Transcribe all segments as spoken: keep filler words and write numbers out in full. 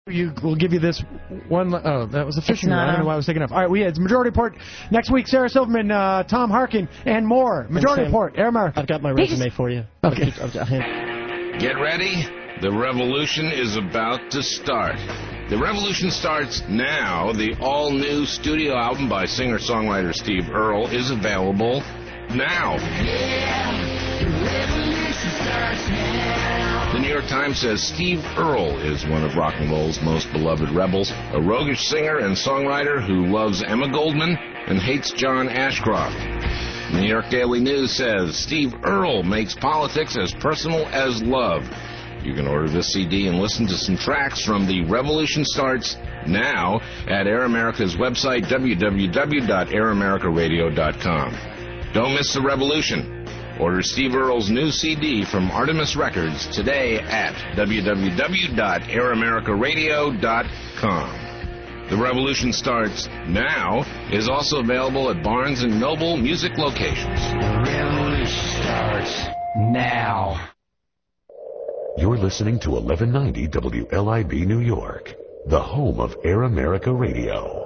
You, we'll give you this one. Oh, that was a fishing rod. I don't know why I was taking off. All right, we had Majority Report next week. Sarah Silverman, uh, Tom Harkin, and more. Majority and Sam, Report, Air America. I've got my resume for you. Okay. I've, I've, I've, Get ready. The revolution is about to start. The revolution starts now. The all-new studio album by singer-songwriter Steve Earle is available now. Yeah, the revolution starts now. The New York Times says Steve Earle is one of rock and roll's most beloved rebels, a roguish singer and songwriter who loves Emma Goldman and hates John Ashcroft. The New York Daily News says Steve Earle makes politics as personal as love. You can order this C D and listen to some tracks from The Revolution Starts now at Air America's website, w w w dot air america radio dot com. Don't miss the revolution. Order Steve Earle's new C D from Artemis Records today at w w w dot air america radio dot com. The Revolution Starts Now is also available at Barnes and Noble music locations. The revolution starts now. You're listening to eleven ninety W L I B New York, the home of Air America Radio.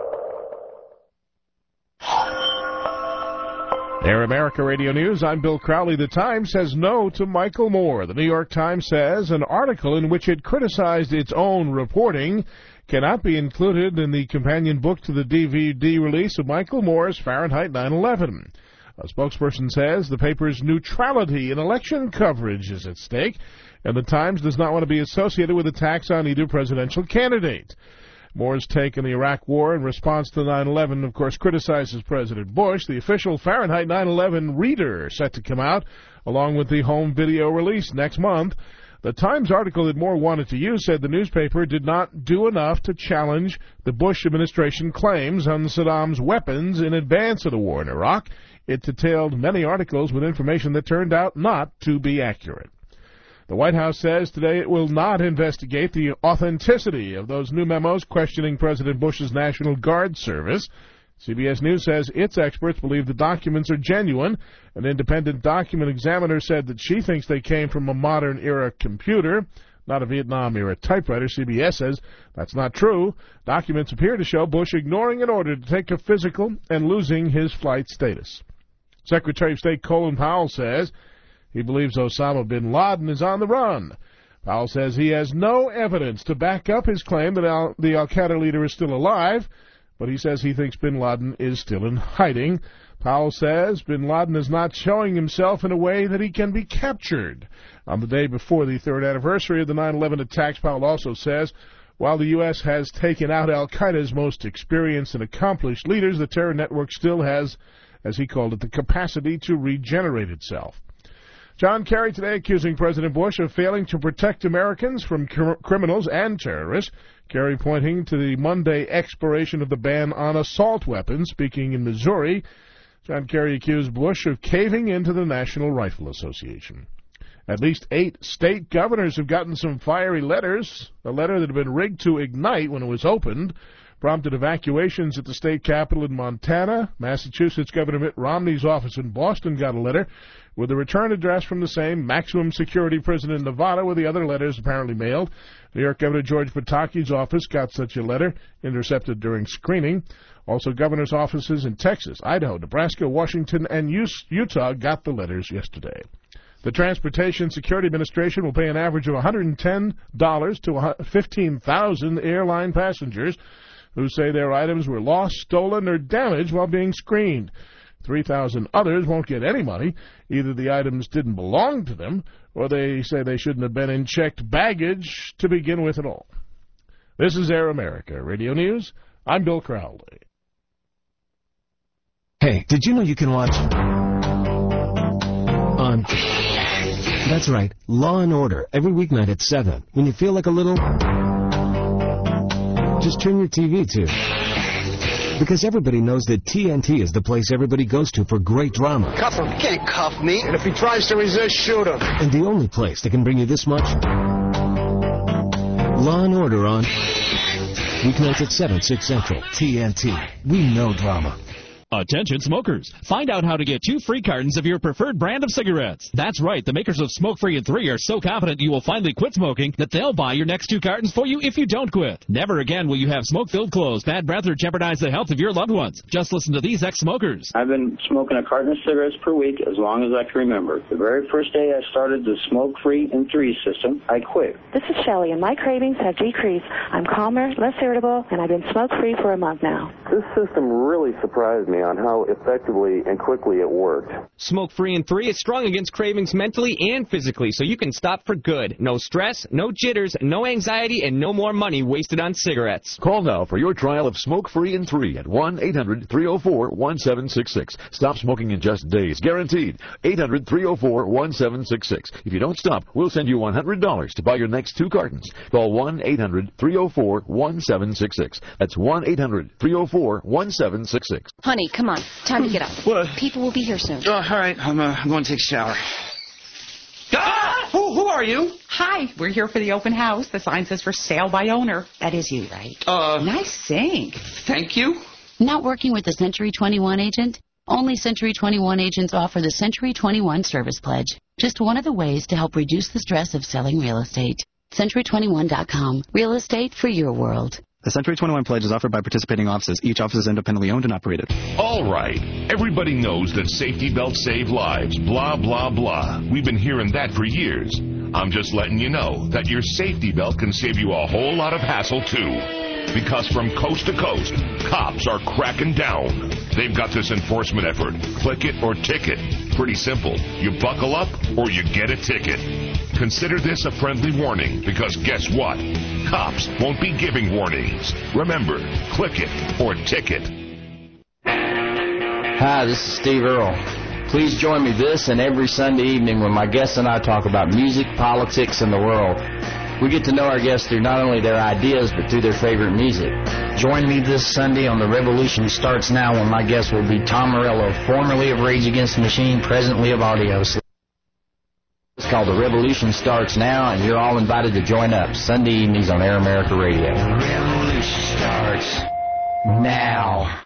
Air America Radio News, I'm Bill Crowley. The Times says no to Michael Moore. The New York Times says an article in which it criticized its own reporting cannot be included in the companion book to the D V D release of Michael Moore's Fahrenheit nine eleven. A spokesperson says the paper's neutrality in election coverage is at stake, and the Times does not want to be associated with attacks on either presidential candidate. Moore's take on the Iraq War in response to nine eleven, of course, criticizes President Bush. The official Fahrenheit nine eleven reader set to come out, along with the home video release next month. The Times article that Moore wanted to use said the newspaper did not do enough to challenge the Bush administration claims on Saddam's weapons in advance of the war in Iraq. It detailed many articles with information that turned out not to be accurate. The White House says today it will not investigate the authenticity of those new memos questioning President Bush's National Guard service. C B S News says its experts believe the documents are genuine. An independent document examiner said that she thinks they came from a modern-era computer, not a Vietnam-era typewriter. C B S says that's not true. Documents appear to show Bush ignoring an order to take a physical and losing his flight status. Secretary of State Colin Powell says he believes Osama bin Laden is on the run. Powell says he has no evidence to back up his claim that al- the al-Qaeda leader is still alive, but he says he thinks bin Laden is still in hiding. Powell says bin Laden is not showing himself in a way that he can be captured. On the day before the third anniversary of the nine eleven attacks, Powell also says while the U S has taken out al-Qaeda's most experienced and accomplished leaders, the terror network still has, as he called it, the capacity to regenerate itself. John Kerry today accusing President Bush of failing to protect Americans from cr- criminals and terrorists. Kerry pointing to the Monday expiration of the ban on assault weapons. Speaking in Missouri, John Kerry accused Bush of caving into the National Rifle Association. At least eight state governors have gotten some fiery letters. A letter that had been rigged to ignite when it was opened prompted evacuations at the state capitol in Montana. Massachusetts Governor Mitt Romney's office in Boston got a letter with a return address from the same maximum security prison in Nevada, with the other letters apparently mailed. New York Governor George Pataki's office got such a letter, intercepted during screening. Also, governors' offices in Texas, Idaho, Nebraska, Washington, and Utah got the letters yesterday. The Transportation Security Administration will pay an average of one hundred ten dollars to fifteen thousand airline passengers who say their items were lost, stolen, or damaged while being screened. three thousand others won't get any money. Either the items didn't belong to them, or they say they shouldn't have been in checked baggage to begin with at all. This is Air America Radio News. I'm Bill Crowley. Hey, did you know you can watch on... That's right, Law and Order, every weeknight at seven. When you feel like a little... Just turn your T V to... Because everybody knows that T N T is the place everybody goes to for great drama. Cuff him. He can't cuff me. And if he tries to resist, shoot him. And the only place that can bring you this much... Law and Order on... Weeknights at seven, six Central. T N T. We know drama. Attention smokers. Find out how to get two free cartons of your preferred brand of cigarettes. That's right. The makers of Smoke Free and three are so confident you will finally quit smoking that they'll buy your next two cartons for you if you don't quit. Never again will you have smoke-filled clothes, bad breath, or jeopardize the health of your loved ones. Just listen to these ex-smokers. I've been smoking a carton of cigarettes per week as long as I can remember. The very first day I started the Smoke Free and three system, I quit. This is Shelley, and my cravings have decreased. I'm calmer, less irritable, and I've been smoke-free for a month now. This system really surprised me on how effectively and quickly it worked. Smoke Free and three is strong against cravings mentally and physically, so you can stop for good. No stress, no jitters, no anxiety, and no more money wasted on cigarettes. Call now for your trial of Smoke Free and three at one eight hundred three oh four one seven six six. Stop smoking in just days, guaranteed. eight hundred three oh four one seven six six. If you don't stop, we'll send you one hundred dollars to buy your next two cartons. Call one eight hundred three oh four one seven six six. That's one eight hundred three oh four one seven six six. Honey, come on. Time to get up. What? People will be here soon. Oh, all right. I'm, uh, I'm going to take a shower. Ah! Who, who are you? Hi. We're here for the open house. The sign says for sale by owner. That is you, right? Uh. Nice sink. Thank you. Not working with a Century twenty-one agent? Only Century twenty-one agents offer the Century twenty-one Service Pledge. Just one of the ways to help reduce the stress of selling real estate. Century twenty-one dot com. Real estate for your world. The Century twenty-one Pledge is offered by participating offices. Each office is independently owned and operated. All right. Everybody knows that safety belts save lives. Blah, blah, blah. We've been hearing that for years. I'm just letting you know that your safety belt can save you a whole lot of hassle, too. Because from coast to coast, cops are cracking down. They've got this enforcement effort. Click it or ticket. Pretty simple. You buckle up or you get a ticket. Consider this a friendly warning, because guess what? Cops won't be giving warnings. Remember, click it or ticket. Hi, this is Steve Earle. Please join me this and every Sunday evening when my guests and I talk about music, politics, and the world. We get to know our guests through not only their ideas, but through their favorite music. Join me this Sunday on The Revolution Starts Now when my guest will be Tom Morello, formerly of Rage Against the Machine, presently of Audio. It's called The Revolution Starts Now, and you're all invited to join up Sunday evenings on Air America Radio. The revolution starts now.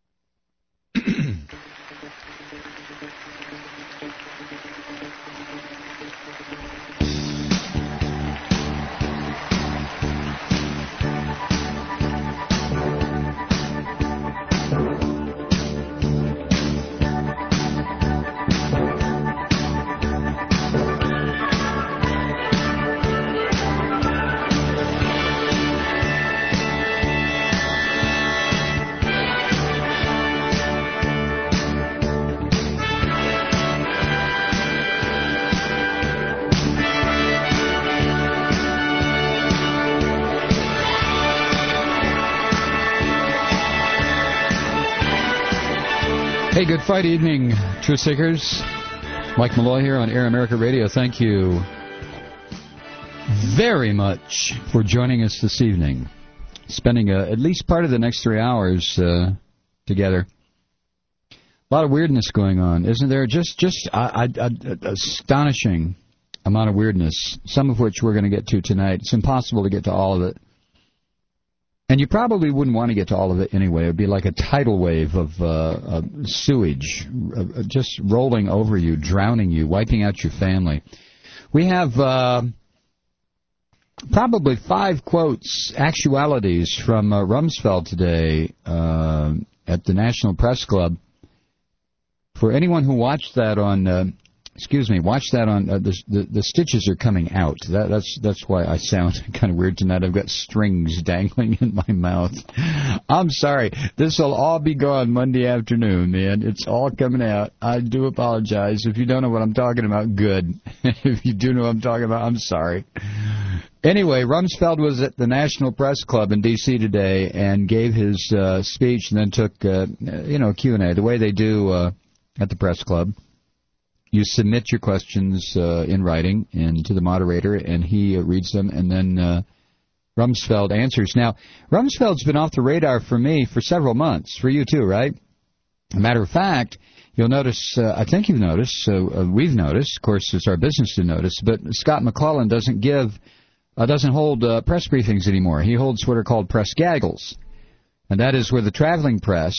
Hey, good Friday evening, Truth Seekers. Mike Malloy here on Air America Radio. Thank you very much for joining us this evening. Spending uh, at least part of the next three hours uh, together. A lot of weirdness going on, isn't there? Just, just uh, uh, astonishing amount of weirdness, some of which we're going to get to tonight. It's impossible to get to all of it. And you probably wouldn't want to get to all of it anyway. It would be like a tidal wave of uh, uh, sewage uh, just rolling over you, drowning you, wiping out your family. We have uh, probably five quotes, actualities from uh, Rumsfeld today uh, at the National Press Club. For anyone who watched that on... Uh, Excuse me. Watch that on uh, the, the the stitches are coming out. That, that's that's why I sound kind of weird tonight. I've got strings dangling in my mouth. I'm sorry. This will all be gone Monday afternoon, man. It's all coming out. I do apologize. If you don't know what I'm talking about, good. If you do know what I'm talking about, I'm sorry. Anyway, Rumsfeld was at the National Press Club in D C today and gave his uh, speech, and then took uh, you know Q and A the way they do uh, at the press club. You submit your questions uh, in writing and to the moderator, and he uh, reads them, and then uh, Rumsfeld answers. Now, Rumsfeld's been off the radar for me for several months, for you too, right? As a matter of fact, you'll notice, uh, I think you've noticed, so uh, we've noticed, of course it's our business to notice, but Scott McClellan doesn't give, uh, doesn't hold uh, press briefings anymore. He holds what are called press gaggles, and that is where the traveling press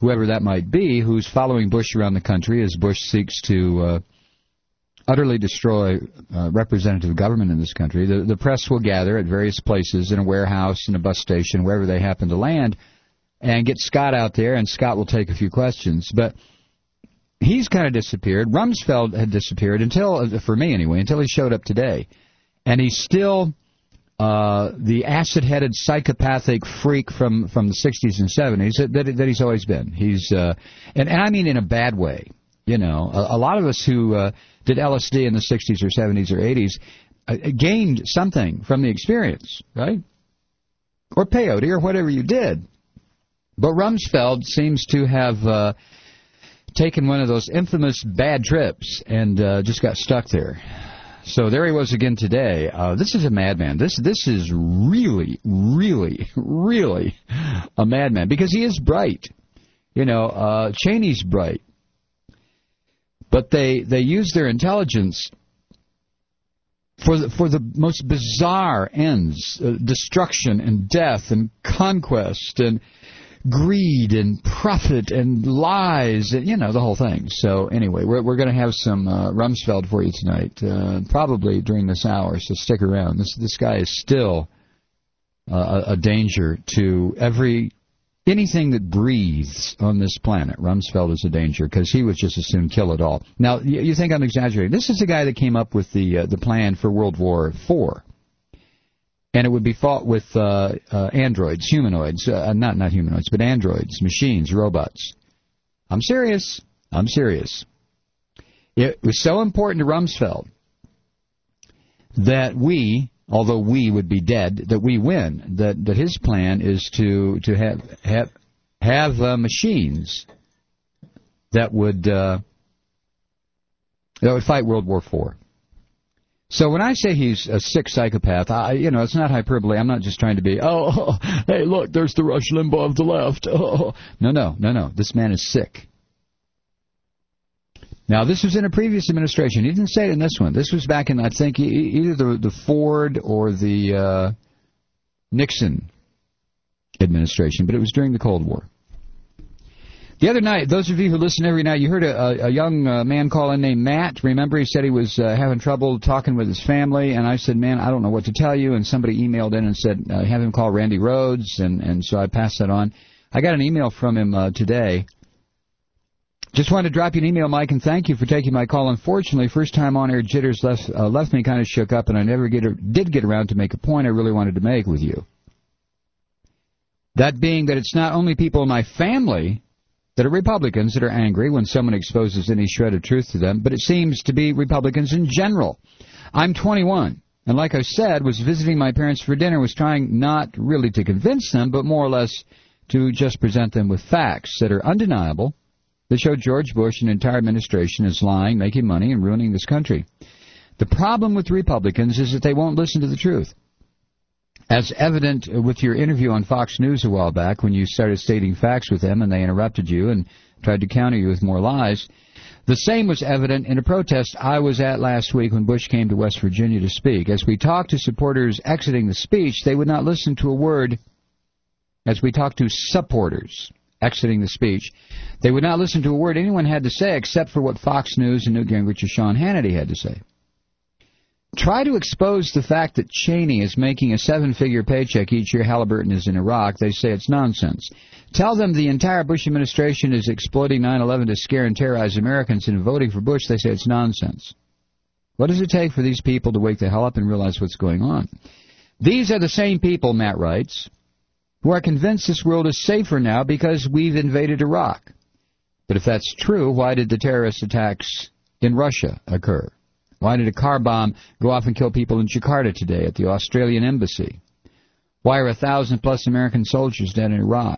whoever that might be, who's following Bush around the country as Bush seeks to uh, utterly destroy uh, representative government in this country. The, the press will gather at various places, in a warehouse, in a bus station, wherever they happen to land, and get Scott out there, and Scott will take a few questions. But he's kind of disappeared. Rumsfeld had disappeared until, for me anyway, until he showed up today. And he's still uh, the acid-headed psychopathic freak from, from the sixties and seventies that, that, that he's always been. He's uh, and, and I mean in a bad way. You know, a, a lot of us who uh, did L S D in the sixties or seventies or eighties uh, gained something from the experience, right? Or peyote or whatever you did. But Rumsfeld seems to have uh, taken one of those infamous bad trips and uh, just got stuck there. So there he was again today. Uh, this is a madman. This this is really, really, really a madman because he is bright. You know, uh, Cheney's bright. But they, they use their intelligence for the, for the most bizarre ends, uh, destruction and death and conquest and greed and profit and lies, and, you know, the whole thing. So anyway, we're we're going to have some uh, Rumsfeld for you tonight, uh, probably during this hour, so stick around. This this guy is still uh, a, a danger to every anything that breathes on this planet. Rumsfeld is a danger because he would just as soon kill it all. Now, you, you think I'm exaggerating. This is the guy that came up with the uh, the plan for World War Four. And it would be fought with uh, uh, androids, humanoids, uh, not not humanoids, but androids, machines, robots. I'm serious. I'm serious. It was so important to Rumsfeld that we, although we would be dead, that we win. That that his plan is to to have have have uh, machines that would uh, that would fight World War Four. So when I say he's a sick psychopath, I, you know, it's not hyperbole. I'm not just trying to be, oh, hey, look, there's the Rush Limbaugh of the left. Oh. No, no, no, no. This man is sick. Now, this was in a previous administration. He didn't say it in this one. This was back in, I think, either the, the Ford or the uh, Nixon administration, but it was during the Cold War. The other night, those of you who listen every night, you heard a, a young uh, man call in named Matt. Remember, he said he was uh, having trouble talking with his family, and I said, man, I don't know what to tell you, and somebody emailed in and said, uh, have him call Randy Rhodes, and, and so I passed that on. I got an email from him uh, today. Just wanted to drop you an email, Mike, and thank you for taking my call. Unfortunately, first time on-air jitters left, uh, left me kind of shook up, and I never get, did get around to make a point I really wanted to make with you. That being that it's not only people in my family that are Republicans that are angry when someone exposes any shred of truth to them, but it seems to be Republicans in general. I'm twenty-one, and like I said, was visiting my parents for dinner, was trying not really to convince them, but more or less to just present them with facts that are undeniable, that show George Bush and the entire administration is lying, making money, and ruining this country. The problem with Republicans is that they won't listen to the truth. As evident with your interview on Fox News a while back when you started stating facts with them and they interrupted you and tried to counter you with more lies, the same was evident in a protest I was at last week when Bush came to West Virginia to speak. As we talked to supporters exiting the speech, they would not listen to a word. As we talked to supporters exiting the speech, they would not listen to a word anyone had to say except for what Fox News and Newt Gingrich or Sean Hannity had to say. Try to expose the fact that Cheney is making a seven-figure paycheck each year Halliburton is in Iraq. They say it's nonsense. Tell them the entire Bush administration is exploiting nine eleven to scare and terrorize Americans and voting for Bush. They say it's nonsense. What does it take for these people to wake the hell up and realize what's going on? These are the same people, Matt writes, who are convinced this world is safer now because we've invaded Iraq. But if that's true, why did the terrorist attacks in Russia occur? Why did a car bomb go off and kill people in Jakarta today at the Australian embassy? Why are a thousand plus American soldiers dead in Iraq?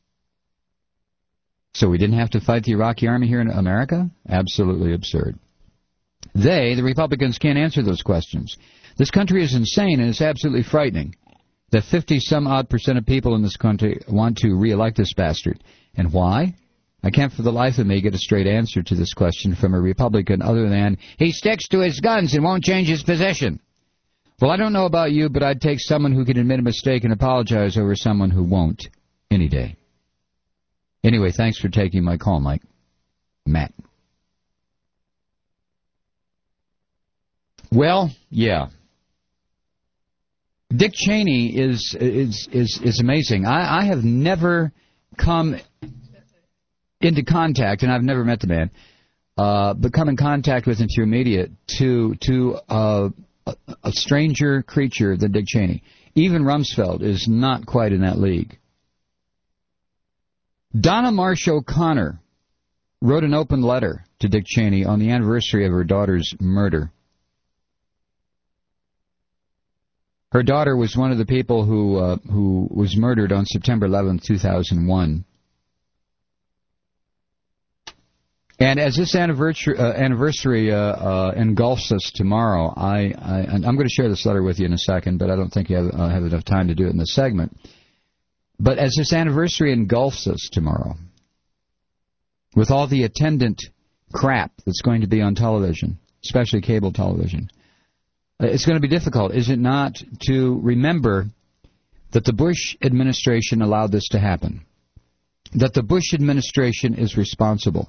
So we didn't have to fight the Iraqi army here in America? Absolutely absurd. They, the Republicans, can't answer those questions. This country is insane, and it's absolutely frightening that fifty-some-odd percent of people in this country want to re-elect this bastard. And why? I can't for the life of me get a straight answer to this question from a Republican other than, he sticks to his guns and won't change his position. Well, I don't know about you, but I'd take someone who can admit a mistake and apologize over someone who won't any day. Anyway, thanks for taking my call, Mike. Matt. Well, yeah. Dick Cheney is is is, is amazing. I, I have never come into contact, and I've never met the man, uh, but come in contact with him through media to to uh, a, a stranger creature than Dick Cheney. Even Rumsfeld is not quite in that league. Donna Marsh O'Connor wrote an open letter to Dick Cheney on the anniversary of her daughter's murder. Her daughter was one of the people who uh, who was murdered on September eleventh, two thousand one. And as this anniversary, uh, anniversary uh, uh, engulfs us tomorrow, I, I, and I'm going to share this letter with you in a second, but I don't think you have, uh, have enough time to do it in this segment. But as this anniversary engulfs us tomorrow, with all the attendant crap that's going to be on television, especially cable television, it's going to be difficult, is it not, to remember that the Bush administration allowed this to happen, that the Bush administration is responsible.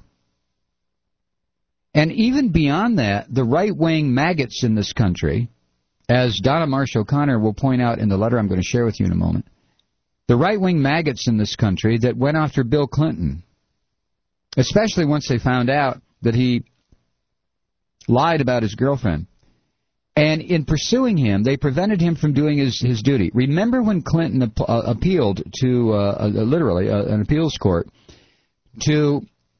And even beyond that, the right-wing maggots in this country, as Donna Marsh O'Connor will point out in the letter I'm going to share with you in a moment, the right-wing maggots in this country that went after Bill Clinton, especially once they found out that he lied about his girlfriend. And in pursuing him, they prevented him from doing his, his duty. Remember when Clinton ap- uh, appealed to, uh, uh, literally, uh, an appeals court to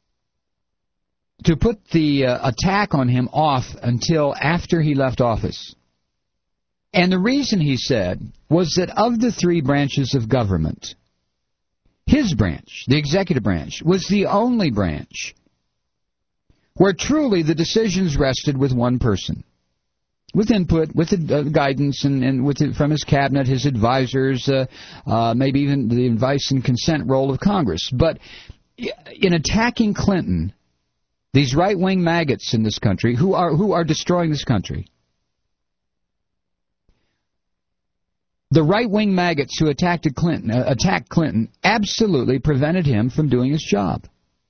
to put the uh, attack on him off until after he left office? And the reason, he said, was that of the three branches of government, his branch, the executive branch, was the only branch where truly the decisions rested with one person, with input, with uh, guidance, and, and with it from his cabinet, his advisors, uh, uh, maybe even the advice and consent role of Congress. But in attacking Clinton, these right-wing maggots in this country, who are who are destroying this country, the right-wing maggots who attacked Clinton, uh, attacked Clinton, absolutely prevented him from doing his job.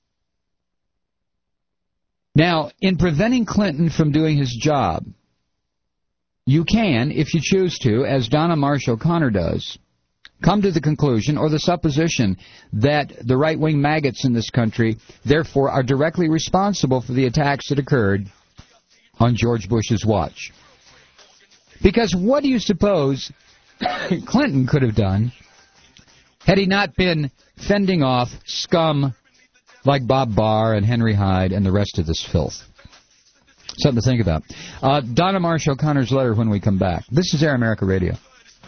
Now, in preventing Clinton from doing his job, you can, if you choose to, as Donna Marsh O'Connor does, come to the conclusion or the supposition that the right-wing maggots in this country, therefore, are directly responsible for the attacks that occurred on George Bush's watch. Because what do you suppose Clinton could have done had he not been fending off scum like Bob Barr and Henry Hyde and the rest of this filth? Something to think about. Uh, Donna Marsh O'Connor's letter when we come back. This is Air America Radio.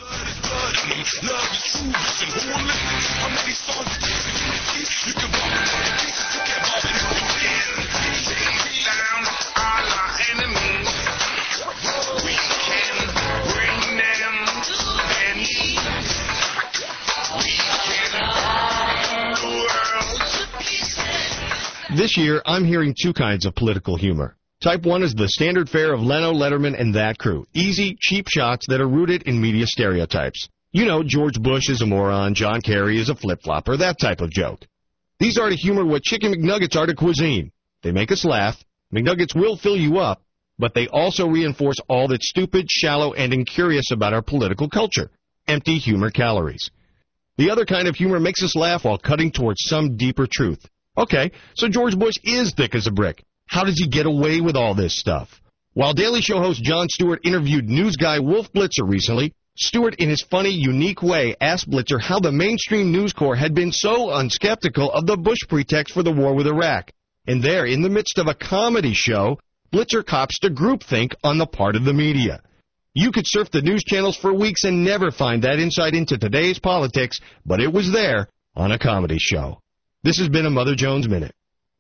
This year, I'm hearing two kinds of political humor. Type one is the standard fare of Leno, Letterman, and that crew. Easy, cheap shots that are rooted in media stereotypes. You know, George Bush is a moron, John Kerry is a flip-flopper, that type of joke. These are to humor what Chicken McNuggets are to cuisine. They make us laugh. McNuggets will fill you up, but they also reinforce all that's stupid, shallow, and incurious about our political culture. Empty humor calories. The other kind of humor makes us laugh while cutting towards some deeper truth. Okay, so George Bush is thick as a brick. How does he get away with all this stuff? While Daily Show host Jon Stewart interviewed news guy Wolf Blitzer recently, Stewart, in his funny, unique way, asked Blitzer how the mainstream News Corps had been so unskeptical of the Bush pretext for the war with Iraq. And there, in the midst of a comedy show, Blitzer cops to groupthink on the part of the media. You could surf the news channels for weeks and never find that insight into today's politics, but it was there on a comedy show. This has been a Mother Jones Minute.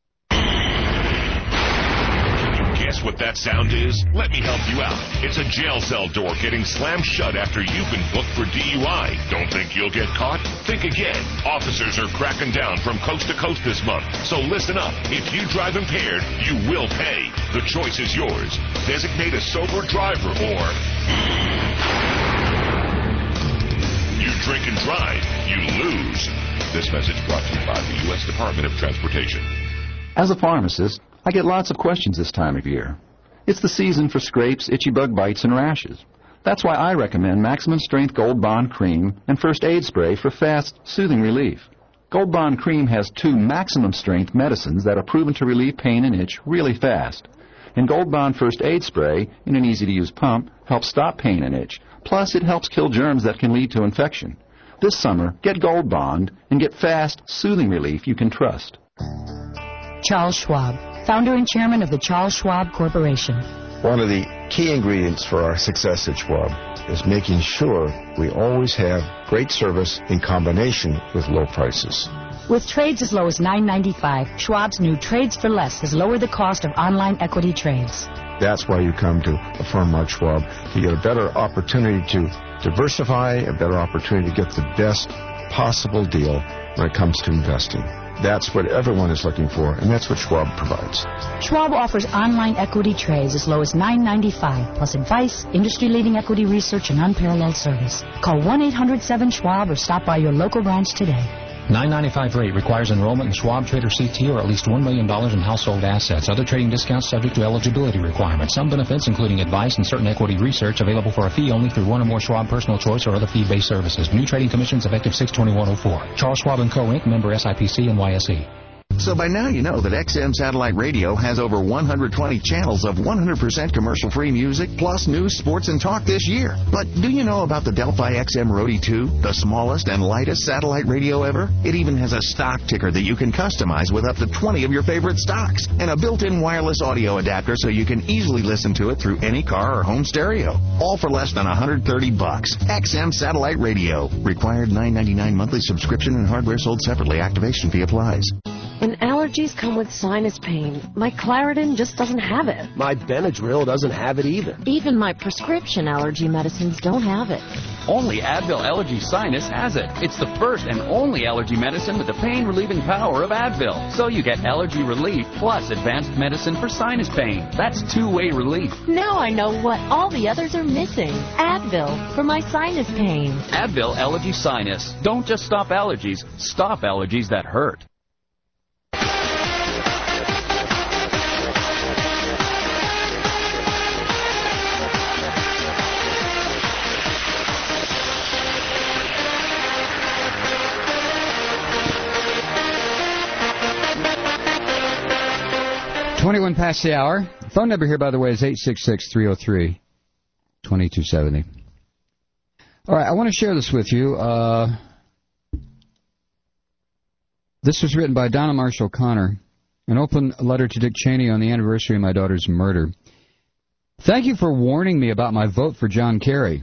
Guess what that sound is? Let me help you out. It's a jail cell door getting slammed shut after you've been booked for D U I. Don't think you'll get caught? Think again. Officers are cracking down from coast to coast this month. So listen up. If you drive impaired, you will pay. The choice is yours. Designate a sober driver or you drink and drive, you lose. This message brought to you by the U S Department of Transportation. As a pharmacist, I get lots of questions this time of year. It's the season for scrapes, itchy bug bites, and rashes. That's why I recommend Maximum Strength Gold Bond Cream and First Aid Spray for fast, soothing relief. Gold Bond Cream has two maximum strength medicines that are proven to relieve pain and itch really fast. And Gold Bond First Aid Spray, in an easy-to-use pump, helps stop pain and itch. Plus, it helps kill germs that can lead to infection. This summer, get Gold Bond and get fast, soothing relief you can trust. Charles Schwab, founder and chairman of the Charles Schwab Corporation. One of the key ingredients for our success at Schwab is making sure we always have great service in combination with low prices. With trades as low as nine ninety-five, Schwab's new Trades for Less has lowered the cost of online equity trades. That's why you come to a firm like Schwab, to get a better opportunity to diversify, a better opportunity to get the best possible deal when it comes to investing. That's what everyone is looking for, and that's what Schwab provides. Schwab offers online equity trades as low as nine ninety-five, plus advice, industry-leading equity research, and unparalleled service. Call one eight hundred seven SCHWAB or stop by your local branch today. nine ninety-five rate requires enrollment in Schwab Trader C T or at least one million dollars in household assets. Other trading discounts subject to eligibility requirements. Some benefits, including advice and certain equity research, available for a fee only through one or more Schwab Personal Choice or other fee-based services. New trading commissions effective six twenty-one oh four. Charles Schwab and Co. Incorporated, member S I P C and Y S E. So by now you know that X M Satellite Radio has over one hundred twenty channels of one hundred percent commercial-free music, plus news, sports, and talk this year. But do you know about the Delphi X M Roadie two, the smallest and lightest satellite radio ever? It even has a stock ticker that you can customize with up to twenty of your favorite stocks, and a built-in wireless audio adapter so you can easily listen to it through any car or home stereo. All for less than one hundred thirty bucks. X M Satellite Radio. Required nine ninety-nine monthly subscription and hardware sold separately. Activation fee applies. When allergies come with sinus pain, my Claritin just doesn't have it. My Benadryl doesn't have it either. Even my prescription allergy medicines don't have it. Only Advil Allergy Sinus has it. It's the first and only allergy medicine with the pain-relieving power of Advil. So you get allergy relief plus advanced medicine for sinus pain. That's two-way relief. Now I know what all the others are missing. Advil for my sinus pain. Advil Allergy Sinus. Don't just stop allergies. Stop allergies that hurt. twenty-one past the hour. Phone number here, by the way, is eight six six, three oh three, two two seven oh. All right, I want to share this with you. Uh, this was written by Donna Marshall Connor, an open letter to Dick Cheney on the anniversary of my daughter's murder. Thank you for warning me about my vote for John Kerry.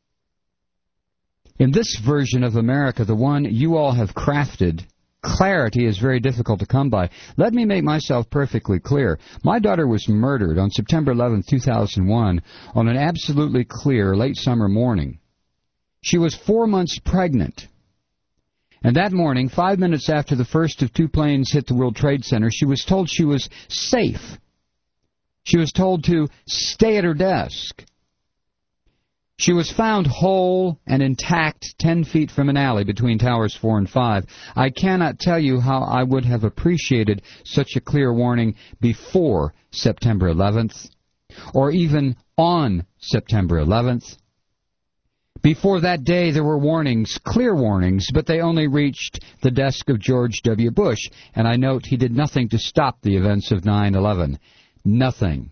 In this version of America, the one you all have crafted, clarity is very difficult to come by. Let me make myself perfectly clear. My daughter was murdered on September eleventh, two thousand one, on an absolutely clear late summer morning. She was four months pregnant. And that morning, five minutes after the first of two planes hit the World Trade Center, she was told she was safe. She was told to stay at her desk. She was found whole and intact ten feet from an alley between towers four and five. I cannot tell you how I would have appreciated such a clear warning before September eleventh, or even on September eleventh. Before that day, there were warnings, clear warnings, but they only reached the desk of George W. Bush, and I note he did nothing to stop the events of nine eleven. Nothing.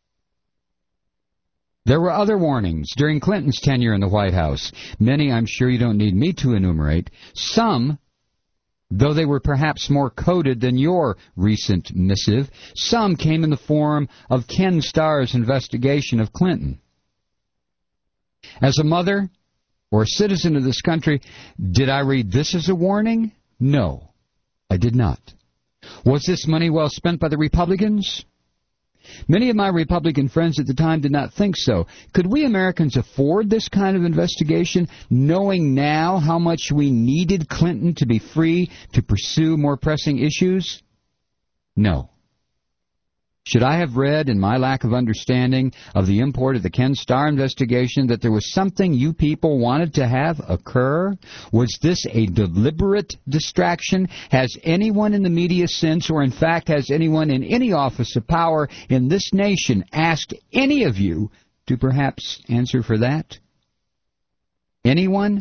There were other warnings during Clinton's tenure in the White House. Many I'm sure you don't need me to enumerate. Some, though they were perhaps more coded than your recent missive, some came in the form of Ken Starr's investigation of Clinton. As a mother or a citizen of this country, did I read this as a warning? No, I did not. Was this money well spent by the Republicans? Many of my Republican friends at the time did not think so. Could we Americans afford this kind of investigation, knowing now how much we needed Clinton to be free to pursue more pressing issues? No. Should I have read, in my lack of understanding of the import of the Ken Starr investigation, that there was something you people wanted to have occur? Was this a deliberate distraction? Has anyone in the media since, or in fact has anyone in any office of power in this nation asked any of you to perhaps answer for that? Anyone?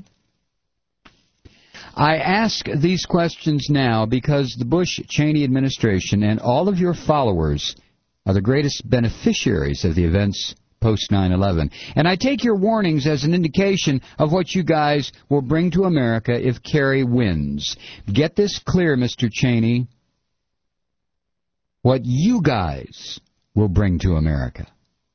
I ask these questions now because the Bush-Cheney administration and all of your followers are the greatest beneficiaries of the events post nine eleven. And I take your warnings as an indication of what you guys will bring to America if Kerry wins. Get this clear, Mister Cheney. What you guys will bring to America.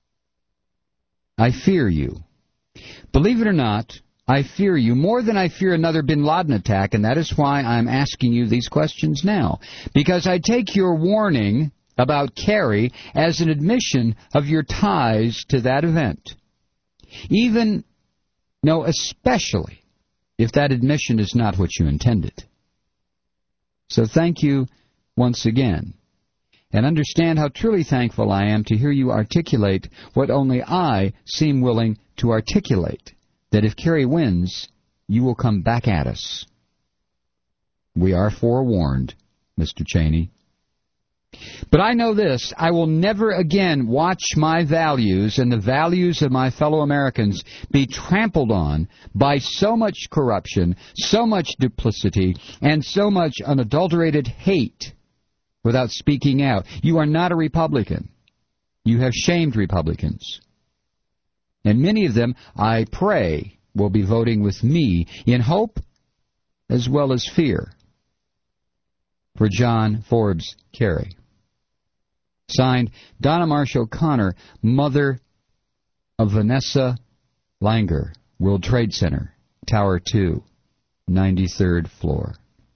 I fear you. Believe it or not, I fear you more than I fear another bin Laden attack, and that is why I'm asking you these questions now. Because I take your warning about Kerry as an admission of your ties to that event. Even, no, especially if that admission is not what you intended. So thank you once again. And understand how truly thankful I am to hear you articulate what only I seem willing to articulate, that if Kerry wins, you will come back at us. We are forewarned, Mister Cheney. But I know this, I will never again watch my values and the values of my fellow Americans be trampled on by so much corruption, so much duplicity, and so much unadulterated hate without speaking out. You are not a Republican. You have shamed Republicans. And many of them, I pray, will be voting with me in hope as well as fear for John Forbes Kerry. Signed, Donna Marsh O'Connor, mother of Vanessa Langer, World Trade Center, Tower two, ninety-third floor.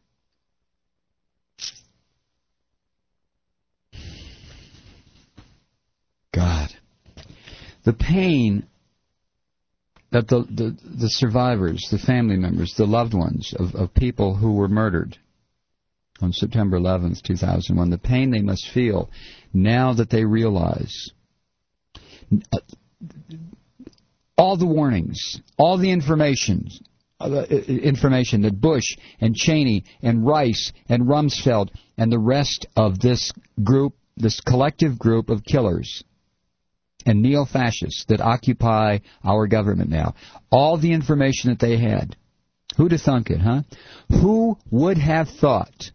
God. The pain that the, the, the survivors, the family members, the loved ones of, of people who were murdered on September eleventh, two thousand one, the pain they must feel now that they realize uh, all the warnings, all the information, uh, information that Bush and Cheney and Rice and Rumsfeld and the rest of this group, this collective group of killers and neo-fascists that occupy our government now, all the information that they had. Who'd have thunk it, huh? Who would have thought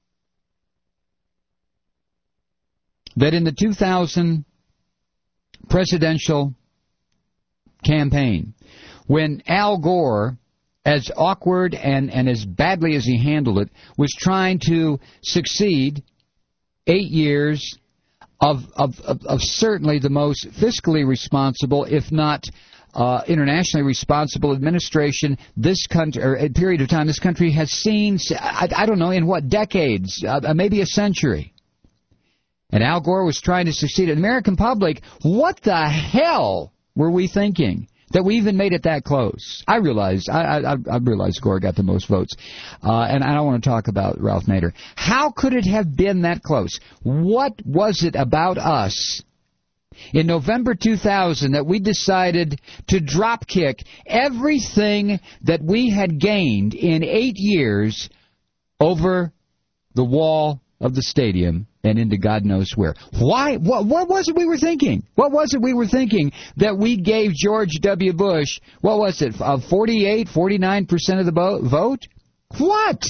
that in the two thousand presidential campaign, when Al Gore, as awkward and, and as badly as he handled it, was trying to succeed eight years of, of, of, of certainly the most fiscally responsible, if not uh, internationally responsible administration this country, or a period of time this country has seen, I, I don't know, in what decades, uh, maybe a century. And Al Gore was trying to succeed. The American public, what the hell were we thinking that we even made it that close? I realize, I, I, I realize Gore got the most votes, uh, and I don't want to talk about Ralph Nader. How could it have been that close? What was it about us in November two thousand that we decided to dropkick everything that we had gained in eight years over the wall of the stadium and into God knows where? Why? What, what was it we were thinking? What was it we were thinking that we gave George W. Bush, what was it, uh, forty-eight, forty-nine percent of the bo- vote? What?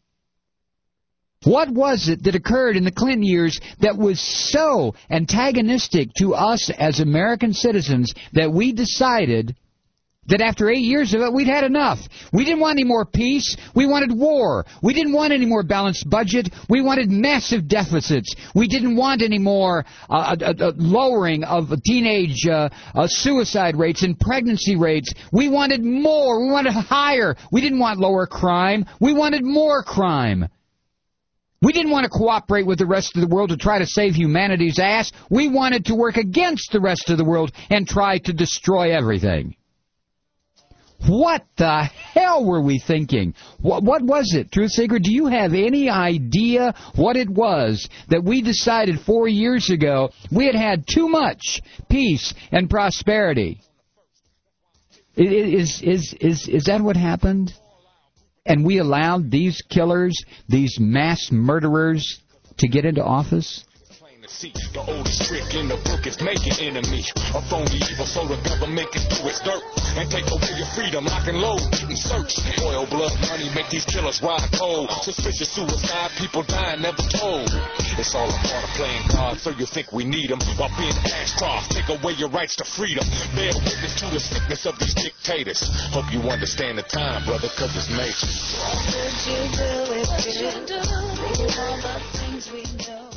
What was it that occurred in the Clinton years that was so antagonistic to us as American citizens that we decided that after eight years of it, we'd had enough? We didn't want any more peace. We wanted war. We didn't want any more balanced budget. We wanted massive deficits. We didn't want any more uh, uh, uh, lowering of teenage uh, uh, suicide rates and pregnancy rates. We wanted more. We wanted higher. We didn't want lower crime. We wanted more crime. We didn't want to cooperate with the rest of the world to try to save humanity's ass. We wanted to work against the rest of the world and try to destroy everything. What the hell were we thinking? What, what was it? Truth Seeker, do you have any idea what it was that we decided four years ago we had had too much peace and prosperity? Is, is, is, is that what happened? And we allowed these killers, these mass murderers, to get into office? The oldest trick in the book is making enemies. A phony evil so the government can do its dirt and take away your freedom, lock and load, and search. Oil, blood, money make these killers ride cold. Suspicious suicide, people dying never told. It's all a part of playing God, so you think we need them. While being Ashcroft, take away your rights to freedom. Bear witness to the sickness of these dictators. Hope you understand the time, brother, cause it's major. What would you do if you do all the things we know?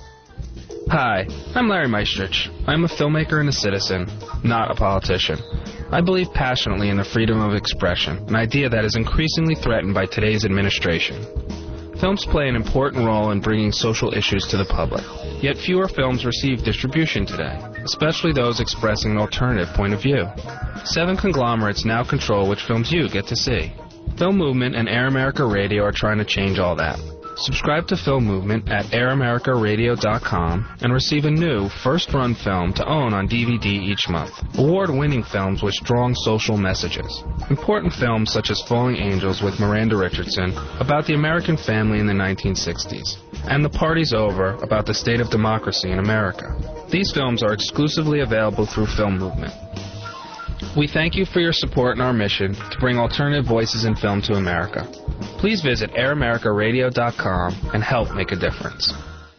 Hi, I'm Larry Meistrich. I'm a filmmaker and a citizen, not a politician. I believe passionately in the freedom of expression, an idea that is increasingly threatened by today's administration. Films play an important role in bringing social issues to the public, yet fewer films receive distribution today, especially those expressing an alternative point of view. Seven conglomerates now control which films you get to see. Film Movement and Air America Radio are trying to change all that. Subscribe to Film Movement at air america radio dot com and receive a new first-run film to own on D V D each month. Award-winning films with strong social messages. Important films such as Falling Angels with Miranda Richardson about the American family in the nineteen sixties. And The Party's Over about the state of democracy in America. These films are exclusively available through Film Movement. We thank you for your support in our mission to bring alternative voices in film to America. Please visit air america radio dot com and help make a difference.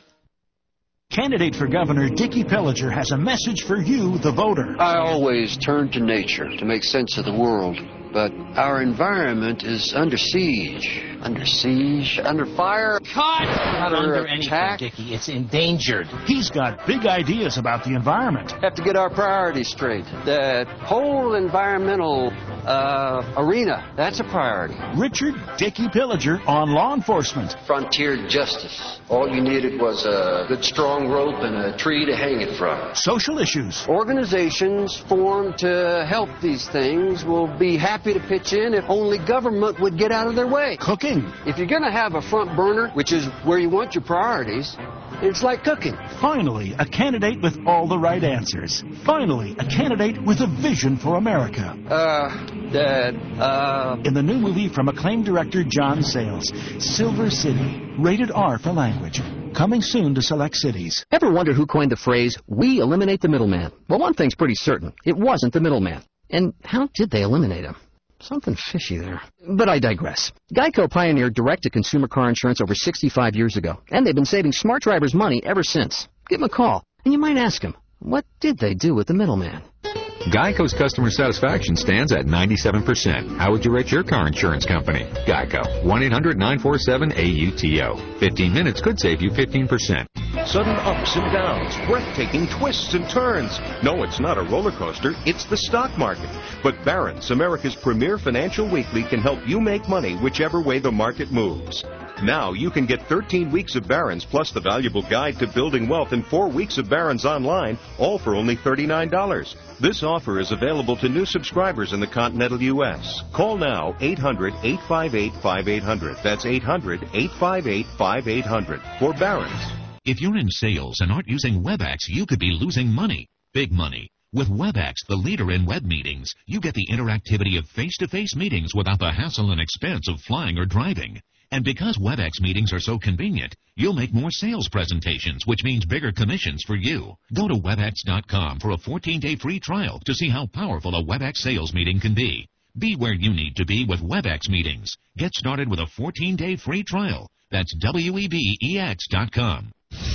Candidate for Governor Dickie Pillager has a message for you, the voter. I always turn to nature to make sense of the world, but our environment is under siege. Under siege? Under fire? Cut! Not under, under attack? anything, Dickie. It's endangered. He's got big ideas about the environment. Have to get our priorities straight. The whole environmental uh, arena, that's a priority. Richard Dickie Pillager on law enforcement. Frontier justice. All you needed was a good strong rope and a tree to hang it from. Social issues. Organizations formed to help these things will be happy to pitch in if only government would get out of their way. Cooking. If you're going to have a front burner, which is where you want your priorities, it's like cooking. Finally, a candidate with all the right answers. Finally, a candidate with a vision for America. Uh, Dad, uh... In the new movie from acclaimed director John Sayles, Silver City, rated R for language. Coming soon to select cities. Ever wondered who coined the phrase, we eliminate the middleman? Well, one thing's pretty certain. It wasn't the middleman. And how did they eliminate him? Something fishy there. But I digress. Geico pioneered direct-to-consumer car insurance over sixty-five years ago, and they've been saving smart drivers money ever since. Give them a call, and you might ask them, what did they do with the middleman? Geico's customer satisfaction stands at ninety-seven percent. How would you rate your car insurance company? Geico. one eight hundred nine four seven A U T O. fifteen minutes could save you fifteen percent. Sudden ups and downs, breathtaking twists and turns. No, it's not a roller coaster, it's the stock market. But Barron's, America's premier financial weekly, can help you make money whichever way the market moves. Now you can get thirteen weeks of Barron's plus the valuable guide to building wealth and four weeks of Barron's online, all for only thirty-nine dollars. This offer is available to new subscribers in the continental U S. Call now, eight hundred, eight five eight, five eight hundred. That's eight hundred, eight five eight, five eight hundred for Barron's. If you're in sales and aren't using WebEx, you could be losing money. Big money. With WebEx, the leader in web meetings, you get the interactivity of face-to-face meetings without the hassle and expense of flying or driving. And because WebEx meetings are so convenient, you'll make more sales presentations, which means bigger commissions for you. Go to webex dot com for a fourteen-day free trial to see how powerful a WebEx sales meeting can be. Be where you need to be with WebEx meetings. Get started with a fourteen-day free trial. That's W E B E X dot com.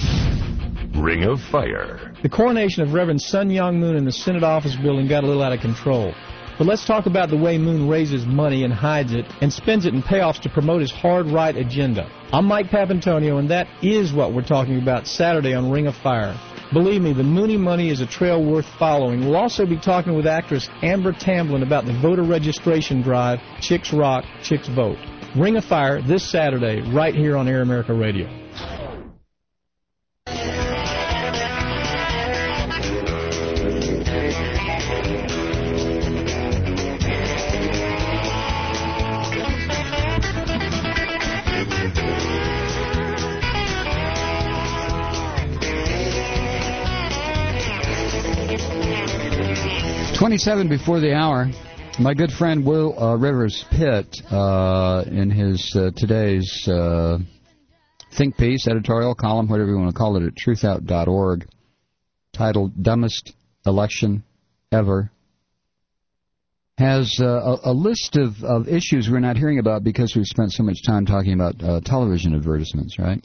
Ring of Fire. The coronation of Reverend Sun Myung Moon in the Senate office building got a little out of control. But let's talk about the way Moon raises money and hides it and spends it in payoffs to promote his hard right agenda. I'm Mike Papantonio, and that is what we're talking about Saturday on Ring of Fire. Believe me, the Mooney money is a trail worth following. We'll also be talking with actress Amber Tamblyn about the voter registration drive, Chicks Rock, Chicks Vote. Ring of Fire this Saturday, right here on Air America Radio. twenty-seven before the hour. My good friend Will uh, Rivers Pitt, uh, in his uh, today's uh, think piece, editorial column, whatever you want to call it, at truth out dot org, titled Dumbest Election Ever, has uh, a, a list of, of issues we're not hearing about because we've spent so much time talking about uh, television advertisements, right?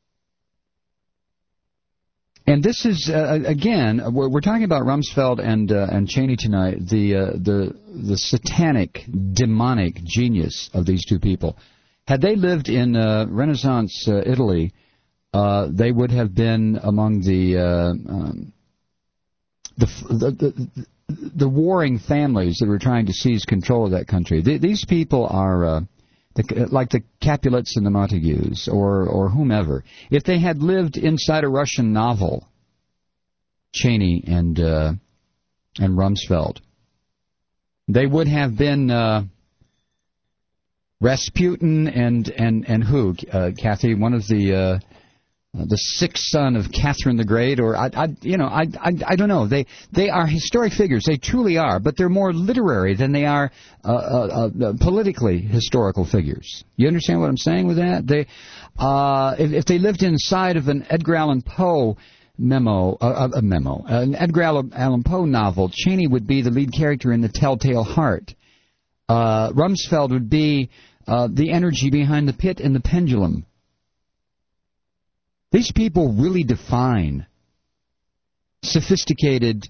And this is, uh, again, we're, we're talking about Rumsfeld and uh, and Cheney tonight, the, uh, the, the satanic, demonic genius of these two people. Had they lived in uh, Renaissance uh, Italy, uh, they would have been among the, uh, um, the, the, the the warring families that were trying to seize control of that country. Th- these people are uh, the, like the Capulets and the Montagues, or or whomever. If they had lived inside a Russian novel, Cheney and uh, and Rumsfeld, they would have been uh, Rasputin and and and who, uh, Kathy, one of the. Uh, Uh, the sixth son of Catherine the Great, or I, I you know, I, I, I don't know. They, they are historic figures. They truly are, but they're more literary than they are uh, uh, uh, politically historical figures. You understand what I'm saying with that? They, uh, if, if they lived inside of an Edgar Allan Poe memo, uh, a memo, an Edgar Allan Poe novel, Cheney would be the lead character in The Telltale Heart. Uh, Rumsfeld would be uh, the energy behind the Pit and the Pendulum. These people really define sophisticated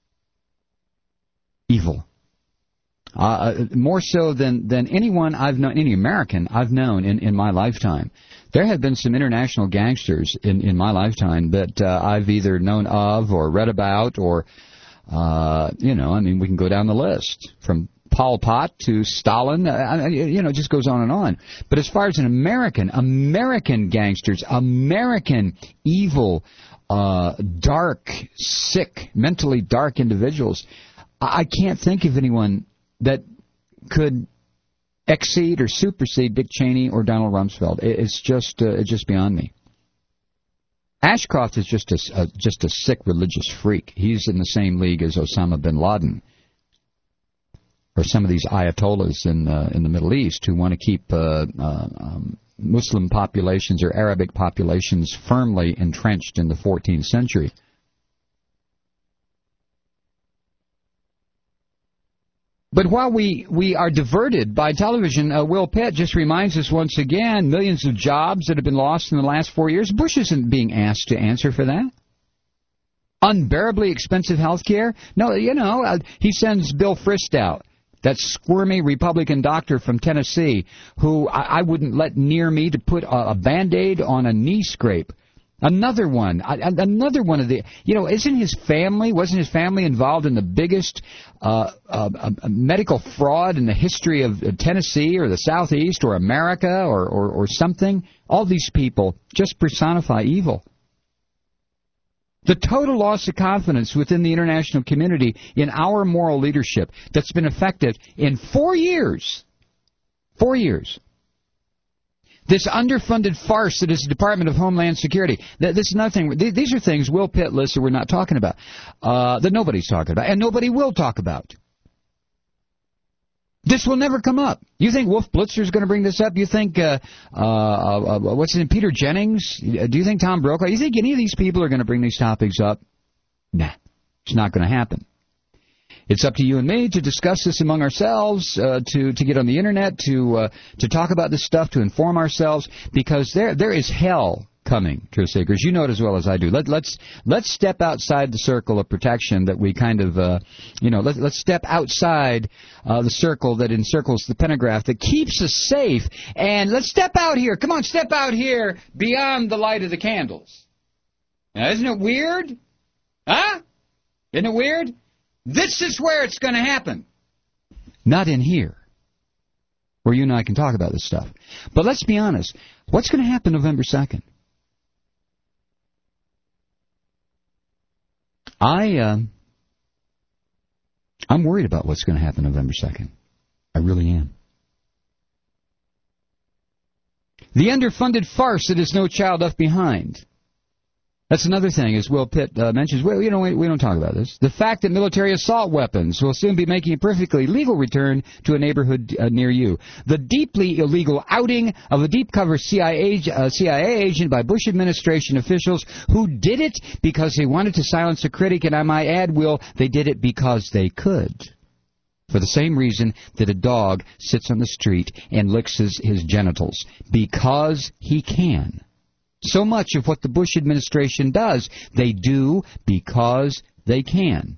evil. Uh, more so than, than anyone I've known, any American I've known in, in my lifetime. There have been some international gangsters in, in my lifetime that uh, I've either known of or read about or, uh, you know, I mean, we can go down the list from Pol Pot to Stalin, uh, you know, it just goes on and on. But as far as an American, American gangsters, American evil, uh, dark, sick, mentally dark individuals, I can't think of anyone that could exceed or supersede Dick Cheney or Donald Rumsfeld. It's just, uh, it's just beyond me. Ashcroft is just a, a just a sick religious freak. He's in the same league as Osama bin Laden, or some of these ayatollahs in uh, in the Middle East who want to keep uh, uh, um, Muslim populations or Arabic populations firmly entrenched in the fourteenth century. But while we, we are diverted by television, uh, Will Pitt just reminds us once again, millions of jobs that have been lost in the last four years. Bush isn't being asked to answer for that. Unbearably expensive health care? No, you know, uh, he sends Bill Frist out. That squirmy Republican doctor from Tennessee who I, I wouldn't let near me to put a, a Band-Aid on a knee scrape. Another one, a, another one of the, you know, isn't his family, wasn't his family involved in the biggest uh, uh, uh, medical fraud in the history of Tennessee or the Southeast or America or, or, or something? All these people just personify evil. The total loss of confidence within the international community in our moral leadership that's been effective in four years. Four years. This underfunded farce that is the Department of Homeland Security. This is nothing. These are things Will Pitt lists that we're not talking about, uh, that nobody's talking about, and nobody will talk about. This will never come up. You think Wolf Blitzer is going to bring this up? You think, uh, uh, uh, what's his name, Peter Jennings? Do you think Tom Brokaw? You think any of these people are going to bring these topics up? Nah, it's not going to happen. It's up to you and me to discuss this among ourselves, uh, to to get on the internet, to uh, to talk about this stuff, to inform ourselves, because there there is hell coming, truth seekers. You know it as well as I do. Let, let's let's step outside the circle of protection that we kind of, uh, you know, let, let's step outside uh, the circle that encircles the pentagraph that keeps us safe, and let's step out here. Come on, step out here beyond the light of the candles. Now, isn't it weird? Huh? Isn't it weird? This is where it's going to happen. Not in here, where you and I can talk about this stuff. But let's be honest. What's going to happen November second? I, uh, I'm worried about what's going to happen November second. I really am. The underfunded farce that is No Child Left Behind. That's another thing, as Will Pitt uh, mentions. Well, you know, we, we don't talk about this. The fact that military assault weapons will soon be making a perfectly legal return to a neighborhood uh, near you. The deeply illegal outing of a deep-cover C I A, uh, C I A agent by Bush administration officials who did it because they wanted to silence a critic, and I might add, Will, they did it because they could. For the same reason that a dog sits on the street and licks his, his genitals. Because he can. So much of what the Bush administration does, they do because they can.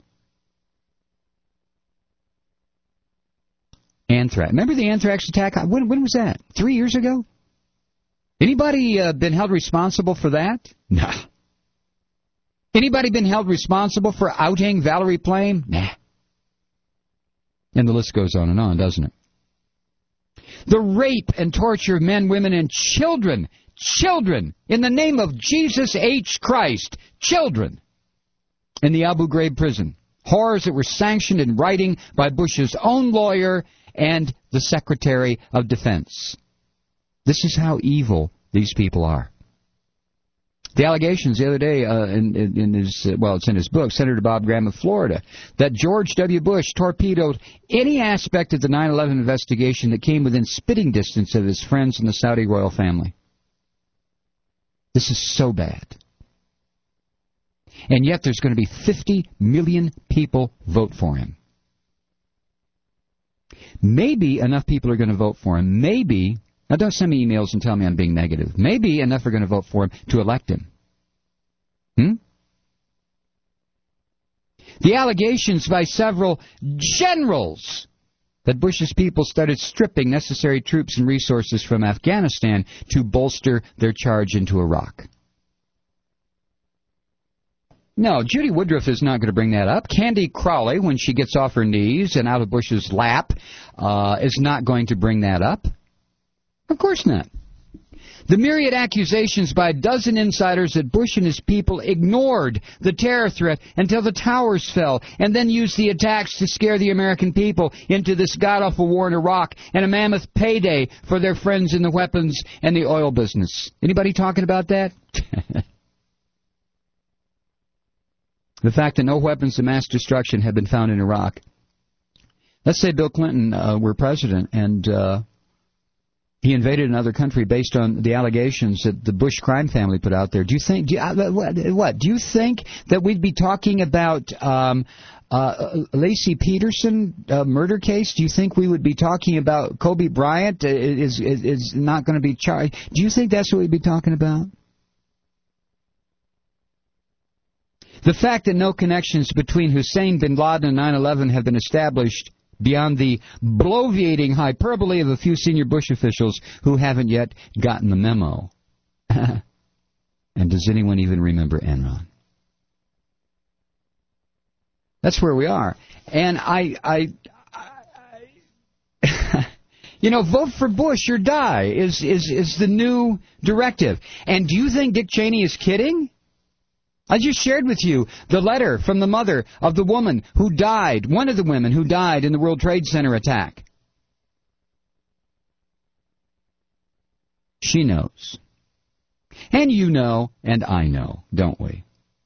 Anthrax. Remember the anthrax attack? When, when was that? Three years ago? Anybody uh, been held responsible for that? Nah. Anybody been held responsible for outing Valerie Plame? Nah. And the list goes on and on, doesn't it? The rape and torture of men, women, and children. Children, in the name of Jesus H. Christ, children, in the Abu Ghraib prison. Horrors that were sanctioned in writing by Bush's own lawyer and the Secretary of Defense. This is how evil these people are. The allegations the other day uh, in, in, in his, uh, well, it's in his book, Senator Bob Graham of Florida, that George W. Bush torpedoed any aspect of the nine eleven investigation that came within spitting distance of his friends in the Saudi royal family. This is so bad. And yet there's going to be fifty million people vote for him. Maybe enough people are going to vote for him. Maybe, now don't send me emails and tell me I'm being negative. Maybe enough are going to vote for him to elect him. Hmm? The allegations by several generals that Bush's people started stripping necessary troops and resources from Afghanistan to bolster their charge into Iraq. No, Judy Woodruff is not going to bring that up. Candy Crowley, when she gets off her knees and out of Bush's lap, uh, is not going to bring that up. Of course not. The myriad accusations by a dozen insiders that Bush and his people ignored the terror threat until the towers fell and then used the attacks to scare the American people into this god-awful war in Iraq and a mammoth payday for their friends in the weapons and the oil business. Anybody talking about that? The fact that no weapons of mass destruction have been found in Iraq. Let's say Bill Clinton uh, were president and uh, he invaded another country based on the allegations that the Bush crime family put out there. Do you think, do you, uh, what, do you think that we'd be talking about um, uh, Lacey Peterson uh, murder case? Do you think we would be talking about Kobe Bryant uh, is, is, is not going to be charged? Do you think that's what we'd be talking about? The fact that no connections between Hussein bin Laden and nine eleven have been established beyond the bloviating hyperbole of a few senior Bush officials who haven't yet gotten the memo. And does anyone even remember Enron? That's where we are. And I, I, I you know, vote for Bush or die is, is, is the new directive. And do you think Dick Cheney is kidding? I just shared with you the letter from the mother of the woman who died, one of the women who died in the World Trade Center attack. She knows. And you know, and I know, don't we?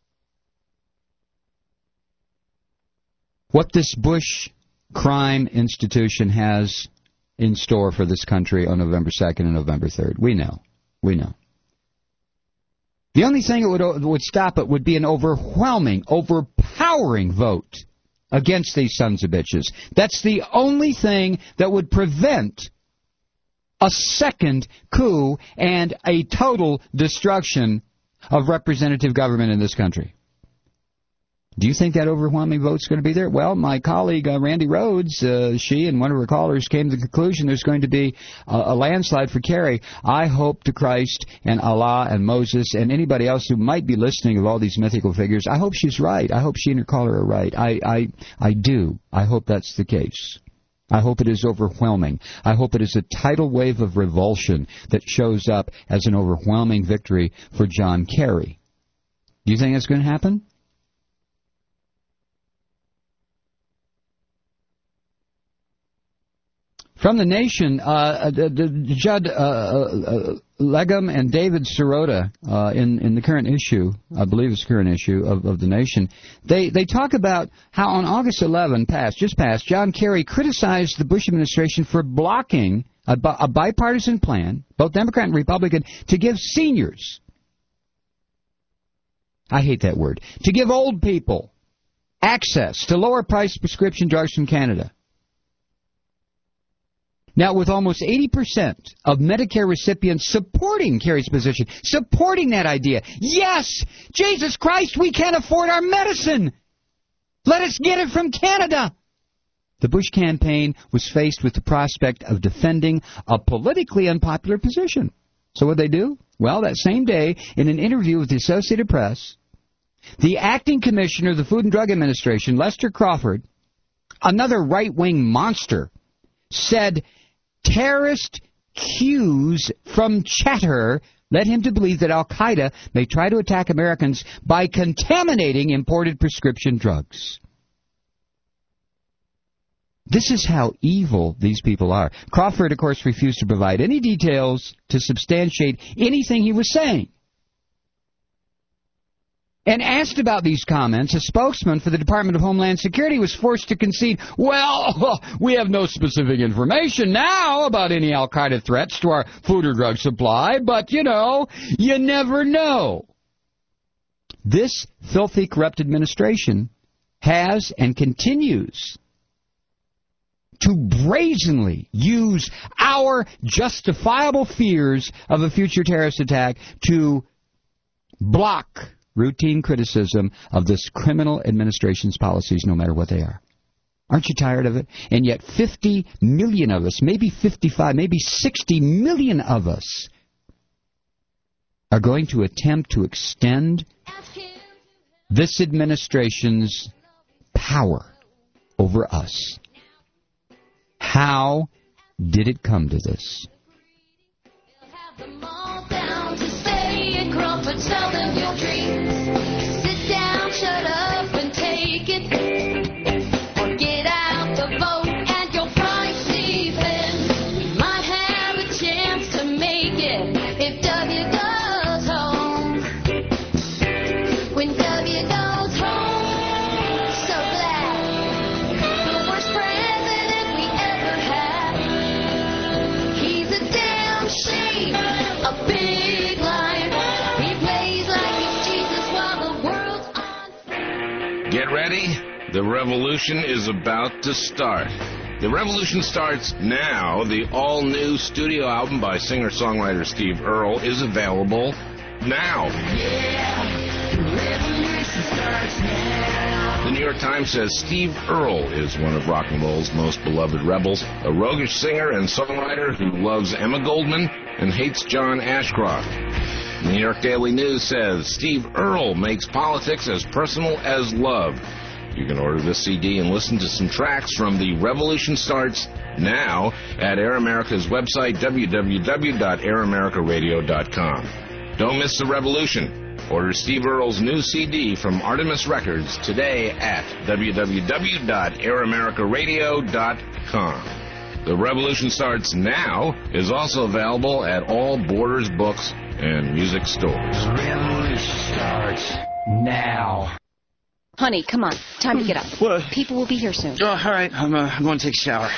What this Bush crime institution has in store for this country on November second and November third. We know. We know. The only thing that would, would stop it would be an overwhelming, overpowering vote against these sons of bitches. That's the only thing that would prevent a second coup and a total destruction of representative government in this country. Do you think that overwhelming vote's going to be there? Well, my colleague uh, Randy Rhodes, uh, she and one of her callers came to the conclusion there's going to be a, a landslide for Kerry. I hope to Christ and Allah and Moses and anybody else who might be listening of all these mythical figures, I hope she's right. I hope she and her caller are right. I, I, I do. I hope that's the case. I hope it is overwhelming. I hope it is a tidal wave of revulsion that shows up as an overwhelming victory for John Kerry. Do you think that's going to happen? From the Nation, uh, the, the Judd uh, uh, Legum and David Sirota, uh, in, in the current issue, I believe it's the current issue of, of the Nation, they, they talk about how on August eleventh, past, just past, John Kerry criticized the Bush administration for blocking a, a bipartisan plan, both Democrat and Republican, to give seniors, I hate that word, to give old people access to lower-priced prescription drugs from Canada. Now, with almost eighty percent of Medicare recipients supporting Kerry's position, supporting that idea, yes, Jesus Christ, we can't afford our medicine. Let us get it from Canada. The Bush campaign was faced with the prospect of defending a politically unpopular position. So what did they do? Well, that same day, in an interview with the Associated Press, the acting commissioner of the Food and Drug Administration, Lester Crawford, another right-wing monster, said terrorist cues from chatter led him to believe that Al-Qaeda may try to attack Americans by contaminating imported prescription drugs. This is how evil these people are. Crawford, of course, refused to provide any details to substantiate anything he was saying. And asked about these comments, a spokesman for the Department of Homeland Security was forced to concede, well, we have no specific information now about any Al-Qaeda threats to our food or drug supply, but, you know, you never know. This filthy, corrupt administration has and continues to brazenly use our justifiable fears of a future terrorist attack to block routine criticism of this criminal administration's policies, no matter what they are. Aren't you tired of it? And yet fifty million of us, maybe fifty-five, maybe sixty million of us are going to attempt to extend this administration's power over us. How did it come to this? Tell them your dreams. Sit down, shut up, and take it. Or get out the vote, and you'll probably see him. We might have a chance to make it if W goes home. When W goes home, so glad. The worst president we ever had. He's a damn shame, a big liar. Get ready. The revolution is about to start. The revolution starts now. The all-new studio album by singer-songwriter Steve Earle is available now. Yeah, the revolution starts now. The New York Times says Steve Earle is one of rock and roll's most beloved rebels, a roguish singer and songwriter who loves Emma Goldman and hates John Ashcroft. The New York Daily News says Steve Earle makes politics as personal as love. You can order this C D and listen to some tracks from The Revolution Starts now at Air America's website, w w w dot air america radio dot com. Don't miss the revolution. Order Steve Earle's new C D from Artemis Records today at w w w dot air america radio dot com. The Revolution Starts Now is also available at all Borders books and music stores. The revolution starts now. Honey, come on. Time to get up. What? People will be here soon. Oh, all right. I'm, uh, I'm going to take a shower.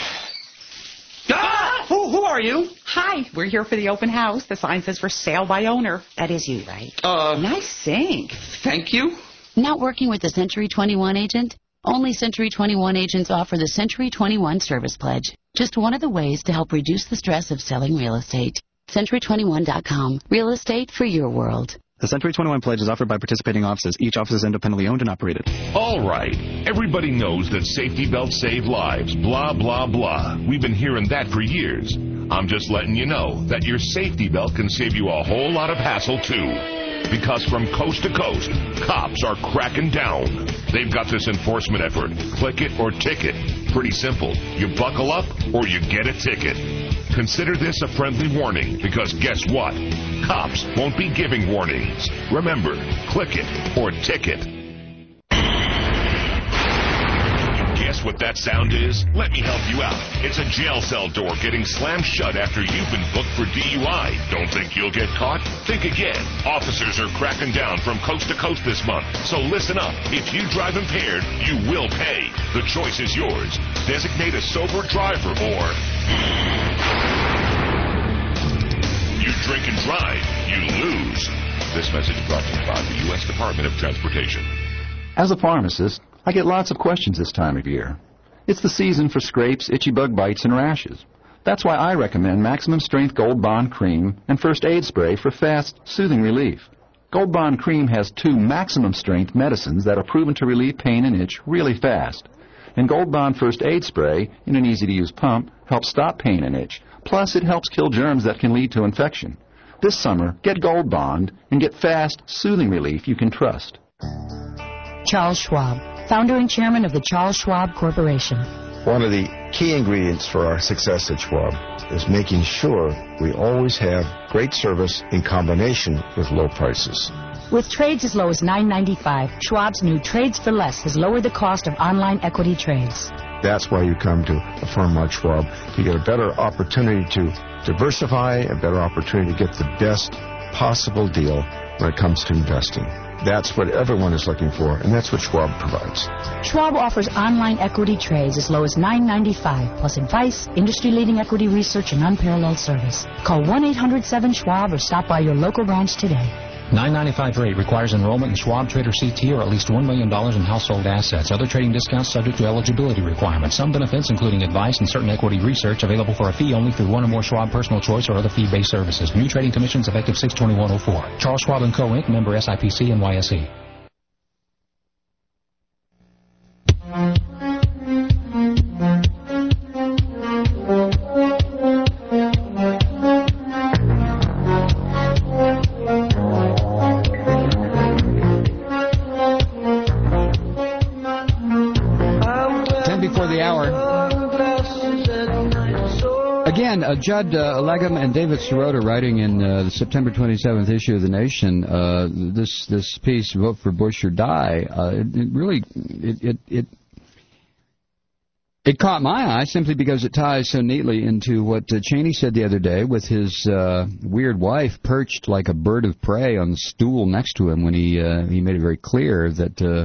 Ah! Who, who are you? Hi. We're here for the open house. The sign says for sale by owner. That is you, right? Uh. Nice sink. Thank you. Not working with the Century twenty-one agent? Only Century twenty-one agents offer the Century twenty-one Service Pledge. Just one of the ways to help reduce the stress of selling real estate. Century twenty-one dot com. Real estate for your world. The Century twenty-one Pledge is offered by participating offices. Each office is independently owned and operated. All right. Everybody knows that safety belts save lives. Blah, blah, blah. We've been hearing that for years. I'm just letting you know that your safety belt can save you a whole lot of hassle, too. Because from coast to coast, cops are cracking down. They've got this enforcement effort. Click it or ticket. Pretty simple. You buckle up or you get a ticket. Consider this a friendly warning, because guess what? Cops won't be giving warnings. Remember, click it or ticket. Guess Guess what that sound is? Let me help you out. It's a jail cell door getting slammed shut after you've been booked for D U I. Don't think you'll get caught? Think again. Officers are cracking down from coast to coast this month. So listen up. If you drive impaired, you will pay. The choice is yours. Designate a sober driver or you drink and drive, you lose. This message brought to you by the U S Department of Transportation. As a pharmacist, I get lots of questions this time of year. It's the season for scrapes, itchy bug bites, and rashes. That's why I recommend Maximum Strength Gold Bond Cream and First Aid Spray for fast, soothing relief. Gold Bond Cream has two maximum strength medicines that are proven to relieve pain and itch really fast. And Gold Bond First Aid Spray, in an easy-to-use pump, helps stop pain and itch. Plus, it helps kill germs that can lead to infection. This summer, get Gold Bond and get fast, soothing relief you can trust. Charles Schwab, founder and chairman of the Charles Schwab Corporation. One of the key ingredients for our success at Schwab is making sure we always have great service in combination with low prices. With trades as low as nine ninety-five, Schwab's new Trades for Less has lowered the cost of online equity trades. That's why you come to a firm like Schwab, to get a better opportunity to diversify, a better opportunity to get the best possible deal when it comes to investing. That's what everyone is looking for, and that's what Schwab provides. Schwab offers online equity trades as low as nine ninety-five, plus advice, industry-leading equity research, and unparalleled service. Call one eight hundred seven Schwab or stop by your local branch today. nine ninety-five rate requires enrollment in Schwab Trader C T or at least one million dollars in household assets. Other trading discounts subject to eligibility requirements. Some benefits, including advice and certain equity research, available for a fee only through one or more Schwab Personal Choice or other fee-based services. New trading commissions effective six twenty-one oh four. Charles Schwab and Co. Incorporated, member S I P C and N Y S E. Again, uh, Judd uh, Legum and David Sirota writing in uh, the September twenty-seventh issue of The Nation, uh, this this piece, Vote for Bush or Die, uh, it, it really, it, it, it, it caught my eye simply because it ties so neatly into what uh, Cheney said the other day with his uh, weird wife perched like a bird of prey on the stool next to him when he, uh, he made it very clear that Uh,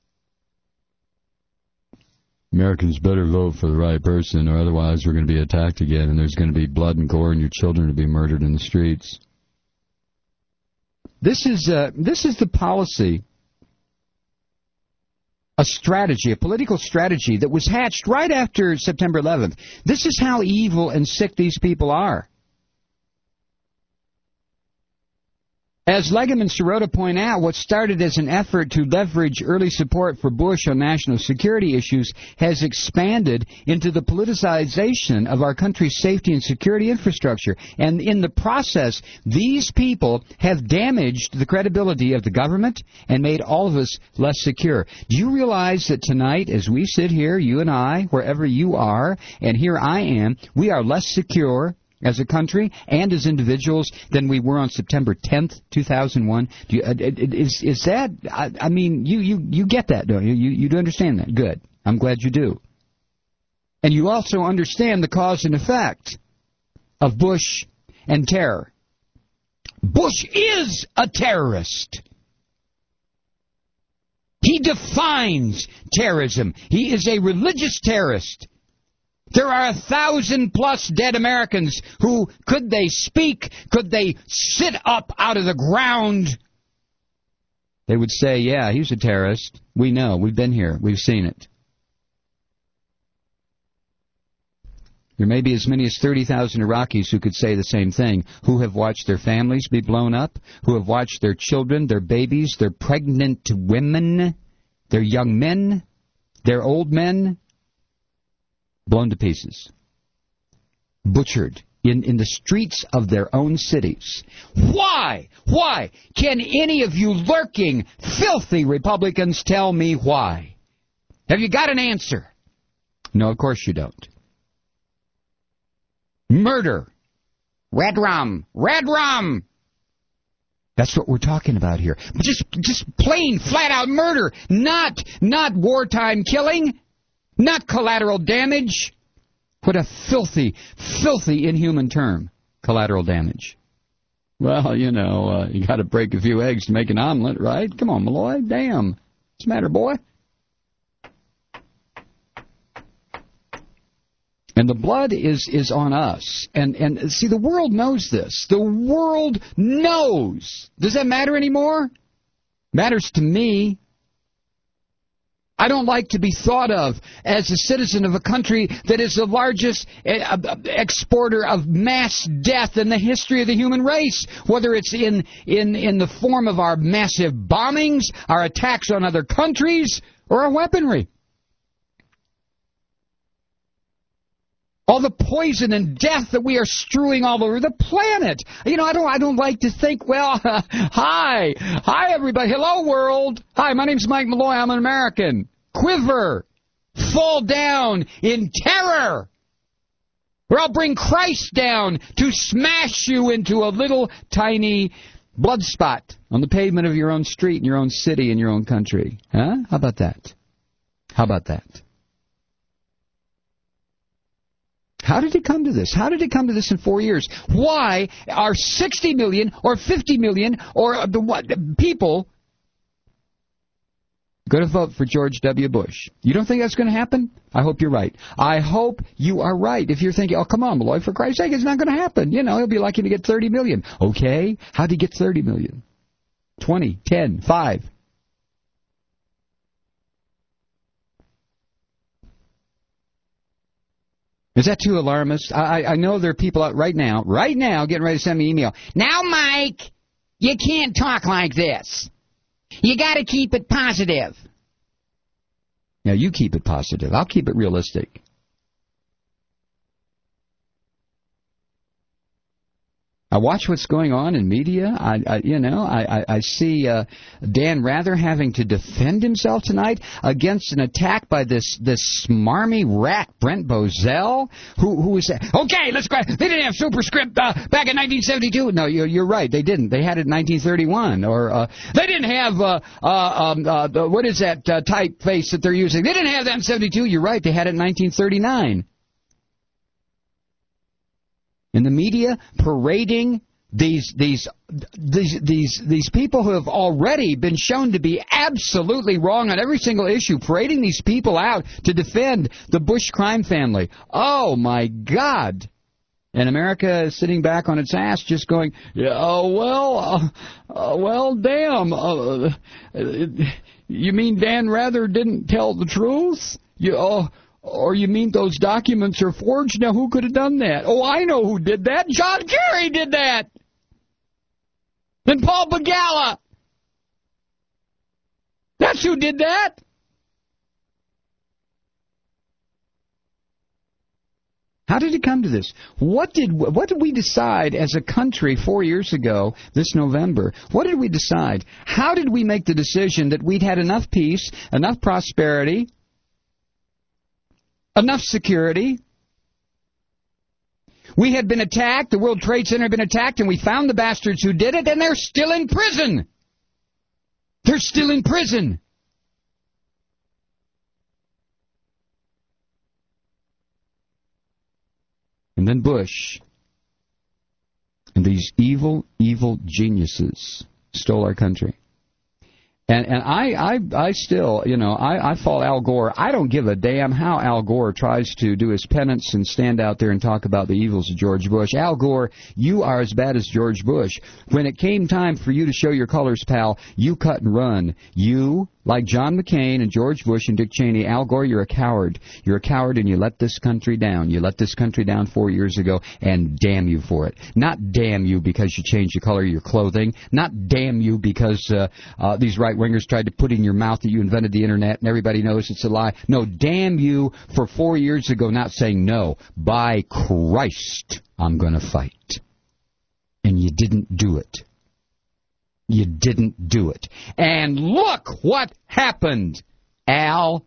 Americans better vote for the right person, or otherwise we're going to be attacked again, and there's going to be blood and gore, and your children will be murdered in the streets. This is uh, this is the policy, a strategy, a political strategy that was hatched right after September eleventh. This is how evil and sick these people are. As Legum and Sirota point out, what started as an effort to leverage early support for Bush on national security issues has expanded into the politicization of our country's safety and security infrastructure. And in the process, these people have damaged the credibility of the government and made all of us less secure. Do you realize that tonight, as we sit here, you and I, wherever you are, and here I am, we are less secure as a country and as individuals than we were on September tenth, two thousand one. Do you, uh, is is that? I, I mean, you, you you get that, don't you? You you do understand that? Good. I'm glad you do. And you also understand the cause and effect of Bush and terror. Bush is a terrorist. He defines terrorism. He is a religious terrorist. There are a thousand plus dead Americans who, could they speak, could they sit up out of the ground, they would say, yeah, he's a terrorist. We know. We've been here. We've seen it. There may be as many as thirty thousand Iraqis who could say the same thing, who have watched their families be blown up, who have watched their children, their babies, their pregnant women, their young men, their old men, blown to pieces, butchered in, in the streets of their own cities. Why? Why? Can any of you lurking, filthy Republicans tell me why? Have you got an answer? No, of course you don't. Murder. Red rum. Red rum. That's what we're talking about here. Just, just plain, flat-out murder. Not, not wartime killing. Not collateral damage. What a filthy, filthy, inhuman term, collateral damage. Well, you know, uh, you got to break a few eggs to make an omelet, right? Come on, Malloy. Damn. What's the matter, boy? And the blood is, is on us. And, and see, the world knows this. The world knows. Does that matter anymore? Matters to me. I don't like to be thought of as a citizen of a country that is the largest uh, exporter of mass death in the history of the human race, whether it's in, in, in the form of our massive bombings, our attacks on other countries, or our weaponry. All the poison and death that we are strewing all over the planet. You know, I don't I don't like to think, well, uh, hi. Hi, everybody. Hello, world. Hi, my name's Mike Malloy. I'm an American. Quiver. Fall down in terror. Or I'll bring Christ down to smash you into a little tiny blood spot on the pavement of your own street in your own city in your own country. Huh? How about that? How about that? How did it come to this? How did it come to this in four years? Why are sixty million or fifty million or the what people going to vote for George W. Bush? You don't think that's going to happen? I hope you're right. I hope you are right. If you're thinking, oh, come on, Malloy, for Christ's sake, it's not going to happen. You know, he'll be lucky to get thirty million. Okay, how'd he get thirty million? twenty, ten, five. Is that too alarmist? I, I know there are people out right now, right now, getting ready to send me an email. Now, Mike, you can't talk like this. You got to keep it positive. Now, you keep it positive. I'll keep it realistic. I watch what's going on in media. I, I you know, I, I, I see uh, Dan Rather having to defend himself tonight against an attack by this this smarmy rat, Brent Bozell, who who is okay. Let's go. They didn't have superscript uh, back in nineteen seventy-two. No, you're you're right. They didn't. They had it in nineteen thirty-one. Or uh, they didn't have uh, uh, um, uh, the, what is that uh, typeface that they're using? They didn't have that in seventy-two. You're right. They had it in nineteen thirty-nine. In the media, parading these these these these these people who have already been shown to be absolutely wrong on every single issue, parading these people out to defend the Bush crime family. Oh my God! And America is sitting back on its ass, just going, yeah, oh well, uh, uh, well, damn. Uh, uh, you mean Dan Rather didn't tell the truth? You oh. Or you mean those documents are forged? Now, who could have done that? Oh, I know who did that. John Kerry did that. And Paul Begala. That's who did that. How did it come to this? What did what did we decide as a country four years ago, this November? What did we decide? How did we make the decision that we'd had enough peace, enough prosperity, enough security? We had been attacked, the World Trade Center had been attacked, and we found the bastards who did it, and they're still in prison. They're still in prison. And then Bush and these evil, evil geniuses stole our country. And and I, I I still, you know, I, I follow Al Gore. I don't give a damn how Al Gore tries to do his penance and stand out there and talk about the evils of George Bush. Al Gore, you are as bad as George Bush. When it came time for you to show your colors, pal, you cut and run. You, like John McCain and George Bush and Dick Cheney, Al Gore, you're a coward. You're a coward and you let this country down. You let this country down four years ago, and damn you for it. Not damn you because you changed the color of your clothing. Not damn you because uh, uh, these right-wingers tried to put in your mouth that you invented the Internet and everybody knows it's a lie. No, damn you for four years ago not saying no. By Christ, I'm going to fight. And you didn't do it. You didn't do it. And look what happened, Al.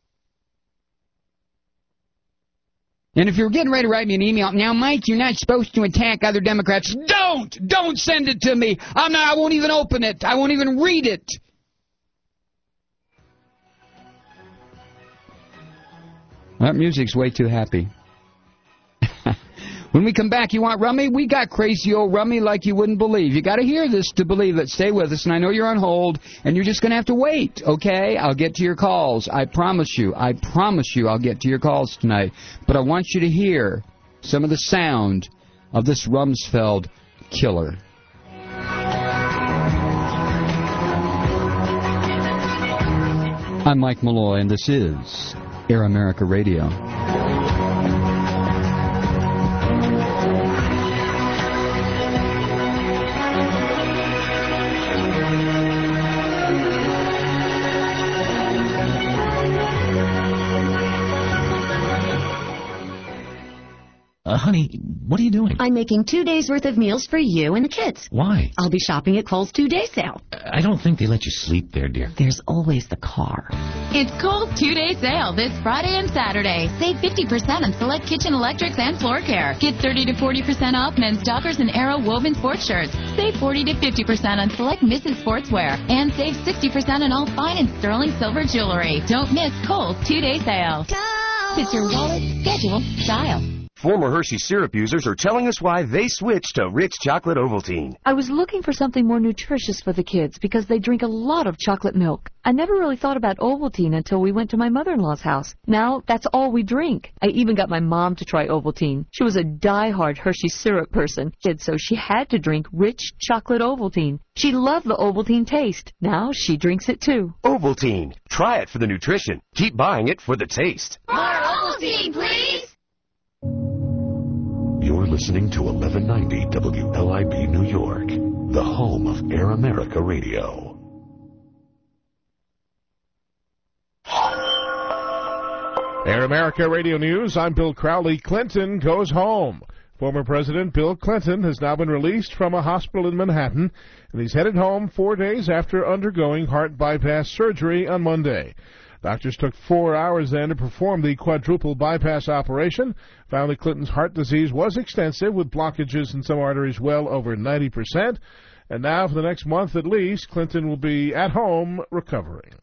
And if you're getting ready to write me an email, now, Mike, you're not supposed to attack other Democrats. Don't! Don't send it to me. I'm not, I won't even open it. I won't even read it. That music's way too happy. When we come back, you want Rummy? We got crazy old Rummy like you wouldn't believe. You got to hear this to believe it. Stay with us, and I know you're on hold, and you're just going to have to wait, okay? I'll get to your calls. I promise you. I promise you I'll get to your calls tonight. But I want you to hear some of the sound of this Rumsfeld killer. I'm Mike Malloy, and this is Air America Radio. Uh, honey, what are you doing? I'm making two days' worth of meals for you and the kids. Why? I'll be shopping at Kohl's two-day sale. I don't think they let you sleep there, dear. There's always the car. It's Kohl's two-day sale this Friday and Saturday. Save fifty percent on select kitchen electrics and floor care. Get thirty to forty percent off men's Dockers and Arrow woven sports shirts. Save forty to fifty percent on select Missus Sportswear. And save sixty percent on all fine and sterling silver jewelry. Don't miss Kohl's two-day sale. Kohl's. It's your wallet, schedule, style. Former Hershey syrup users are telling us why they switched to Rich Chocolate Ovaltine. I was looking for something more nutritious for the kids because they drink a lot of chocolate milk. I never really thought about Ovaltine until we went to my mother-in-law's house. Now, that's all we drink. I even got my mom to try Ovaltine. She was a die-hard Hershey syrup person, so she had to drink Rich Chocolate Ovaltine. She loved the Ovaltine taste. Now she drinks it too. Ovaltine. Try it for the nutrition. Keep buying it for the taste. More Ovaltine, please! You're listening to eleven ninety W L I B New York, the home of Air America Radio. Air America Radio News, I'm Bill Crowley. Clinton goes home. Former President Bill Clinton has now been released from a hospital in Manhattan, and he's headed home four days after undergoing heart bypass surgery on Monday. Doctors took four hours then to perform the quadruple bypass operation, found that Clinton's heart disease was extensive with blockages in some arteries well over ninety percent. And now for the next month at least, Clinton will be at home recovering.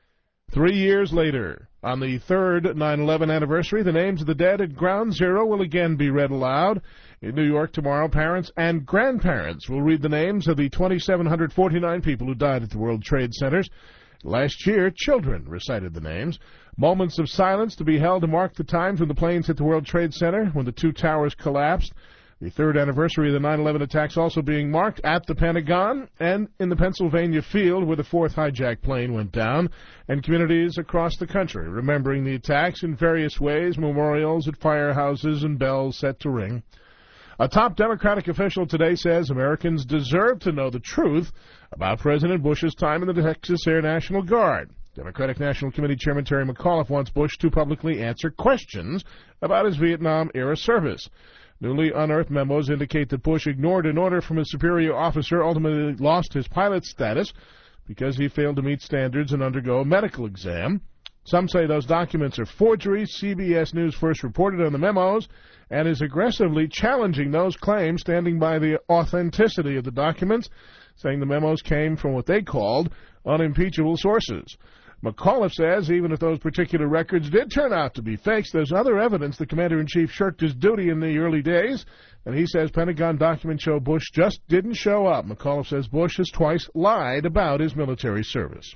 Three years later, on the third nine eleven anniversary, the names of the dead at Ground Zero will again be read aloud. In New York tomorrow, parents and grandparents will read the names of the two thousand seven hundred forty-nine people who died at the World Trade Centers. Last year, children recited the names. Moments of silence to be held to mark the times when the planes hit the World Trade Center, when the two towers collapsed. The third anniversary of the nine eleven attacks also being marked at the Pentagon and in the Pennsylvania field where the fourth hijacked plane went down, and communities across the country remembering the attacks in various ways, memorials at firehouses and bells set to ring. A top Democratic official today says Americans deserve to know the truth about President Bush's time in the Texas Air National Guard. Democratic National Committee Chairman Terry McAuliffe wants Bush to publicly answer questions about his Vietnam-era service. Newly unearthed memos indicate that Bush ignored an order from his superior officer, ultimately lost his pilot status because he failed to meet standards and undergo a medical exam. Some say those documents are forgeries. C B S News first reported on the memos and is aggressively challenging those claims, standing by the authenticity of the documents, saying the memos came from what they called unimpeachable sources. McAuliffe says even if those particular records did turn out to be fakes, there's other evidence the commander-in-chief shirked his duty in the early days, and he says Pentagon documents show Bush just didn't show up. McAuliffe says Bush has twice lied about his military service.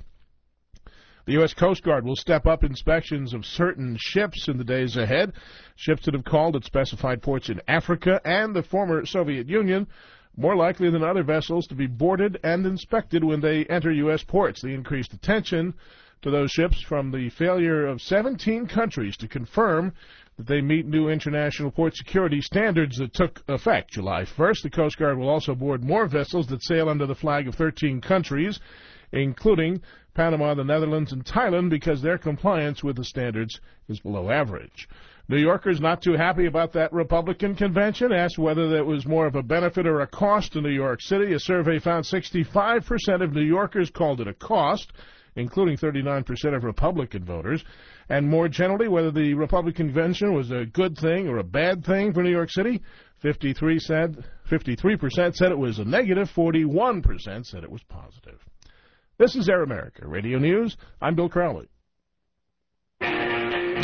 The U S Coast Guard will step up inspections of certain ships in the days ahead, ships that have called at specified ports in Africa and the former Soviet Union, more likely than other vessels to be boarded and inspected when they enter U S ports. The increased attention to those ships from the failure of seventeen countries to confirm that they meet new international port security standards that took effect July first. The Coast Guard will also board more vessels that sail under the flag of thirteen countries, including Panama, the Netherlands, and Thailand, because their compliance with the standards is below average. New Yorkers not too happy about that Republican convention, asked whether that was more of a benefit or a cost to New York City. A survey found sixty-five percent of New Yorkers called it a cost, including thirty-nine percent of Republican voters. And more generally, whether the Republican convention was a good thing or a bad thing for New York City, fifty-three percent said it was a negative, forty-one percent said it was positive. This is Air America Radio News. I'm Bill Crowley.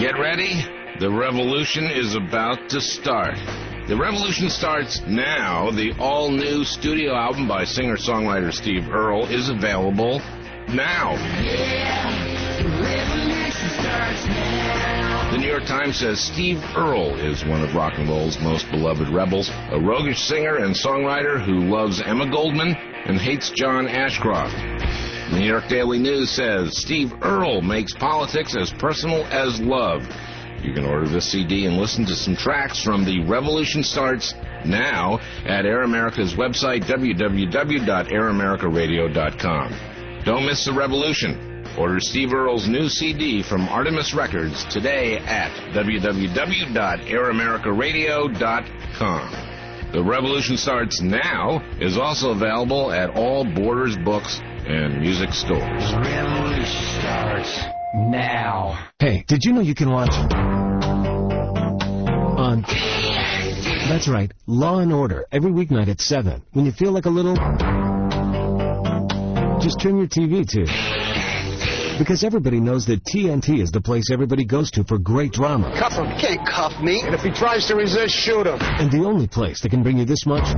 Get ready. The revolution is about to start. The revolution starts now. The all-new studio album by singer-songwriter Steve Earle is available now. Yeah, the revolution starts now. The New York Times says Steve Earle is one of rock and roll's most beloved rebels, a roguish singer and songwriter who loves Emma Goldman and hates John Ashcroft. The New York Daily News says Steve Earle makes politics as personal as love. You can order this C D and listen to some tracks from The Revolution Starts now at Air America's website, w w w dot air america radio dot com. Don't miss the revolution. Order Steve Earle's new C D from Artemis Records today at w w w dot air america radio dot com. The Revolution Starts Now is also available at all Borders books and music stores. The revolution starts now. Hey, did you know you can watch on... That's right, Law and Order, every weeknight at seven. When you feel like a little... Just trim your T V to... Because everybody knows that T N T is the place everybody goes to for great drama. Cuff him. He can't cuff me. And if he tries to resist, shoot him. And the only place that can bring you this much...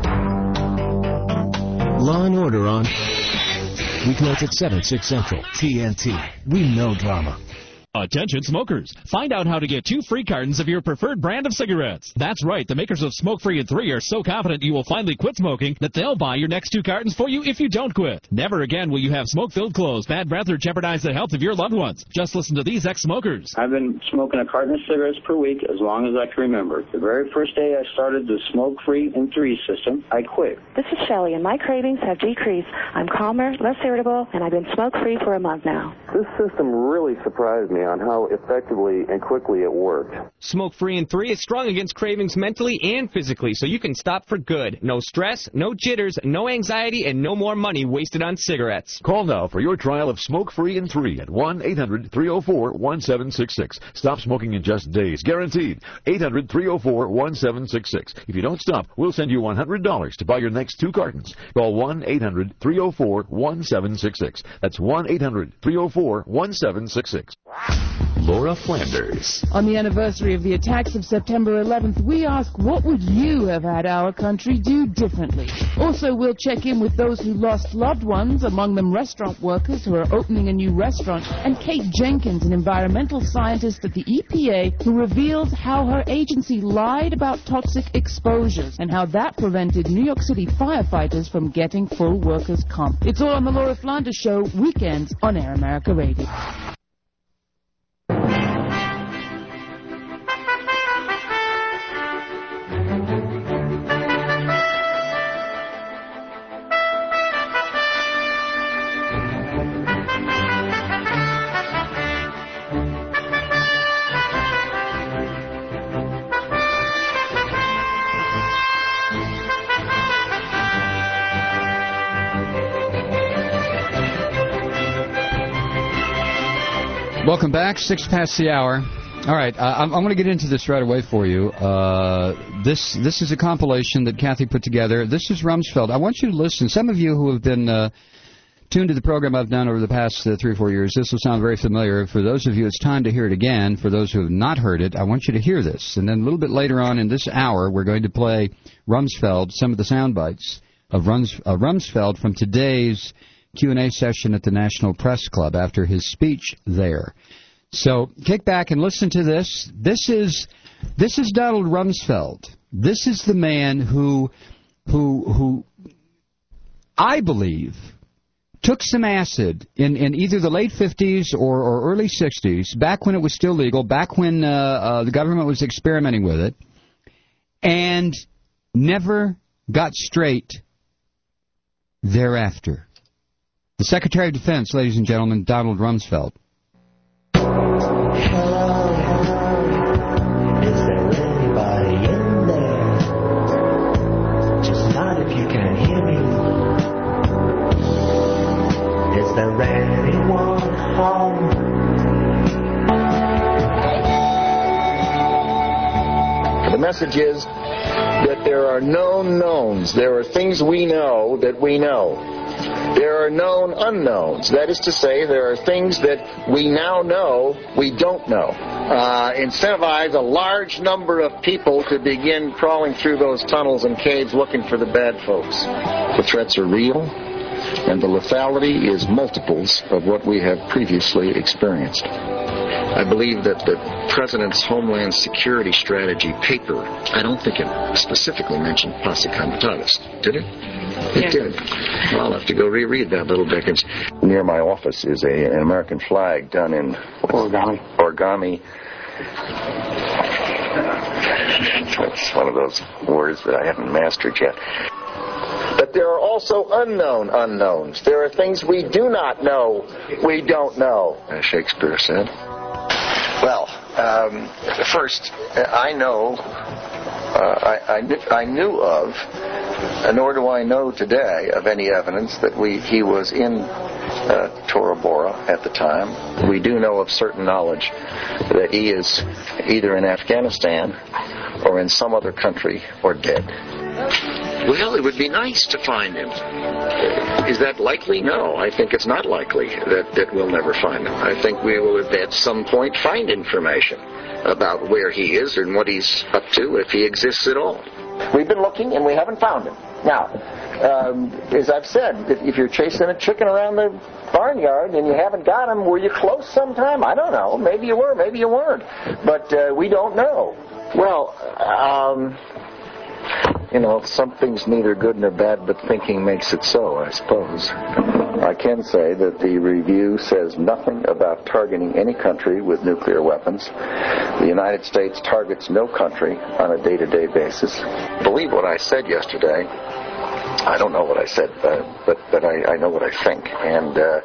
Law and Order on... Weeknights at seven, six Central. T N T. We know drama. Attention smokers. Find out how to get two free cartons of your preferred brand of cigarettes. That's right. The makers of Smoke Free and three are so confident you will finally quit smoking that they'll buy your next two cartons for you if you don't quit. Never again will you have smoke-filled clothes, bad breath, or jeopardize the health of your loved ones. Just listen to these ex-smokers. I've been smoking a carton of cigarettes per week as long as I can remember. The very first day I started the Smoke Free and three system, I quit. This is Shelley, and my cravings have decreased. I'm calmer, less irritable, and I've been smoke-free for a month now. This system really surprised me on how effectively and quickly it worked. Smoke Free and three is strong against cravings mentally and physically, so you can stop for good. No stress, no jitters, no anxiety, and no more money wasted on cigarettes. Call now for your trial of Smoke Free and three at one eight hundred three oh four one seven six six. Stop smoking in just days. Guaranteed. eight hundred three oh four one seven six six. If you don't stop, we'll send you one hundred dollars to buy your next two cartons. Call one eight hundred three oh four one seven six six. That's one eight hundred three oh four one seven six six. Laura Flanders. On the anniversary of the attacks of September eleventh, we ask, what would you have had our country do differently? Also, we'll check in with those who lost loved ones, among them restaurant workers who are opening a new restaurant, and Kate Jenkins, an environmental scientist at the E P A, who reveals how her agency lied about toxic exposures and how that prevented New York City firefighters from getting full workers' comp. It's all on the Laura Flanders Show, weekends on Air America Radio. Welcome back, six past the hour. All right, uh, I'm, I'm going to get into this right away for you. Uh, this this is a compilation that Kathy put together. This is Rumsfeld. I want you to listen. Some of you who have been uh, tuned to the program I've done over the past uh, three or four years, this will sound very familiar. For those of you, it's time to hear it again. For those who have not heard it, I want you to hear this. And then a little bit later on in this hour, we're going to play Rumsfeld, some of the sound bites of Rums, uh, Rumsfeld from today's Q and A session at the National Press Club after his speech there. So kick back and listen to this. This is this is Donald Rumsfeld. This is the man who who who I believe took some acid in, in either the late fifties or, or early sixties, back when it was still legal, back when uh, uh, the government was experimenting with it, and never got straight thereafter. The Secretary of Defense, ladies and gentlemen, Donald Rumsfeld. Hello, hello. Is there anybody in there? Just nod if you can hear me. Is there anyone home? The message is that there are known knowns. There are things we know that we know. There are known unknowns. That is to say, there are things that we now know we don't know. Uh, incentivize a large number of people to begin crawling through those tunnels and caves looking for the bad folks. The threats are real, and the lethality is multiples of what we have previously experienced. I believe that the President's Homeland Security Strategy paper, I don't think it specifically mentioned Posse Comitatus, did it? It yeah. did. Well, I'll have to go reread that little bit. Near my office is a, an American flag done in origami. Origami. That's one of those words that I haven't mastered yet. But there are also unknown unknowns. There are things we do not know we don't know, as Shakespeare said. Well, um, first, I know, uh, I, I, knew, I knew of, nor do I know today of any evidence that we he was in uh, Tora Bora at the time. We do know of certain knowledge that he is either in Afghanistan or in some other country or dead. Well, it would be nice to find him. Is that likely? No, I think it's not likely that, that we'll never find him. I think we will at some point find information about where he is and what he's up to, if he exists at all. We've been looking and we haven't found him. Now, um, as I've said, if, if you're chasing a chicken around the barnyard and you haven't got him, were you close sometime? I don't know. Maybe you were, maybe you weren't. But uh, we don't know. Well, um... You know, something's neither good nor bad, but thinking makes it so, I suppose. I can say that the review says nothing about targeting any country with nuclear weapons. The United States targets no country on a day-to-day basis. Believe what I said yesterday. I don't know what I said, uh, but but I, I know what I think, and uh,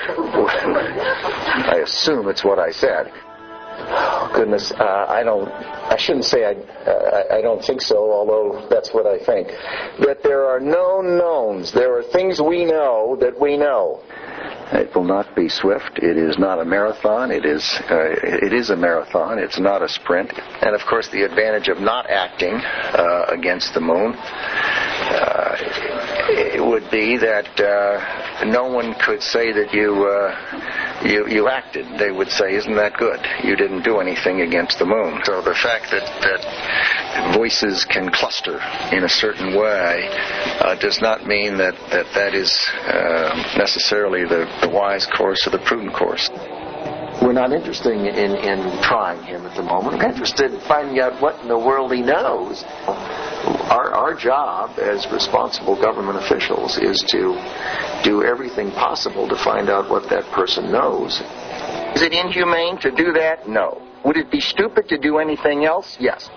I assume it's what I said. Oh, goodness, uh, I don't, I shouldn't say I, uh, I don't think so, although that's what I think. That there are known knowns. There are things we know that we know. It will not be swift. It is not a marathon. It is, uh, it is a marathon. It's not a sprint. And, of course, the advantage of not acting uh, against the moon uh, it would be that uh, no one could say that you... Uh, You, you acted. They would say, isn't that good? You didn't do anything against the moon. So the fact that, that voices can cluster in a certain way uh, does not mean that that, that is uh, necessarily the, the wise course or the prudent course. We're not interested in, in trying him at the moment. We're interested in finding out what in the world he knows. Our, our job as responsible government officials is to do everything possible to find out what that person knows. Is it inhumane to do that? No. Would it be stupid to do anything else? Yes.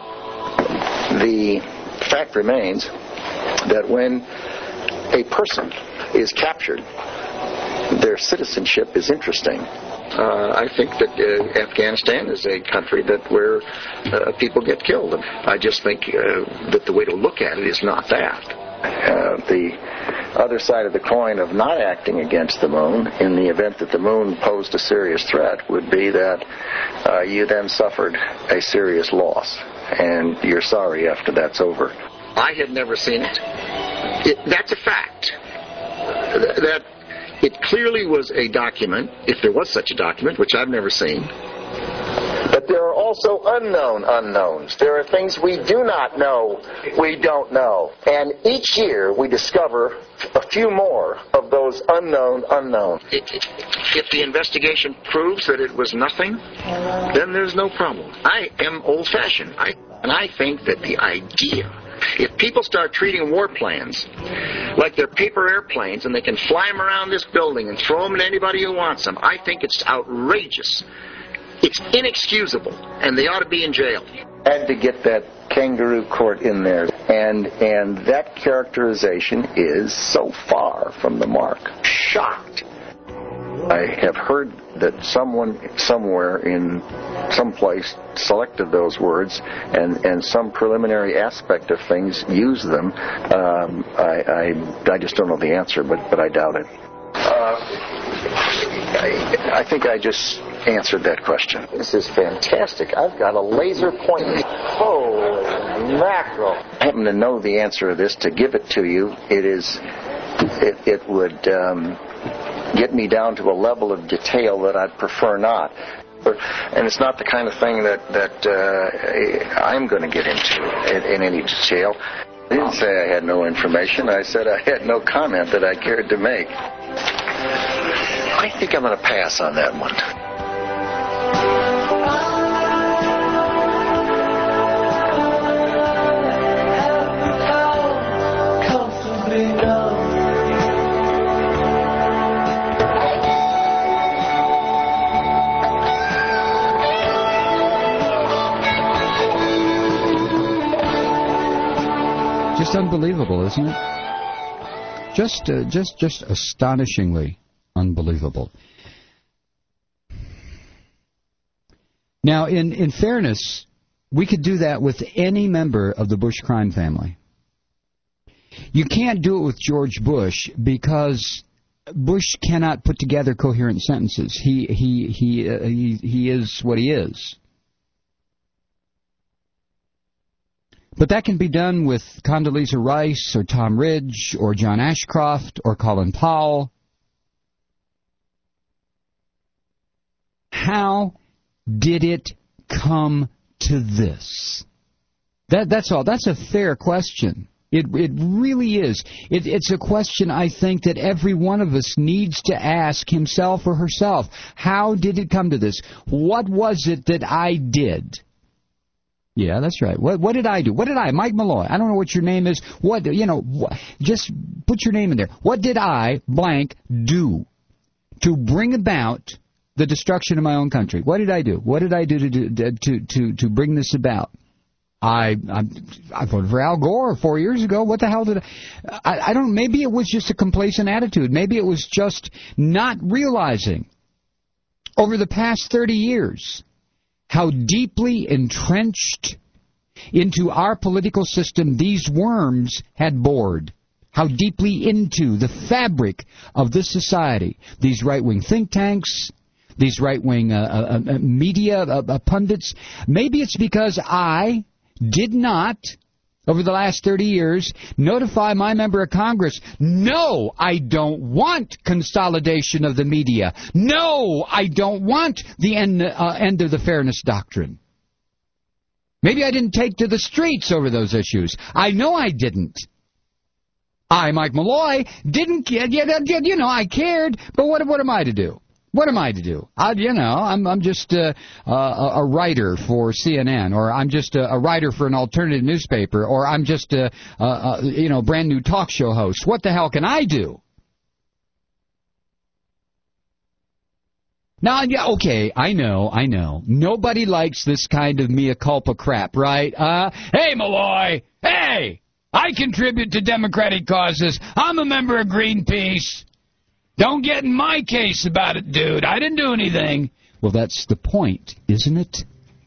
The fact remains that when a person is captured, their citizenship is interesting. Uh, I think that uh, Afghanistan is a country that where uh, people get killed. I just think uh, that the way to look at it is not that. Uh, the other side of the coin of not acting against the moon, in the event that the moon posed a serious threat, would be that uh, you then suffered a serious loss, and you're sorry after that's over. I had never seen it. it that's a fact. That it clearly was a document, if there was such a document, which I've never seen. But there are also unknown unknowns. There are things we do not know we don't know. And each year we discover a few more of those unknown unknowns. If the investigation proves that it was nothing, then there's no problem. I am old-fashioned. I, and I think that the idea... If people start treating warplanes like they're paper airplanes and they can fly them around this building and throw them at anybody who wants them, I think it's outrageous. It's inexcusable, and they ought to be in jail. Had to get that kangaroo court in there, and and that characterization is so far from the mark. Shocked. I have heard that someone somewhere in some place selected those words and, and some preliminary aspect of things used them. Um, I, I, I just don't know the answer, but, but I doubt it. Uh, I, I think I just answered that question. This is fantastic. I've got a laser pointer. Holy mackerel. I happen to know the answer to this. To give it to you, it is... it, it would um, get me down to a level of detail that I'd prefer not. And it's not the kind of thing that, that uh, I'm going to get into in, in any detail. I didn't say I had no information. I said I had no comment that I cared to make. I think I'm going to pass on that one. Just unbelievable, isn't it? Just, uh, just, just astonishingly unbelievable. Now, in, in fairness, we could do that with any member of the Bush crime family. You can't do it with George Bush because Bush cannot put together coherent sentences. He, he, he, uh, he, he is what he is. But that can be done with Condoleezza Rice or Tom Ridge or John Ashcroft or Colin Powell. How did it come to this? That, that's all. That's a fair question. It, it really is. It, it's a question I think that every one of us needs to ask himself or herself. How did it come to this? What was it that I did? Yeah, that's right. What what did I do? What did I, Mike Malloy, I don't know what your name is. What, you know, wh- just put your name in there. What did I, blank, do to bring about the destruction of my own country? What did I do? What did I do to do, to to to bring this about? I I, I voted for Al Gore four years ago. What the hell did I, I? I don't. Maybe it was just a complacent attitude. Maybe it was just not realizing over the past thirty years how deeply entrenched into our political system these worms had bored. How deeply into the fabric of this society these right-wing think tanks, these right-wing uh, uh, uh, media uh, uh, pundits. Maybe it's because I did not, over the last thirty years, notify my member of Congress, no, I don't want consolidation of the media. No, I don't want the end, uh, end of the fairness doctrine. Maybe I didn't take to the streets over those issues. I know I didn't. I, Mike Malloy, didn't, you know, I cared, but what, what am I to do? What am I to do? I, you know, I'm I'm just uh, a, a writer for C N N, or I'm just a, a writer for an alternative newspaper, or I'm just a, a, a you know brand new talk show host. What the hell can I do? Now, yeah, okay, I know, I know. Nobody likes this kind of mea culpa crap, right? Uh, hey, Malloy, hey, I contribute to democratic causes. I'm a member of Greenpeace. Don't get in my case about it, dude. I didn't do anything. Well, that's the point, isn't it?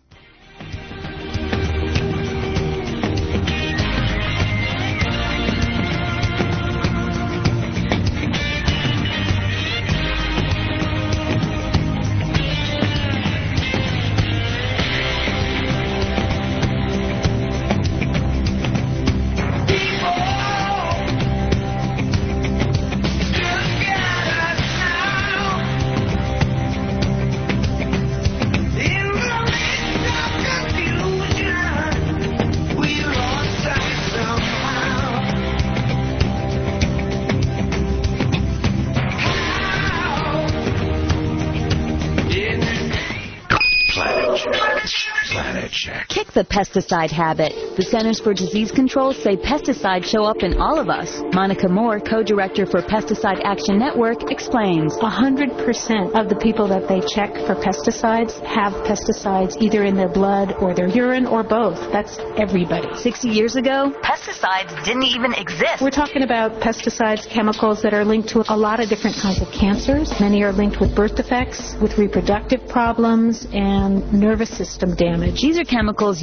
Kick the pesticide habit. The Centers for Disease Control say pesticides show up in all of us. Monica Moore, co-director for Pesticide Action Network, explains. one hundred percent of the people that they check for pesticides have pesticides either in their blood or their urine or both. That's everybody. sixty years ago, pesticides didn't even exist. We're talking about pesticides, chemicals that are linked to a lot of different kinds of cancers. Many are linked with birth defects, with reproductive problems, and nervous system damage. These are chemicals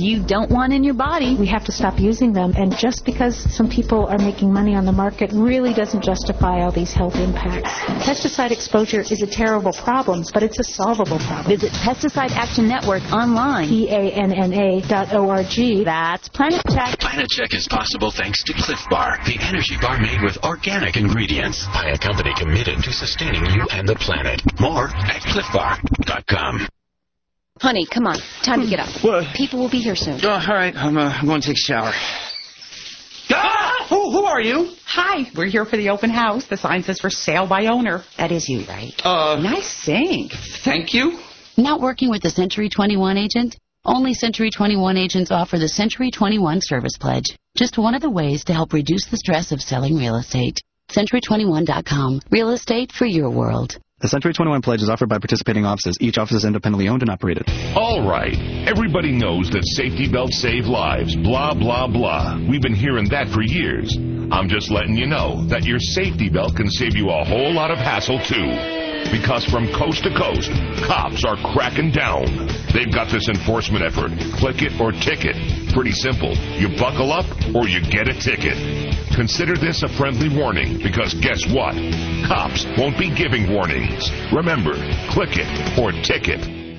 you don't want in your body. We have to stop using them, and just because some people are making money on the market really doesn't justify all these health impacts. Pesticide exposure is a terrible problem, but it's a solvable problem. Visit Pesticide Action Network online. P A N N A dot O R G. That's Planet Check. Planet Check is possible thanks to Cliff Bar, the energy bar made with organic ingredients by a company committed to sustaining you and the planet. More at cliff bar dot com. Honey, come on. Time to get up. What? People will be here soon. Oh, all right. I'm, uh, I'm going to take a shower. Ah! Who, who are you? Hi, we're here for the open house. The sign says for sale by owner. That is you, right? Uh, nice sink. Thank you. Not working with the Century twenty-one agent? Only Century twenty-one agents offer the Century twenty-one Service Pledge. Just one of the ways to help reduce the stress of selling real estate. Century twenty-one dot com. Real estate for your world. The Century twenty-one Pledge is offered by participating offices. Each office is independently owned and operated. All right. Everybody knows that safety belts save lives. Blah, blah, blah. We've been hearing that for years. I'm just letting you know that your safety belt can save you a whole lot of hassle, too. Because from coast to coast, cops are cracking down. They've got this enforcement effort. Click it or ticket. Pretty simple. You buckle up or you get a ticket. Consider this a friendly warning, because guess what? Cops won't be giving warnings. Remember, click it or ticket.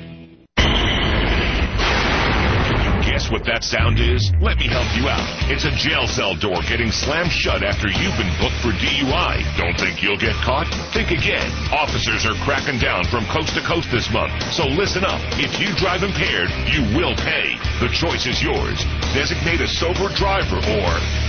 Guess what that sound is? Let me help you out. It's a jail cell door getting slammed shut after you've been booked for D U I. Don't think you'll get caught? Think again. Officers are cracking down from coast to coast this month. So listen up. If you drive impaired, you will pay. The choice is yours. Designate a sober driver or...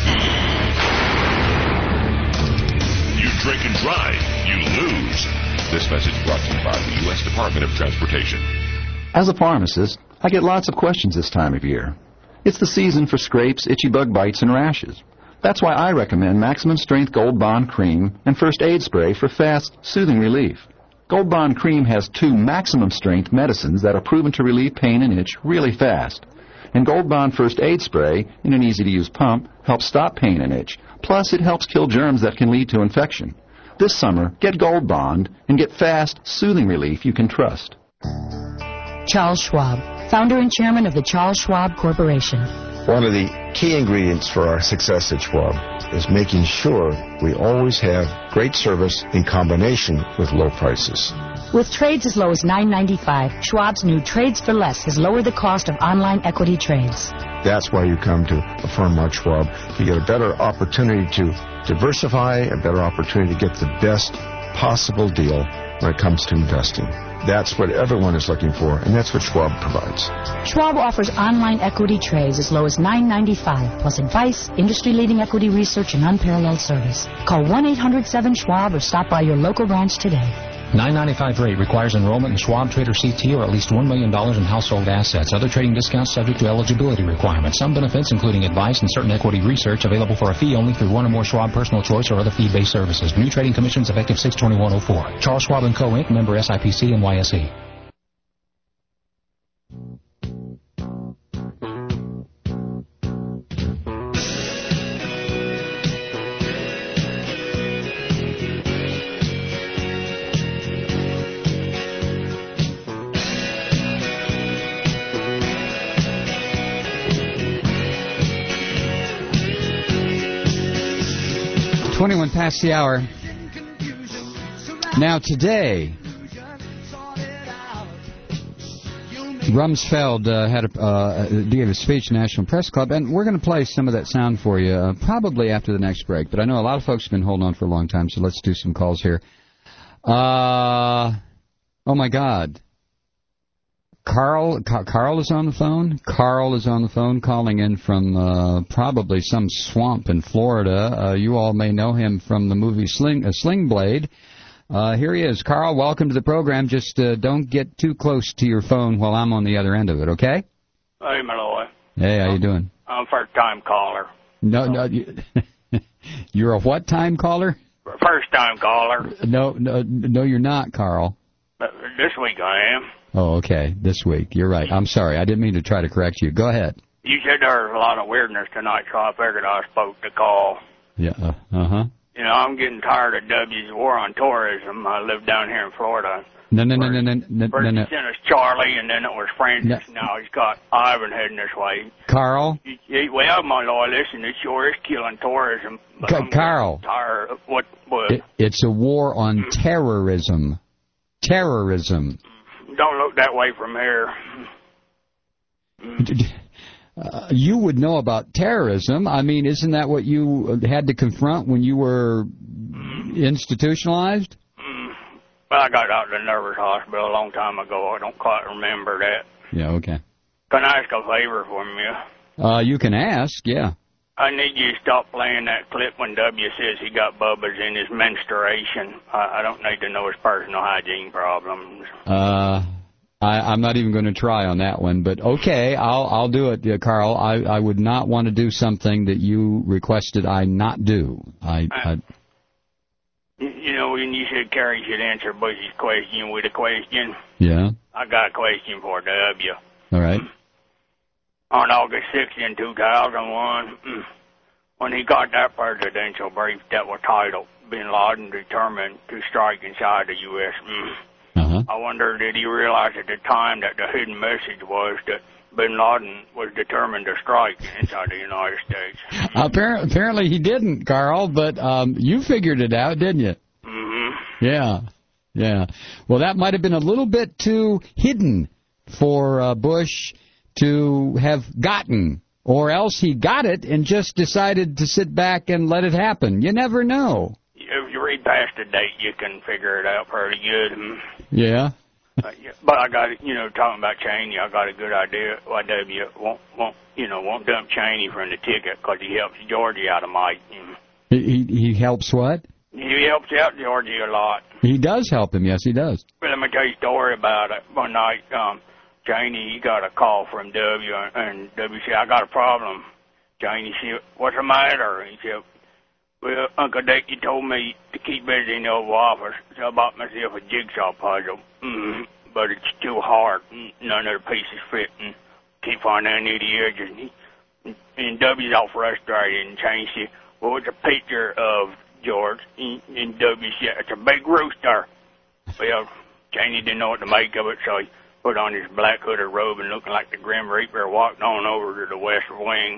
You drink and drive, you lose. This message brought to you by the U S Department of Transportation. As a pharmacist, I get lots of questions this time of year. It's the season for scrapes, itchy bug bites, and rashes. That's why I recommend Maximum Strength Gold Bond Cream and First Aid Spray for fast, soothing relief. Gold Bond Cream has two maximum strength medicines that are proven to relieve pain and itch really fast. And Gold Bond First Aid Spray, in an easy-to-use pump, helps stop pain and itch. Plus, it helps kill germs that can lead to infection. This summer, get Gold Bond and get fast, soothing relief you can trust. Charles Schwab, founder and chairman of the Charles Schwab Corporation. One of the key ingredients for our success at Schwab is making sure we always have great service in combination with low prices. With trades as low as nine ninety-five, Schwab's new Trades for Less has lowered the cost of online equity trades. That's why you come to a firm like Schwab, to get a better opportunity to diversify, a better opportunity to get the best possible deal when it comes to investing. That's what everyone is looking for, and that's what Schwab provides. Schwab offers online equity trades as low as nine ninety-five, plus advice, industry-leading equity research, and unparalleled service. Call one eight hundred seven schwab or stop by your local branch today. nine ninety-five rate requires enrollment in Schwab Trader C T or at least one million dollars in household assets. Other trading discounts subject to eligibility requirements. Some benefits, including advice and certain equity research, available for a fee only through one or more Schwab Personal Choice or other fee-based services. New trading commissions effective six twenty-one oh four. Charles Schwab and Co. Incorporated, member S I P C and N Y S E. twenty-one past the hour. Now today, Rumsfeld uh, had a, uh, gave a speech at the National Press Club, and we're going to play some of that sound for you uh, probably after the next break. But I know a lot of folks have been holding on for a long time, so let's do some calls here. Uh, oh, my God. Carl Car- Carl is on the phone. Carl is on the phone calling in from uh, probably some swamp in Florida. Uh, you all may know him from the movie Sling, uh, Sling Blade. Uh, here he is. Carl, welcome to the program. Just uh, don't get too close to your phone while I'm on the other end of it, okay? Hey, Malloy. Hey, how you doing? I'm a first-time caller. No, no, you, you're a what time caller? First-time caller. No, no, no, you're not, Carl. Uh, this week I am. Oh, okay, this week. You're right. I'm sorry. I didn't mean to try to correct you. Go ahead. You said there was a lot of weirdness tonight, so I figured I was supposed to call. Yeah, uh, uh-huh. You know, I'm getting tired of W's war on tourism. I live down here in Florida. No, no, no, no, no, no, First no, no. he sent us Charlie, and then it was Francis. No. Now he's got Ivan heading this way. Carl? Y- y- Well, my lord, listen, it sure is killing tourism. But Ca- I'm Carl. tired of what, what? It, it's a war on terrorism. Terrorism. Don't look that way from here. Uh, you would know about terrorism. I mean, isn't that what you had to confront when you were institutionalized? Well, I got out of the nervous hospital a long time ago. I don't quite remember that. Yeah, okay. Can I ask a favor from you? Uh, you can ask, yeah. I need you to stop playing that clip when W says he got bubbas in his menstruation. I, I don't need to know his personal hygiene problems. Uh, I, I'm not even going to try on that one, but okay, I'll I'll do it, yeah, Carl. I, I would not want to do something that you requested I not do. I, I You, you know, when you said Carrie should answer Bush's question with a question, yeah. I got a question for W. All right. On August sixth in two thousand one, when he got that presidential brief that was titled, Bin Laden Determined to Strike Inside the U S Uh-huh. I wonder, did he realize at the time that the hidden message was that Bin Laden was determined to strike inside the United States? Apparently, apparently he didn't, Carl, but um, you figured it out, didn't you? Mm-hmm. Yeah, yeah. Well, that might have been a little bit too hidden for uh, Bush to have gotten, or else he got it and just decided to sit back and let it happen. You never know. If you read past the date, you can figure it out pretty good. Yeah. Uh, yeah. But I got, you know, talking about Cheney, I got a good idea. Y W won't, won't, you know, won't dump Cheney from the ticket because he helps Georgia out of Mike. He, he he helps what? He helps out Georgia a lot. He does help him. Yes, he does. But let me tell you a story about it. One night, um, Cheney, he got a call from W, and W said, I got a problem. Cheney said, what's the matter? He said, well, Uncle Dick, you told me to keep busy in the Oval Office, so I bought myself a jigsaw puzzle. Mm-hmm. But it's too hard. None of the pieces fit, and can't find any of the edges. And, and W's all frustrated, and Cheney said, well, it's a picture of George. And, and W said, it's a big rooster. Well, Cheney didn't know what to make of it, so he put on his black hooded robe and looking like the Grim Reaper, walked on over to the West Wing.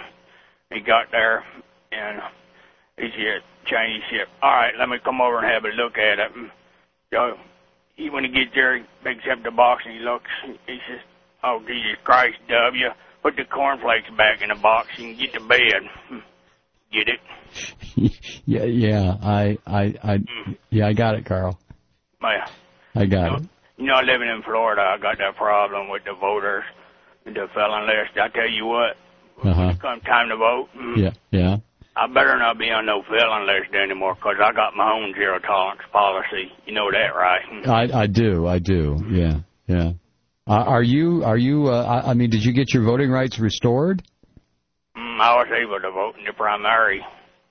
He got there, and he said, Cheney said, all right, let me come over and have a look at it. And so he, when he gets there, he picks up the box and he looks. He says, oh, Jesus Christ, W, put the cornflakes back in the box and get to bed. Get it? yeah, yeah, I, I, I, yeah, I got it, Carl. Well, I got you know, it. You know, living in Florida, I got that problem with the voters, the felon list. I tell you what, when Uh-huh. it comes time to vote, mm, Yeah, yeah. I better not be on no felon list anymore because I got my own zero tolerance policy. You know that, right? I, I do, I do. Yeah, yeah. Uh, are you, are you? Uh, I, I mean, did you get your voting rights restored? Mm, I was able to vote in the primary.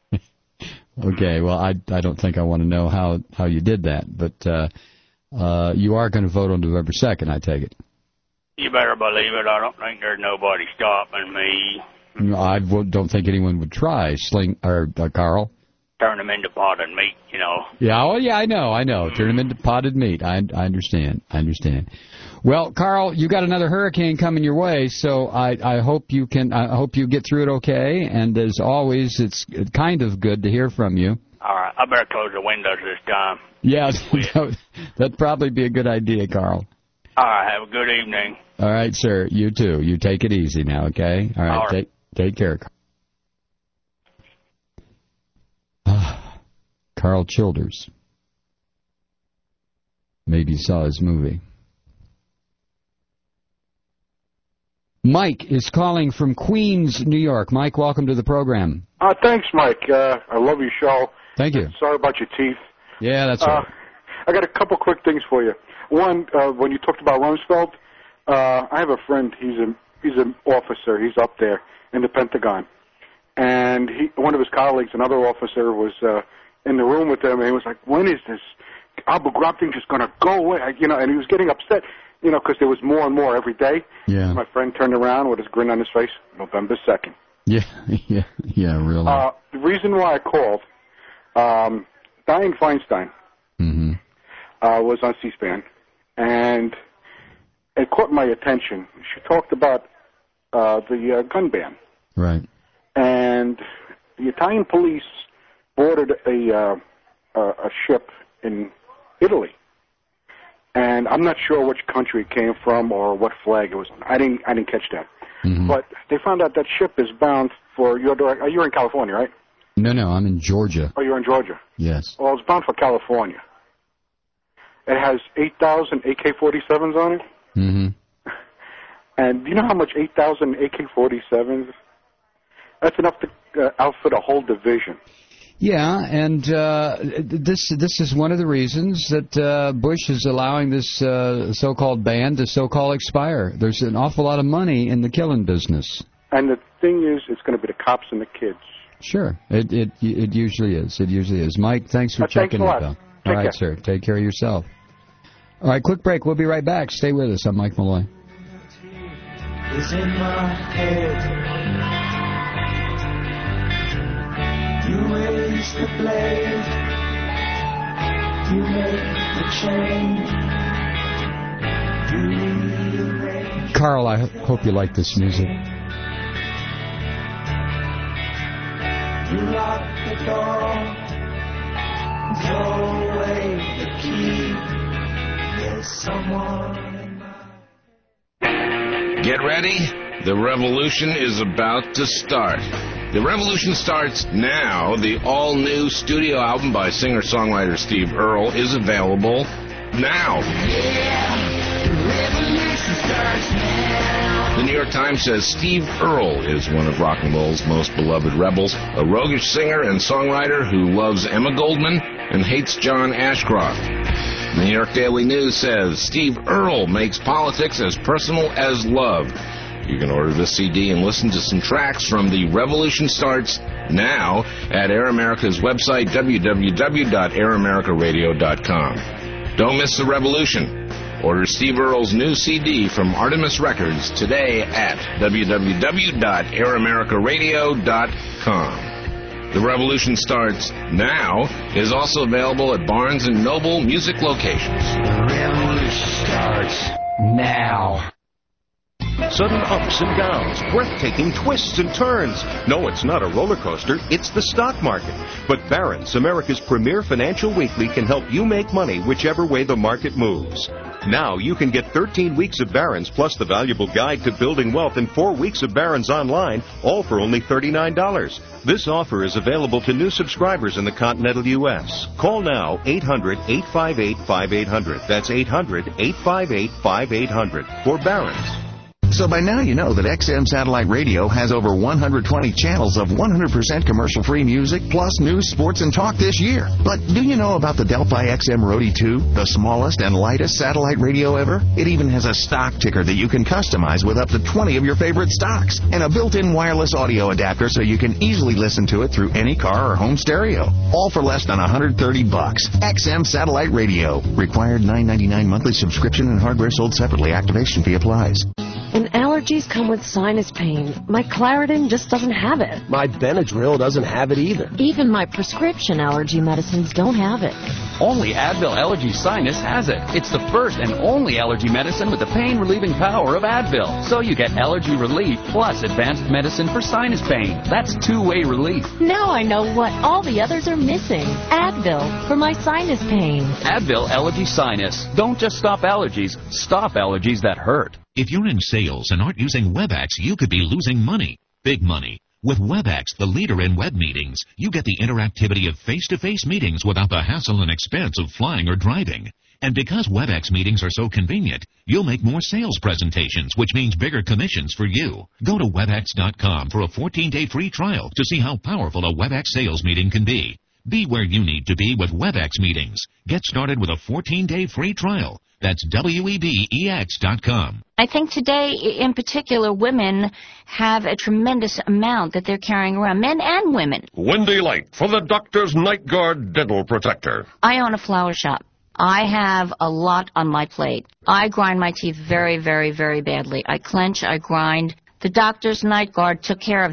Okay, well, I, I don't think I want to know how, how you did that, but uh, uh, you are going to vote on November second, I take it. You better believe it. I don't think there's nobody stopping me. I w- don't think anyone would try, Sling or uh, Carl. Turn them into potted meat, you know. Yeah, oh yeah, I know, I know. Turn them into potted meat. I, I understand, I understand. Well, Carl, you got another hurricane coming your way, so I, I hope you can. I hope you get through it okay. And as always, it's kind of good to hear from you. All right, I better close the windows this time. Yeah, that, that'd probably be a good idea, Carl. All right, have a good evening. All right, sir. You too. You take it easy now, okay? All right, All right. take take care. Carl Childers. Maybe you saw his movie. Mike is calling from Queens, New York. Mike, welcome to the program. Uh, thanks, Mike. Uh, I love your show. Thank you. Sorry about your teeth. Yeah, that's uh, right. I got a couple quick things for you. One, uh, when you talked about Rumsfeld, uh, I have a friend. He's a he's an officer. He's up there in the Pentagon, and he one of his colleagues, another officer, was uh, in the room with him, and he was like, "When is this Abu Ghraib thing just going to go away?" You know, and he was getting upset, you know, because there was more and more every day. Yeah. My friend turned around with his grin on his face. November second. Yeah, yeah, yeah, really. Uh, the reason why I called, Um, Dianne Feinstein Mm-hmm. uh, was on C-SPAN, and it caught my attention. She talked about uh, the uh, gun ban. Right. And the Italian police boarded a, uh, a, a ship in Italy. And I'm not sure which country it came from or what flag it was on. I didn't, I didn't catch that. Mm-hmm. But they found out that ship is bound for your direct. Uh, you're in California, right? No, no, I'm in Georgia. Oh, you're in Georgia. Yes. Well, it's bound for California. It has eight thousand A K forty-sevens on it. Mm-hmm. And do you know how much eight thousand A K forty-sevens? That's enough to uh, outfit a whole division. Yeah, and uh, this this is one of the reasons that uh, Bush is allowing this uh, so-called ban to so-called expire. There's an awful lot of money in the killing business. And the thing is, it's going to be the cops and the kids. Sure, it it it usually is. It usually is. Mike, thanks for Uh, checking thanks a in, lot. pal. All Take right, care. sir. Take care of yourself. All right, quick break. We'll be right back. Stay with us. I'm Mike Malloy. Is in my head. You raise the blade. You make the change. You rearrange. Carl, I hope you like this music. You lock the door. Throw away the key. There's someone in my... Get ready. The revolution is about to start. The revolution starts now. The all-new studio album by singer-songwriter Steve Earle is available now. Yeah, the revolution starts now. The New York Times says Steve Earle is one of rock and roll's most beloved rebels, a roguish singer and songwriter who loves Emma Goldman and hates John Ashcroft. The New York Daily News says Steve Earle makes politics as personal as love. You can order this C D and listen to some tracks from The Revolution Starts now at Air America's website, w w w dot air america radio dot com. Don't miss the revolution. Order Steve Earle's new C D from Artemis Records today at w w w dot air america radio dot com. The Revolution Starts Now is also available at Barnes and Noble music locations. The revolution starts now. Sudden ups and downs, breathtaking twists and turns. No, it's not a roller coaster, it's the stock market. But Barron's, America's premier financial weekly, can help you make money whichever way the market moves. Now you can get thirteen weeks of Barron's plus the valuable guide to building wealth and four weeks of Barron's online, all for only thirty-nine dollars. This offer is available to new subscribers in the continental U S. Call now, eight hundred, eight five eight, five eight hundred. That's eight hundred, eight five eight, five eight hundred for Barron's. So by now you know that X M Satellite Radio has over one hundred twenty channels of one hundred percent commercial-free music, plus news, sports, and talk this year. But do you know about the Delphi X M Roadie two, the smallest and lightest satellite radio ever? It even has a stock ticker that you can customize with up to twenty of your favorite stocks, and a built-in wireless audio adapter so you can easily listen to it through any car or home stereo. All for less than one hundred thirty bucks. X M Satellite Radio. Required nine ninety-nine monthly subscription and hardware sold separately. Activation fee applies. And allergies come with sinus pain. My Claritin just doesn't have it. My Benadryl doesn't have it either. Even my prescription allergy medicines don't have it. Only Advil Allergy Sinus has it. It's the first and only allergy medicine with the pain-relieving power of Advil. So you get allergy relief plus advanced medicine for sinus pain. That's two-way relief. Now I know what all the others are missing. Advil for my sinus pain. Advil Allergy Sinus. Don't just stop allergies. Stop allergies that hurt. If you're in sales and aren't using WebEx, you could be losing money. Big money. With WebEx, the leader in web meetings, you get the interactivity of face-to-face meetings without the hassle and expense of flying or driving. And because WebEx meetings are so convenient, you'll make more sales presentations, which means bigger commissions for you. Go to webex dot com for a fourteen-day free trial to see how powerful a WebEx sales meeting can be. Be where you need to be with WebEx meetings. Get started with a fourteen-day free trial. That's W E B E X dot com. I think today, in particular, women have a tremendous amount that they're carrying around, men and women. Wendy Light for the Doctor's Night Guard Dental Protector. I own a flower shop. I have a lot on my plate. I grind my teeth very, very, very badly. I clench, I grind. The Doctor's Night Guard took care of that.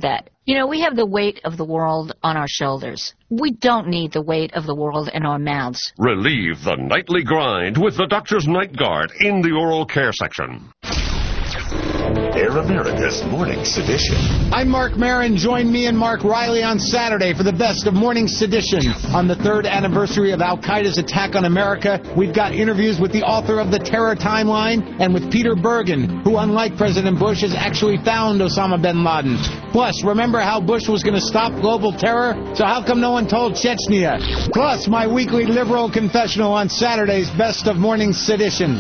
You know, we have the weight of the world on our shoulders. We don't need the weight of the world in our mouths. Relieve the nightly grind with the Doctor's Night Guard in the oral care section. Air America's Morning Sedition. I'm Mark Maron. Join me and Mark Riley on Saturday for the best of Morning Sedition. On the third anniversary of Al-Qaeda's attack on America, we've got interviews with the author of The Terror Timeline and with Peter Bergen, who, unlike President Bush, has actually found Osama bin Laden. Plus, remember how Bush was going to stop global terror? So how come no one told Chechnya? Plus, my weekly liberal confessional on Saturday's best of Morning Sedition.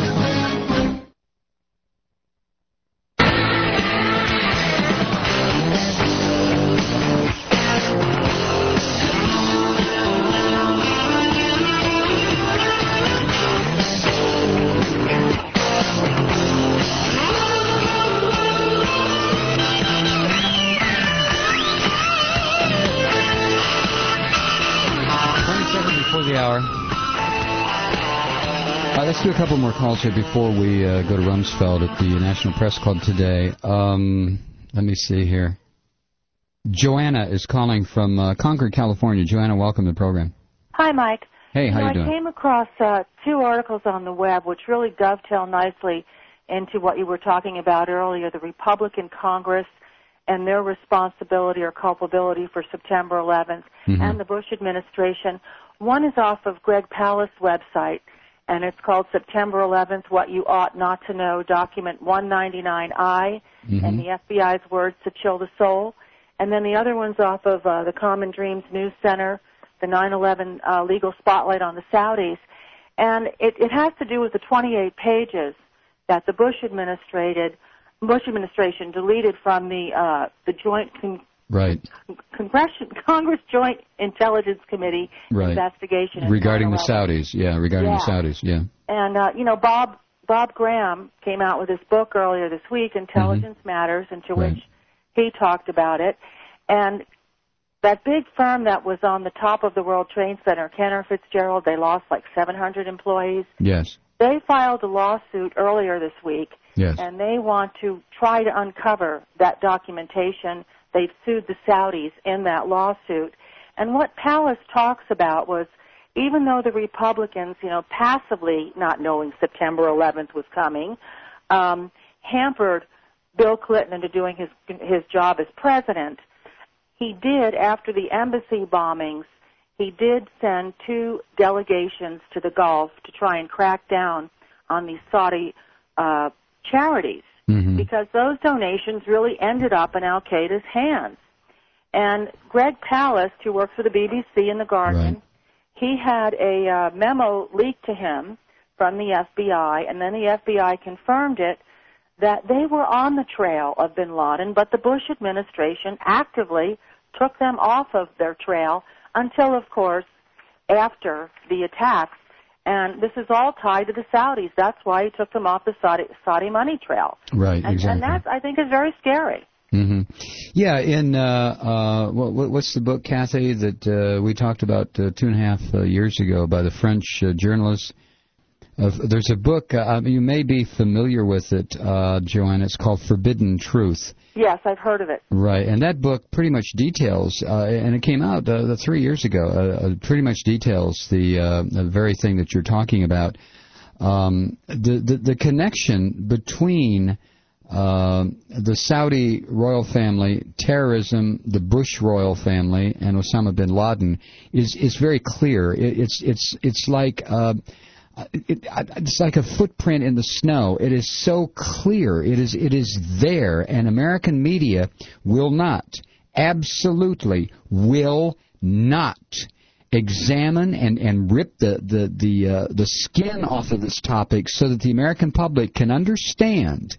Let's do a couple more calls here before we uh, go to Rumsfeld at the National Press Club today. Um, let me see here. Joanna is calling from uh, Concord, California. Joanna, welcome to the program. Hi, Mike. Hey, you how know, you doing? I came across uh, two articles on the web which really dovetail nicely into what you were talking about earlier, the Republican Congress and their responsibility or culpability for September eleventh Mhm. and the Bush administration. One is off of Greg Palast's website, and it's called September eleventh, What You Ought Not to Know, document one ninety-nine I, Mhm. and the F B I's words to chill the soul. And then the other one's off of uh, the Common Dreams News Center, the nine eleven uh, legal spotlight on the Saudis. And it, it has to do with the twenty-eight pages that the Bush administrated, Bush administration deleted from the uh, the joint con- Right. Congress, Congress Joint Intelligence Committee Right. investigation into Regarding the nine eleven. Saudis. Yeah, regarding Yeah. the Saudis. Yeah. And, uh, you know, Bob Bob Graham came out with his book earlier this week, Intelligence Matters, into Right. which he talked about it. And that big firm that was on the top of the World Trade Center, Cantor Fitzgerald, they lost like seven hundred employees. Yes. They filed a lawsuit earlier this week, Yes. and they want to try to uncover that documentation. They've sued the Saudis in that lawsuit. And what Palast talks about was, even though the Republicans, you know, passively not knowing September eleventh was coming, um, hampered Bill Clinton into doing his his job as president, he did, after the embassy bombings, he did send two delegations to the Gulf to try and crack down on these Saudi uh, charities, Mm-hmm. because those donations really ended up in Al-Qaeda's hands. And Greg Palast, who works for the B B C and The Guardian, Right. he had a uh, memo leaked to him from the F B I, and then the F B I confirmed it, that they were on the trail of bin Laden, but the Bush administration actively took them off of their trail until, of course, after the attacks. And this is all tied to the Saudis. That's why he took them off the Saudi, Saudi money trail. Right, And, exactly. and that, I think, is very scary. hmm Yeah, in uh, uh, what, what's the book, Kathy, that uh, we talked about uh, two and a half uh, years ago by the French uh, journalist? Uh, there's a book, uh, you may be familiar with it, uh, Joanne. It's called Forbidden Truth. Yes, I've heard of it. Right, and that book pretty much details, uh, and it came out uh, three years ago, uh, uh, pretty much details the, uh, the very thing that you're talking about. Um, the, the, the connection between uh, the Saudi royal family, terrorism, the Bush royal family, and Osama bin Laden is, is very clear. It, it's, it's, it's like... Uh, It, it's like a footprint in the snow. It is so clear. It is it is there, and American media will not, absolutely will not examine and, and rip the the the, uh, the skin off of this topic so that the American public can understand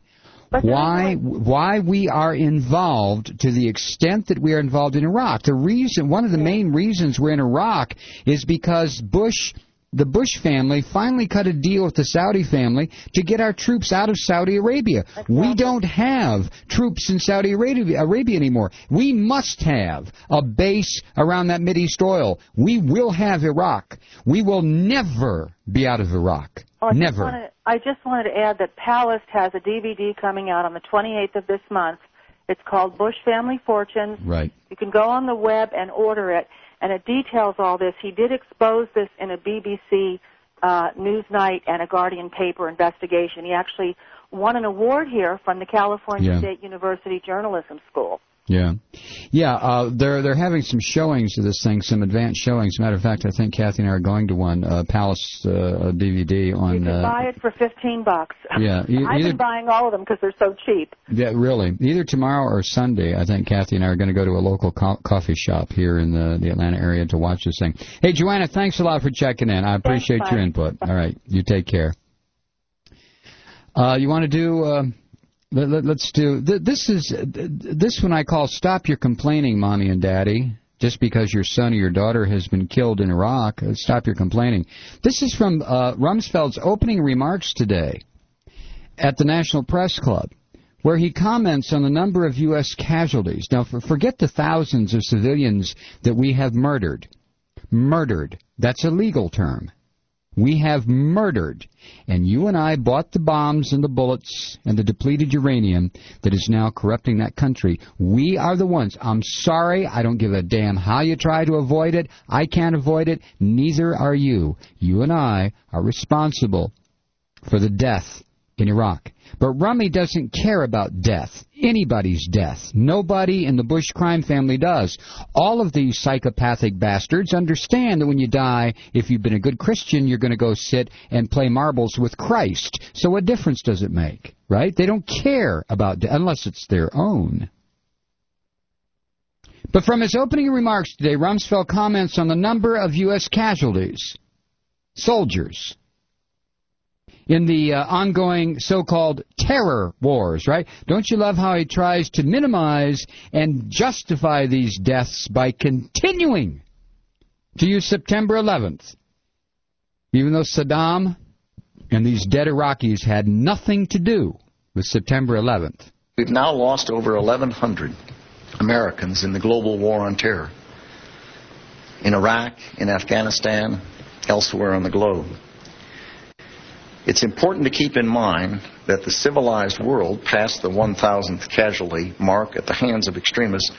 why why we are involved to the extent that we are involved in Iraq. The reason, one of the main reasons we're in Iraq is because Bush. The Bush family finally cut a deal with the Saudi family to get our troops out of Saudi Arabia. We don't have troops in Saudi Arabia, Arabia anymore. We must have a base around that Mideast oil. We will have Iraq. We will never be out of Iraq. Oh, I just never. wanted- I just wanted to add that Palast has a D V D coming out on the twenty-eighth of this month. It's called Bush Family Fortunes. Right. You can go on the web and order it, and it details all this. He did expose this in a B B C uh, Newsnight and a Guardian paper investigation. He actually won an award here from the California Yeah. State University Journalism School. Yeah, yeah. Uh, they're they're having some showings of this thing, some advanced showings. Matter of fact, I think Kathy and I are going to one uh, Palace uh, D V D on. You can uh, buy it for fifteen bucks. Yeah, e- I've either- been buying all of them because they're so cheap. Yeah, really. Either tomorrow or Sunday, I think Kathy and I are going to go to a local co- coffee shop here in the, the Atlanta area to watch this thing. Hey, Joanna, thanks a lot for checking in. I appreciate Thanks, your bye. input. All right, you take care. Uh, you want to do? Uh, let, let, let's do. Th- this is uh, this one I call "Stop Your Complaining, Mommy and Daddy." Just because your son or your daughter has been killed in Iraq, uh, stop your complaining. This is from uh, Rumsfeld's opening remarks today at the National Press Club, where he comments on the number of U S casualties. Now, for, forget the thousands of civilians that we have murdered. Murdered. That's a legal term. We have murdered. And you and I bought the bombs and the bullets and the depleted uranium that is now corrupting that country. We are the ones. I'm sorry. I don't give a damn how you try to avoid it. I can't avoid it. Neither are you. You and I are responsible for the death in Iraq. But Rummy doesn't care about death, anybody's death. Nobody in the Bush crime family does. All of these psychopathic bastards understand that when you die, if you've been a good Christian, you're going to go sit and play marbles with Christ. So what difference does it make, right? They don't care about death unless it's their own. But from his opening remarks today, Rumsfeld comments on the number of U S casualties, soldiers, in the uh, ongoing so-called terror wars, right? Don't you love how he tries to minimize and justify these deaths by continuing to use September eleventh, even though Saddam and these dead Iraqis had nothing to do with September eleventh. We've now lost over eleven hundred Americans in the global war on terror, in Iraq, in Afghanistan, elsewhere on the globe. It's important to keep in mind that the civilized world passed the one thousandth casualty mark at the hands of extremists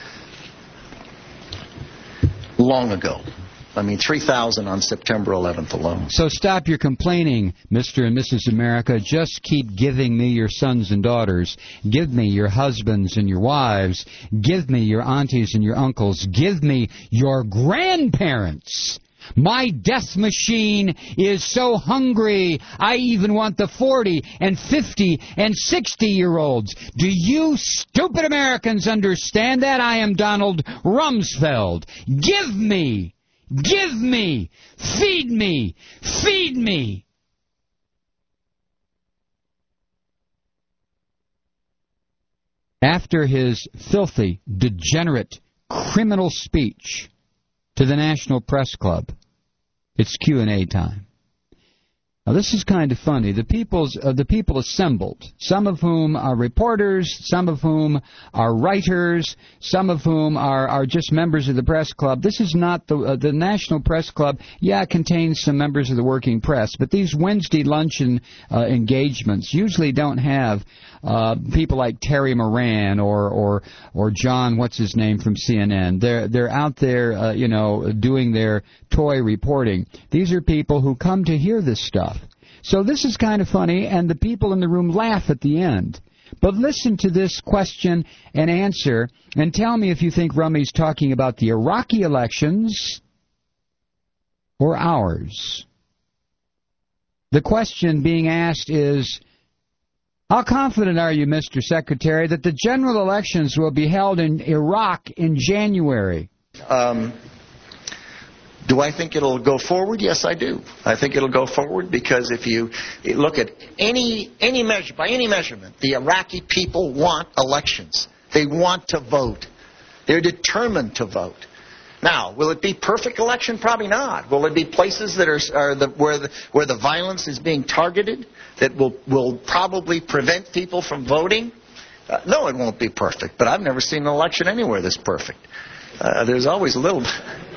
long ago. I mean, three thousand on September eleventh alone. So stop your complaining, Mister and Missus America. Just keep giving me your sons and daughters. Give me your husbands and your wives. Give me your aunties and your uncles. Give me your grandparents. My death machine is so hungry, I even want the forty and fifty and sixty-year-olds. Do you stupid Americans understand that? I am Donald Rumsfeld. Give me, give me, feed me, feed me. After his filthy, degenerate, criminal speech to the National Press Club, it's Q and A time. Now, this is kind of funny. The people's uh, the people assembled, some of whom are reporters, some of whom are writers, some of whom are, are just members of the press club. This is not the uh, the National Press Club. Yeah, it contains some members of the working press, but these Wednesday luncheon uh, engagements usually don't have uh, people like Terry Moran or or or John, what's his name, from C N N. They're they're out there, uh, you know, doing their toy reporting. These are people who come to hear this stuff. So this is kind of funny, and the people in the room laugh at the end. But listen to this question and answer, and tell me if you think Rummy's talking about the Iraqi elections or ours. The question being asked is, how confident are you, Mister Secretary, that the general elections will be held in Iraq in January? Um... Do I think it'll go forward? Yes, I do. I think it'll go forward because if you look at any any measure, by any measurement, the Iraqi people want elections. They want to vote. They're determined to vote. Now, will it be perfect election? Probably not. Will it be places that are, are the, where the where the violence is being targeted that will will probably prevent people from voting? Uh, no, it won't be perfect. But I've never seen an election anywhere that's perfect. Uh, there's always a little.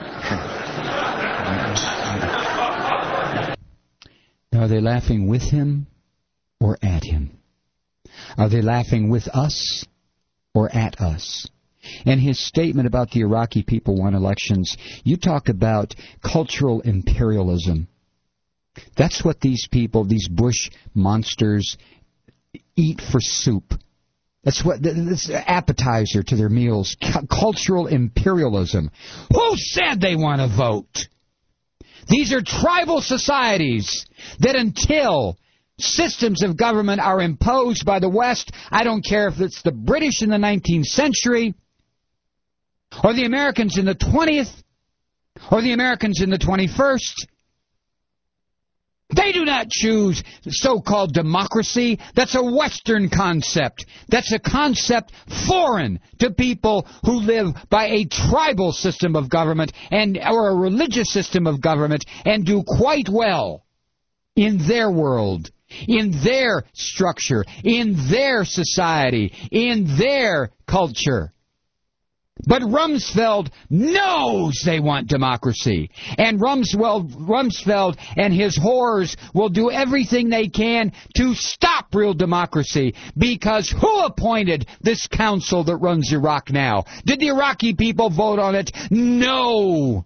Are they laughing with him or at him? Are they laughing with us or at us. And his statement about the Iraqi people won elections, you talk about cultural imperialism. That's what these people, these Bush monsters, eat for soup. That's what this appetizer to their meals. C- cultural imperialism. Who said they want to vote? These are tribal societies that until systems of government are imposed by the West, I don't care if it's the British in the nineteenth century, or the Americans in the twentieth, or the Americans in the twenty-first, they do not choose so-called democracy. That's a Western concept. That's a concept foreign to people who live by a tribal system of government and or a religious system of government and do quite well in their world, in their structure, in their society, in their culture. But Rumsfeld knows they want democracy. And Rumsfeld, Rumsfeld and his whores will do everything they can to stop real democracy. Because who appointed this council that runs Iraq now? Did the Iraqi people vote on it? No.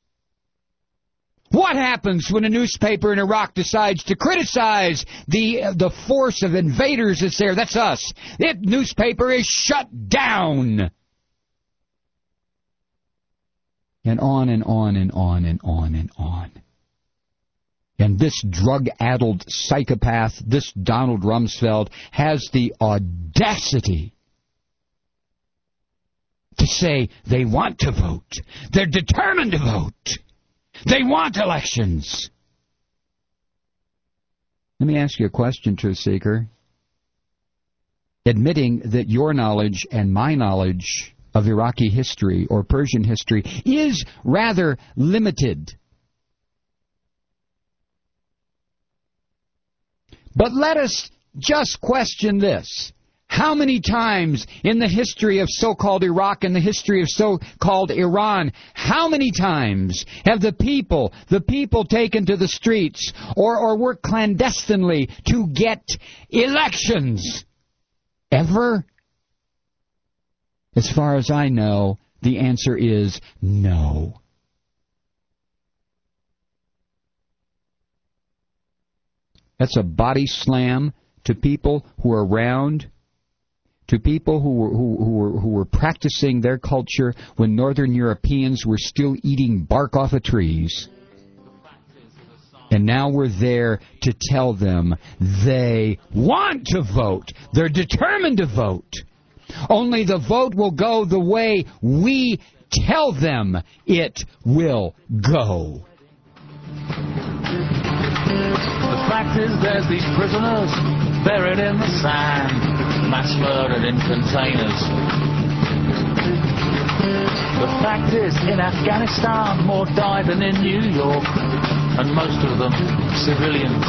What happens when a newspaper in Iraq decides to criticize the uh, the force of invaders that's there? That's us. That newspaper is shut down. And on and on and on and on and on. And this drug-addled psychopath, this Donald Rumsfeld, has the audacity to say they want to vote. They're determined to vote. They want elections. Let me ask you a question, Truth Seeker. Admitting that your knowledge and my knowledge of Iraqi history or Persian history is rather limited. But let us just question this. How many times in the history of so-called Iraq and the history of so-called Iran, how many times have the people, the people taken to the streets or, or worked clandestinely to get elections? Ever? As far as I know, the answer is no. That's a body slam to people who are around, to people who were, who, who, were, who were practicing their culture when Northern Europeans were still eating bark off of trees. And now we're there to tell them they want to vote. They're determined to vote. Only the vote will go the way we tell them it will go. The fact is there's these prisoners buried in the sand, mass murdered in containers. The fact is in Afghanistan more die than in New York, and most of them civilians.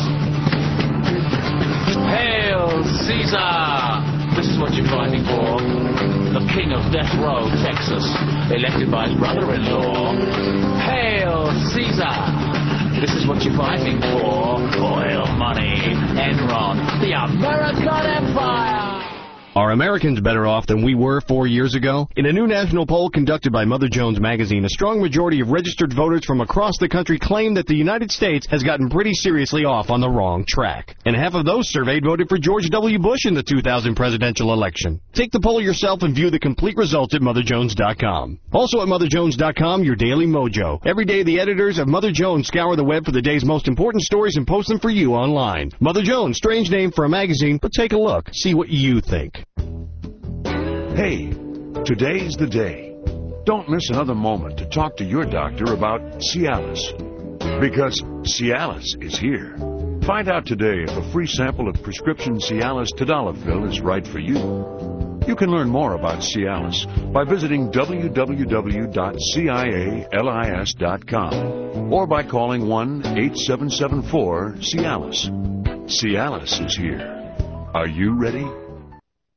Hail Caesar! This is what you're fighting for. The king of death row, Texas, elected by his brother-in-law. Hail Caesar! This is what you're fighting for. Oil money, Enron, the American Empire! Are Americans better off than we were four years ago? In a new national poll conducted by Mother Jones Magazine, a strong majority of registered voters from across the country claim that the United States has gotten pretty seriously off on the wrong track. And half of those surveyed voted for George W. Bush in the two thousand presidential election. Take the poll yourself and view the complete results at Mother Jones dot com. Also at Mother Jones dot com, your daily mojo. Every day the editors of Mother Jones scour the web for the day's most important stories and post them for you online. Mother Jones, strange name for a magazine, but take a look. See what you think. Hey, today's the day. Don't miss another moment to talk to your doctor about Cialis. Because Cialis is here. Find out today if a free sample of prescription Cialis Tadalafil is right for you. You can learn more about Cialis by visiting w w w dot cialis dot com or by calling one eight seven seven four Cialis. Cialis is here. Are you ready?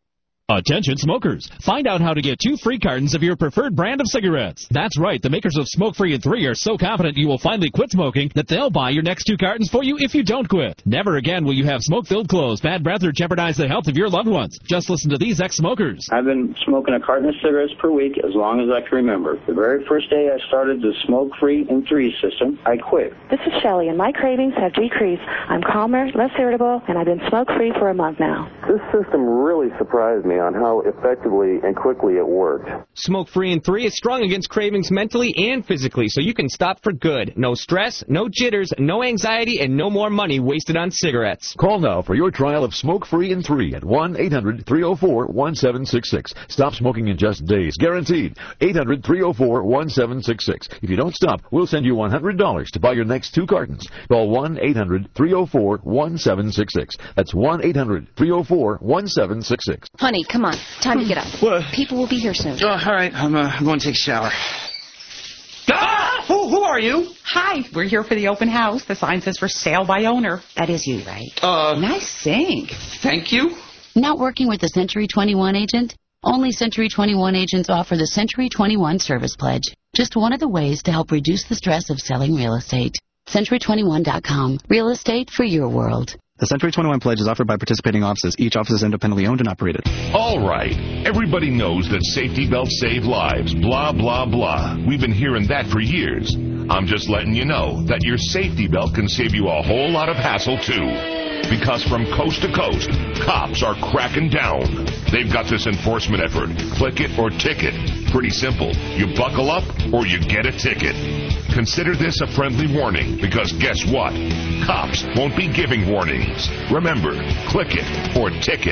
Attention smokers, find out how to get two free cartons of your preferred brand of cigarettes. That's right, the makers of Smoke Free and three are so confident you will finally quit smoking that they'll buy your next two cartons for you if you don't quit. Never again will you have smoke-filled clothes, bad breath, or jeopardize the health of your loved ones. Just listen to these ex-smokers. I've been smoking a carton of cigarettes per week as long as I can remember. The very first day I started the Smoke Free and three system, I quit. This is Shelley, and my cravings have decreased. I'm calmer, less irritable, and I've been smoke-free for a month now. This system really surprised me on how effectively and quickly it worked. Smoke Free and three is strong against cravings mentally and physically, so you can stop for good. No stress, no jitters, no anxiety, and no more money wasted on cigarettes. Call now for your trial of Smoke Free and three at one eight hundred three oh four one seven six six. Stop smoking in just days, guaranteed. eight hundred three oh four one seven six six. If you don't stop, we'll send you one hundred dollars to buy your next two cartons. Call one eight hundred three oh four one seven six six. That's one eight hundred three oh four one seven six six. Honey, come on. Time to get up. What? People will be here soon. Oh, all right. I'm, uh, I'm going to take a shower. Ah! Who, who are you? Hi. We're here for the open house. The sign says for sale by owner. That is you, right? Uh. Nice sink. Thank you. Not working with the Century twenty-one agent? Only Century twenty-one agents offer the Century twenty-one Service Pledge. Just one of the ways to help reduce the stress of selling real estate. Century twenty-one dot com. Real estate for your world. The Century twenty-one Pledge is offered by participating offices. Each office is independently owned and operated. All right. Everybody knows that safety belts save lives. Blah, blah, blah. We've been hearing that for years. I'm just letting you know that your safety belt can save you a whole lot of hassle, too. Because from coast to coast, cops are cracking down. They've got this enforcement effort. Click it or ticket. Pretty simple. You buckle up or you get a ticket. Consider this a friendly warning, because guess what? Cops won't be giving warnings. Remember, click it or ticket.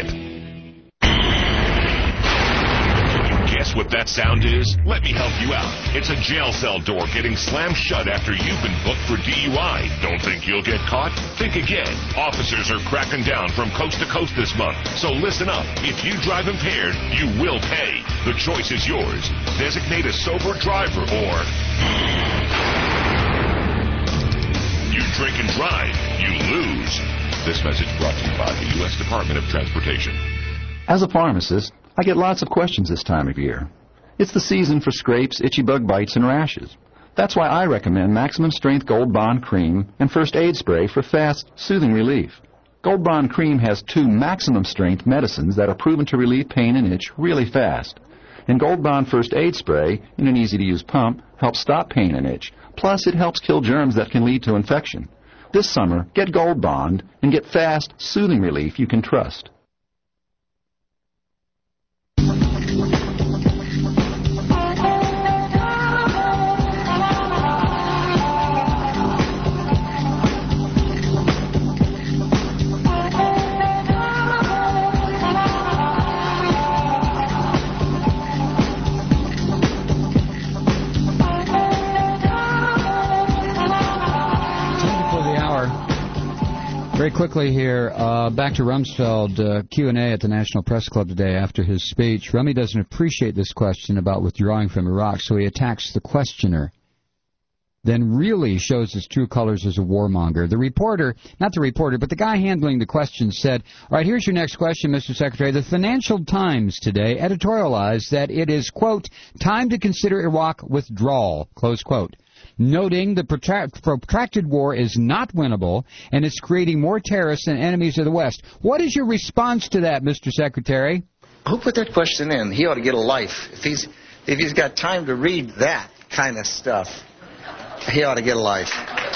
Guess what that sound is? Let me help you out. It's a jail cell door getting slammed shut after you've been booked for D U I. Don't think you'll get caught? Think again. Officers are cracking down from coast to coast this month. So listen up. If you drive impaired, you will pay. The choice is yours. Designate a sober driver or... You drink and drive, you lose. This message brought to you by the U S Department of Transportation. As a pharmacist, I get lots of questions this time of year. It's the season for scrapes, itchy bug bites, and rashes. That's why I recommend Maximum Strength Gold Bond Cream and First Aid Spray for fast, soothing relief. Gold Bond Cream has two maximum strength medicines that are proven to relieve pain and itch really fast. And Gold Bond First Aid Spray, in an easy-to-use pump, helps stop pain and itch. Plus, it helps kill germs that can lead to infection. This summer, get Gold Bond and get fast, soothing relief you can trust. Very quickly here, uh, back to Rumsfeld, uh, Q and A at the National Press Club today after his speech. Rummy doesn't appreciate this question about withdrawing from Iraq, so he attacks the questioner, then really shows his true colors as a warmonger. The reporter, not the reporter, but the guy handling the question said, all right, here's your next question, Mister Secretary. The Financial Times today editorialized that it is, quote, time to consider Iraq withdrawal, close quote, noting the protract- protracted war is not winnable and it's creating more terrorists and enemies of the West. What is your response to that, Mister Secretary? Who put that question in? He ought to get a life. If he's if he's got time to read that kind of stuff, he ought to get a life.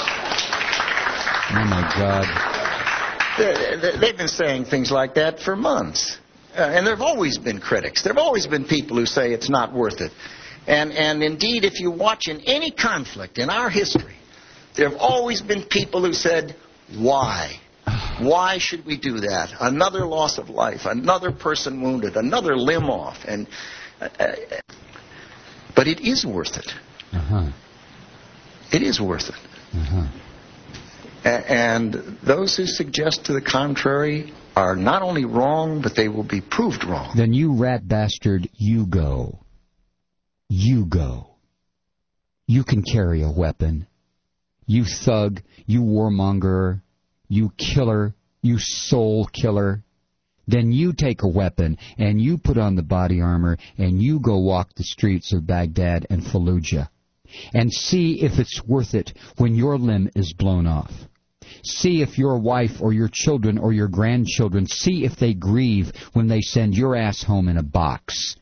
Oh, my God. They, they've been saying things like that for months. Uh, and there have always been critics. There have always been people who say it's not worth it. And, and indeed, if you watch in any conflict in our history, there have always been people who said, why? Why should we do that? Another loss of life, another person wounded, another limb off. And, uh, but it is worth it. Uh-huh. It is worth it. Uh-huh. A- and those who suggest to the contrary are not only wrong, but they will be proved wrong. Then you rat bastard, you go. You go. You can carry a weapon. You thug, you warmonger, you killer, you soul killer. then you take a weapon and you put on the body armor and you go walk the streets of Baghdad and Fallujah and see if it's worth it when your limb is blown off. See if your wife or your children or your grandchildren, see if they grieve when they send your ass home in a box.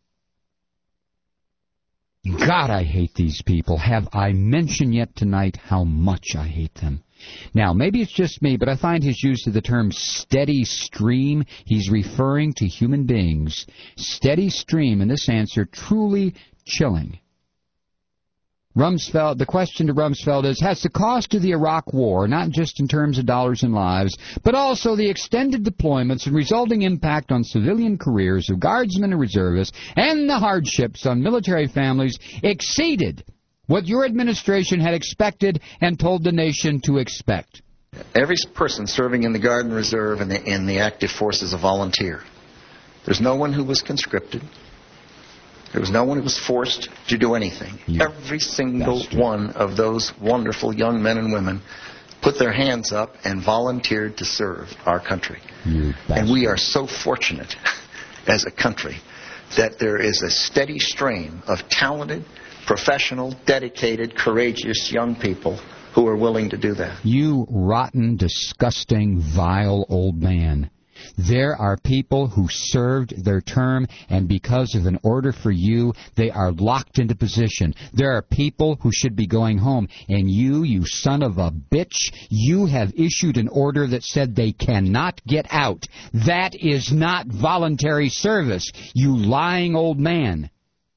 God, I hate these people. Have I mentioned yet tonight how much I hate them? Now, maybe it's just me, but I find his use of the term steady stream, he's referring to human beings. Steady stream in this answer truly chilling. Rumsfeld, the question to Rumsfeld is, has the cost of the Iraq War, not just in terms of dollars and lives, but also the extended deployments and resulting impact on civilian careers of guardsmen and reservists and the hardships on military families, exceeded what your administration had expected and told the nation to expect? Every person serving in the Guard and Reserve and the, in the active force is a volunteer. There's no one who was conscripted. There was no one who was forced to do anything. You Every single bastard. one of those wonderful young men and women put their hands up and volunteered to serve our country. You and we are so fortunate as a country that there is a steady stream of talented, professional, dedicated, courageous young people who are willing to do that. You rotten, disgusting, vile old man. There are people who served their term, and because of an order for you, they are locked into position. There are people who should be going home, and you, you son of a bitch, you have issued an order that said they cannot get out. That is not voluntary service, you lying old man.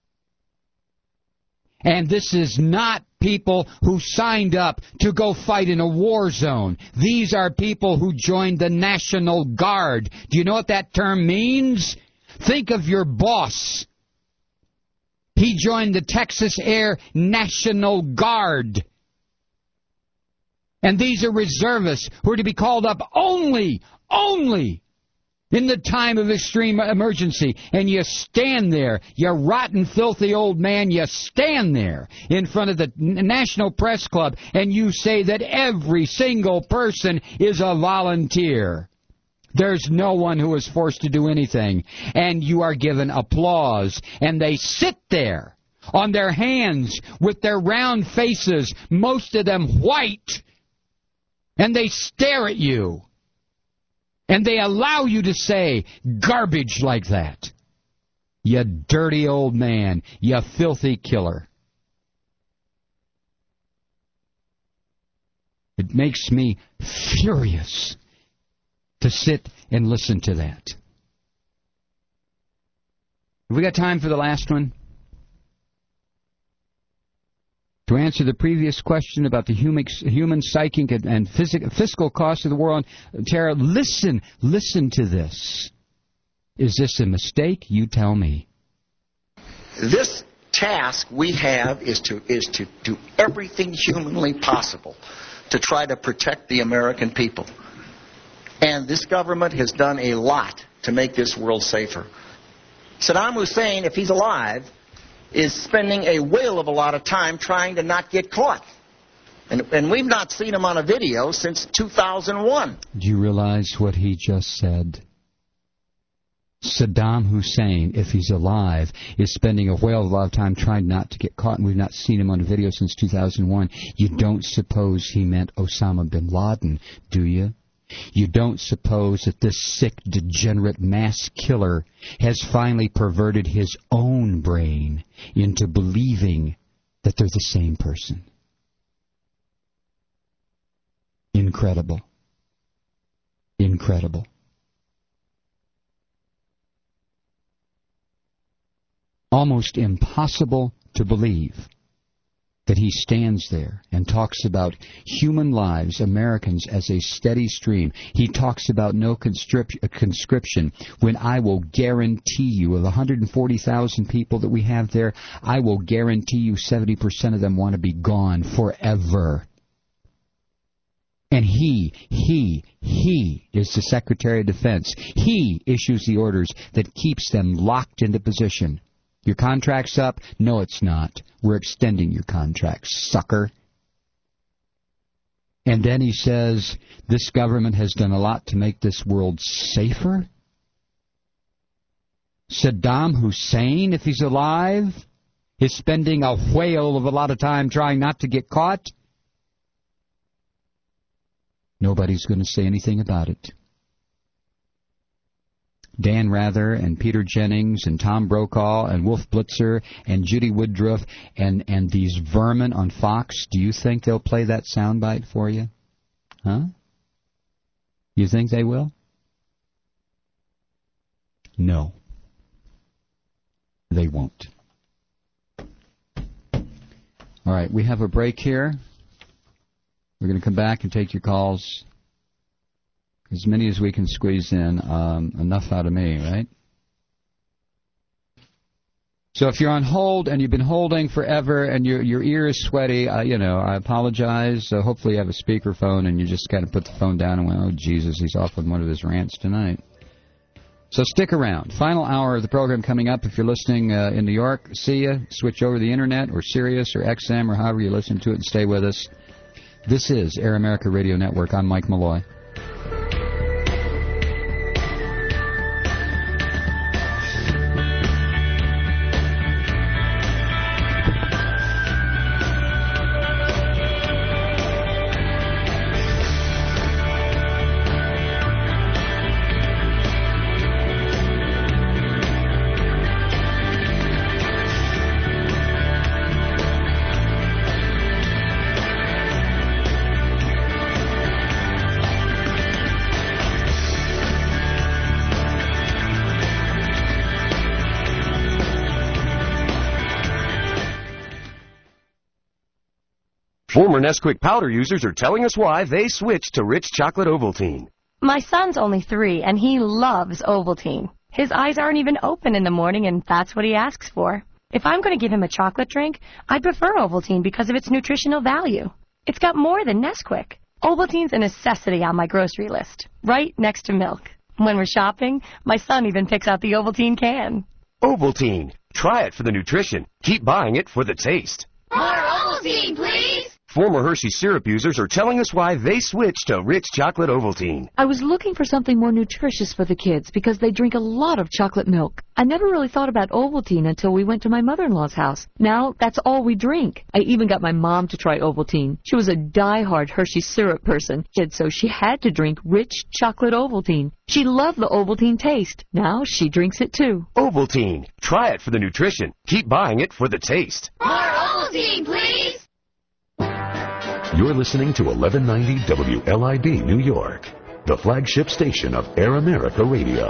And this is not people who signed up to go fight in a war zone. These are people who joined the National Guard. Do you know what that term means? Think of your boss. He joined the Texas Air National Guard. And these are reservists who are to be called up only, only in the time of extreme emergency. And you stand there, you rotten, filthy old man, you stand there in front of the National Press Club and you say that every single person is a volunteer. There's no one who is forced to do anything. And you are given applause. And they sit there on their hands with their round faces, most of them white, and they stare at you. And they allow you to say garbage like that. You dirty old man. You filthy killer. It makes me furious to sit and listen to that. Have we got time for the last one? To answer the previous question about the human, human psychic and, and physical, fiscal cost of the war on terror, listen, listen to this. Is this a mistake? You tell me. This task we have is to is to do everything humanly possible to try to protect the American people. And this government has done a lot to make this world safer. Saddam Hussein, if he's alive, is spending a whale of a lot of time trying to not get caught. And, and we've not seen him on a video since two thousand one. Do you realize what he just said? Saddam Hussein, if he's alive, is spending a whale of a lot of time trying not to get caught, and we've not seen him on a video since two thousand one. You don't suppose he meant Osama bin Laden, do you? You don't suppose that this sick, degenerate mass killer has finally perverted his own brain into believing that they're the same person? Incredible. Incredible. Almost impossible to believe that he stands there and talks about human lives, Americans, as a steady stream. He talks about no conscript- conscription, when I will guarantee you, of one hundred forty thousand people that we have there, I will guarantee you seventy percent of them want to be gone forever. And he, he, he is the Secretary of Defense. He issues the orders that keeps them locked into position. Your contract's up? No, it's not. We're extending your contract, sucker. And then he says, this government has done a lot to make this world safer. Saddam Hussein, if he's alive, is spending a whale of a lot of time trying not to get caught. Nobody's going to say anything about it. Dan Rather and Peter Jennings and Tom Brokaw and Wolf Blitzer and Judy Woodruff and, and these vermin on Fox, do you think they'll play that soundbite for you? Huh? You think they will? No. They won't. All right, we have a break here. We're going to come back and take your calls. As many as we can squeeze in. Um, enough out of me, right? So if you're on hold and you've been holding forever and your your ear is sweaty, uh, you know, I apologize. Uh, hopefully you have a speakerphone and you just kind of put the phone down and went, oh, Jesus, he's off on one of his rants tonight. So stick around. Final hour of the program coming up. If you're listening uh, in New York, see ya. Switch over to the Internet or Sirius or X M or however you listen to it and stay with us. This is Air America Radio Network. I'm Mike Malloy. Former Nesquik powder users are telling us why they switched to Rich Chocolate Ovaltine. My son's only three, and he loves Ovaltine. His eyes aren't even open in the morning, and that's what he asks for. If I'm going to give him a chocolate drink, I'd prefer Ovaltine because of its nutritional value. It's got more than Nesquik. Ovaltine's a necessity on my grocery list, right next to milk. When we're shopping, my son even picks out the Ovaltine can. Ovaltine. Try it for the nutrition. Keep buying it for the taste. More Ovaltine, please! Former Hershey syrup users are telling us why they switched to Rich Chocolate Ovaltine. I was looking for something more nutritious for the kids because they drink a lot of chocolate milk. I never really thought about Ovaltine until we went to my mother-in-law's house. Now, that's all we drink. I even got my mom to try Ovaltine. She was a die-hard Hershey syrup person, and so she had to drink Rich Chocolate Ovaltine. She loved the Ovaltine taste. Now she drinks it too. Ovaltine. Try it for the nutrition. Keep buying it for the taste. More Ovaltine, please! You're listening to eleven ninety W L I D New York, the flagship station of Air America Radio.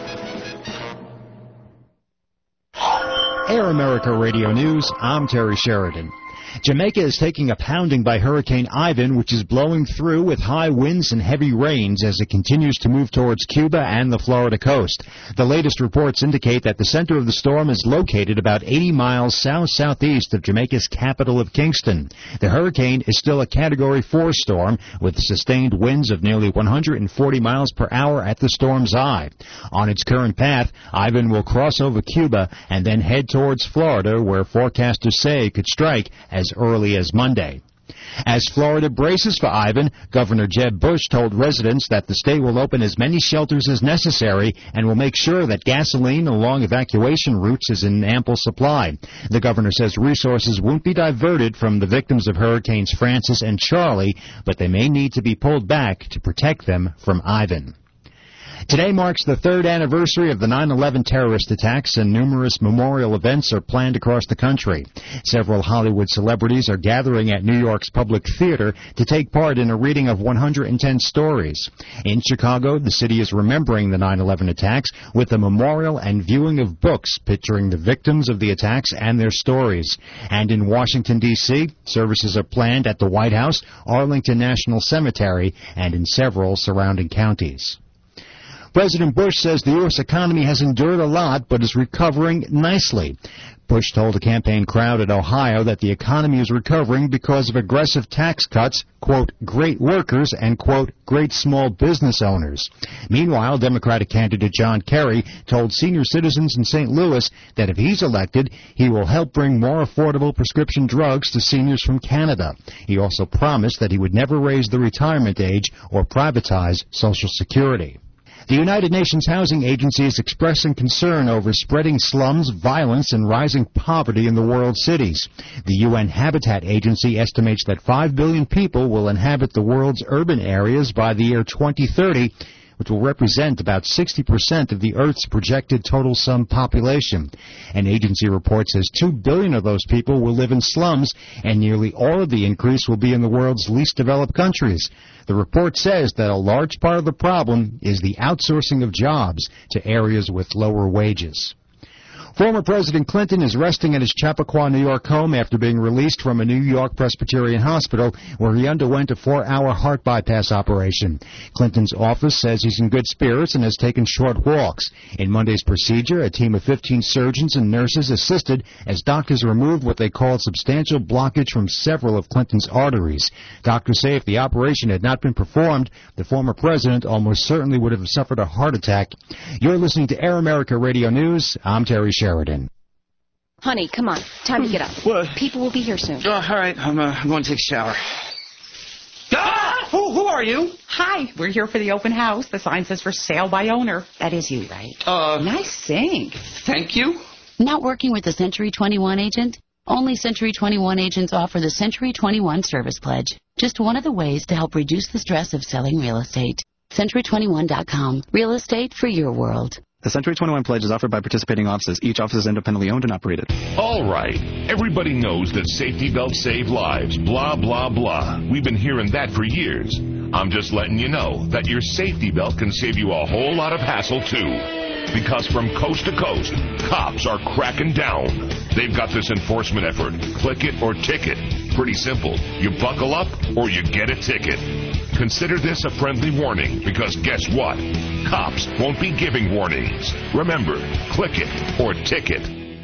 Air America Radio News, I'm Terry Sheridan. Jamaica is taking a pounding by Hurricane Ivan, which is blowing through with high winds and heavy rains as it continues to move towards Cuba and the Florida coast. The latest reports indicate that the center of the storm is located about eighty miles south-southeast of Jamaica's capital of Kingston. The hurricane is still a Category four storm with sustained winds of nearly one hundred forty miles per hour at the storm's eye. On its current path, Ivan will cross over Cuba and then head towards Florida, where forecasters say it could strike as early as Monday. As Florida braces for Ivan, Governor Jeb Bush told residents that the state will open as many shelters as necessary and will make sure that gasoline along evacuation routes is in ample supply. The governor says resources won't be diverted from the victims of Hurricanes Francis and Charlie, but they may need to be pulled back to protect them from Ivan. Today marks the third anniversary of the nine eleven terrorist attacks, and numerous memorial events are planned across the country. Several Hollywood celebrities are gathering at New York's Public Theater to take part in a reading of one hundred ten stories. In Chicago, the city is remembering the nine eleven attacks with a memorial and viewing of books picturing the victims of the attacks and their stories. And in Washington, D C, services are planned at the White House, Arlington National Cemetery, and in several surrounding counties. President Bush says the U S economy has endured a lot but is recovering nicely. Bush told a campaign crowd in Ohio that the economy is recovering because of aggressive tax cuts, quote, great workers, and, quote, great small business owners. Meanwhile, Democratic candidate John Kerry told senior citizens in Saint Louis that if he's elected, he will help bring more affordable prescription drugs to seniors from Canada. He also promised that he would never raise the retirement age or privatize Social Security. The United Nations Housing Agency is expressing concern over spreading slums, violence, and rising poverty in the world's cities. The U N Habitat Agency estimates that five billion people will inhabit the world's urban areas by the year twenty thirty, which will represent about sixty percent of the Earth's projected total slum population. An agency report says two billion of those people will live in slums, and nearly all of the increase will be in the world's least developed countries. The report says that a large part of the problem is the outsourcing of jobs to areas with lower wages. Former President Clinton is resting in his Chappaqua, New York home after being released from a New York Presbyterian hospital where he underwent a four-hour heart bypass operation. Clinton's office says he's in good spirits and has taken short walks. In Monday's procedure, a team of fifteen surgeons and nurses assisted as doctors removed what they called substantial blockage from several of Clinton's arteries. Doctors say if the operation had not been performed, the former president almost certainly would have suffered a heart attack. You're listening to Air America Radio News. I'm Terry Sheridan. Honey, come on. Time to get up. What? People will be here soon. Oh, all right. I'm, uh, I'm going to take a shower. Ah! Who, who are you? Hi. We're here for the open house. The sign says for sale by owner. That is you, right? Uh, nice sink. Thank you. Not working with a Century twenty-one agent? Only Century twenty-one agents offer the Century twenty-one Service Pledge. Just one of the ways to help reduce the stress of selling real estate. Century twenty-one dot com. Real estate for your world. The Century twenty-one Pledge is offered by participating offices. Each office is independently owned and operated. All right. Everybody knows that safety belts save lives. Blah, blah, blah. We've been hearing that for years. I'm just letting you know that your safety belt can save you a whole lot of hassle, too. Because from coast to coast, cops are cracking down. They've got this enforcement effort. Click it or ticket. Pretty simple. You buckle up or you get a ticket. Consider this a friendly warning, because guess what? Cops won't be giving warnings. Remember, click it or ticket.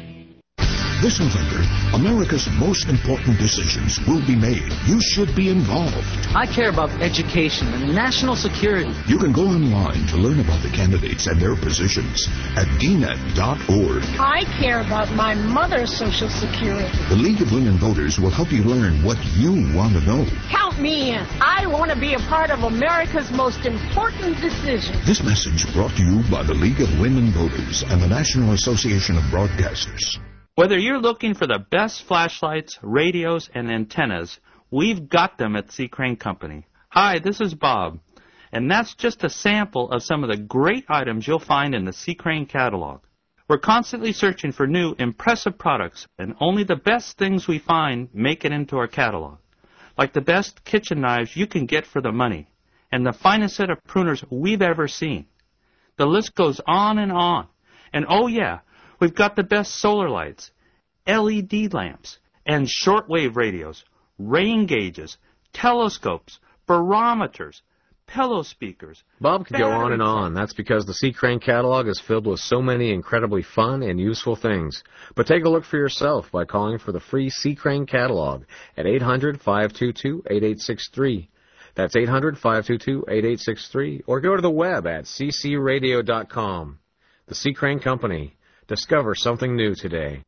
This November, America's most important decisions will be made. You should be involved. I care about education and national security. You can go online to learn about the candidates and their positions at d net dot org. I care about my mother's Social Security. The League of Women Voters will help you learn what you want to know. Count me in. I want to be a part of America's most important decision. This message brought to you by the League of Women Voters and the National Association of Broadcasters. Whether you're looking for the best flashlights, radios, and antennas, we've got them at C. Crane Company. Hi, this is Bob, and that's just a sample of some of the great items you'll find in the C. Crane catalog. We're constantly searching for new, impressive products, and only the best things we find make it into our catalog, like the best kitchen knives you can get for the money, and the finest set of pruners we've ever seen. The list goes on and on, and oh yeah, we've got the best solar lights, L E D lamps, and shortwave radios, rain gauges, telescopes, barometers, pillow speakers. Bob could go on and on. That's because the C. Crane catalog is filled with so many incredibly fun and useful things. But take a look for yourself by calling for the free C. Crane catalog at eight hundred, five two two, eight eight six three. That's eight hundred, five two two, eight eight six three. Or go to the web at c c radio dot com. The C. Crane Company. Discover something new today.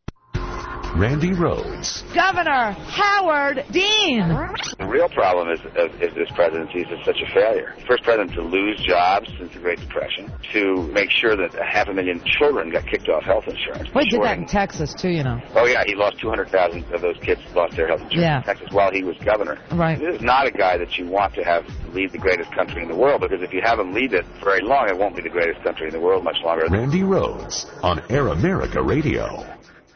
Randy Rhodes. Governor Howard Dean. The real problem is, is this presidency is such a failure. First president to lose jobs since the Great Depression, to make sure that a half a million children got kicked off health insurance. We did that in Texas, too, you know. Oh, yeah, he lost two hundred thousand of those kids lost their health insurance yeah. in Texas while he was governor. Right. This is not a guy that you want to have lead the greatest country in the world, because if you have him lead it very long, it won't be the greatest country in the world much longer. Randy Rhodes on Air America Radio.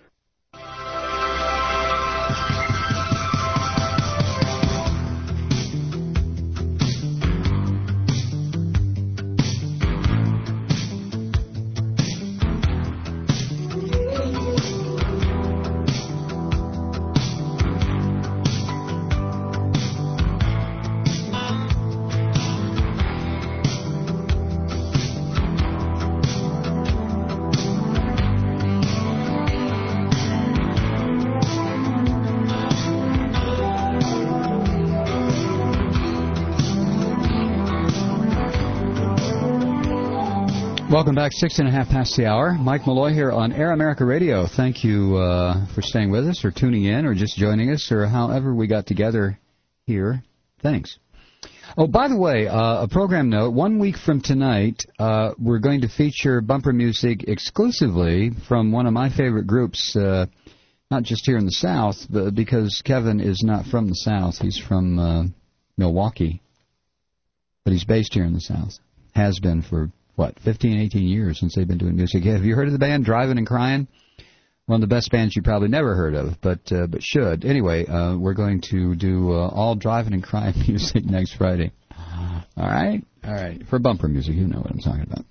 Welcome back, six and a half past the hour. Mike Malloy here on Air America Radio. Thank you uh, for staying with us or tuning in or just joining us or however we got together here. Thanks. Oh, by the way, uh, a program note, one week from tonight, uh, we're going to feature bumper music exclusively from one of my favorite groups, uh, not just here in the South, but because Kevin is not from the South. He's from uh, Milwaukee, but he's based here in the South. Has been for, what, fifteen, eighteen years since they've been doing music. Have you heard of the band Driving and Crying? One of the best bands you probably never heard of, but uh, but should. Anyway, uh, we're going to do uh, all Driving and Crying music next Friday. All right? All right. For bumper music, you know what I'm talking about.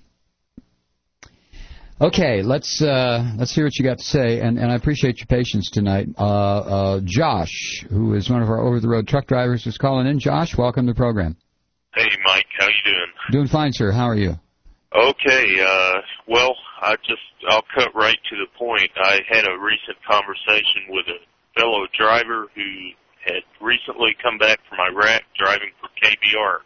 Okay, let's uh, let's hear what you got to say, and, and I appreciate your patience tonight. Uh, uh, Josh, who is one of our over-the-road truck drivers, is calling in. Josh, welcome to the program. Hey, Mike. How you doing? Doing fine, sir. How are you? Okay, uh, well, I just, I'll cut right to the point. I had a recent conversation with a fellow driver who had recently come back from Iraq driving for K B R.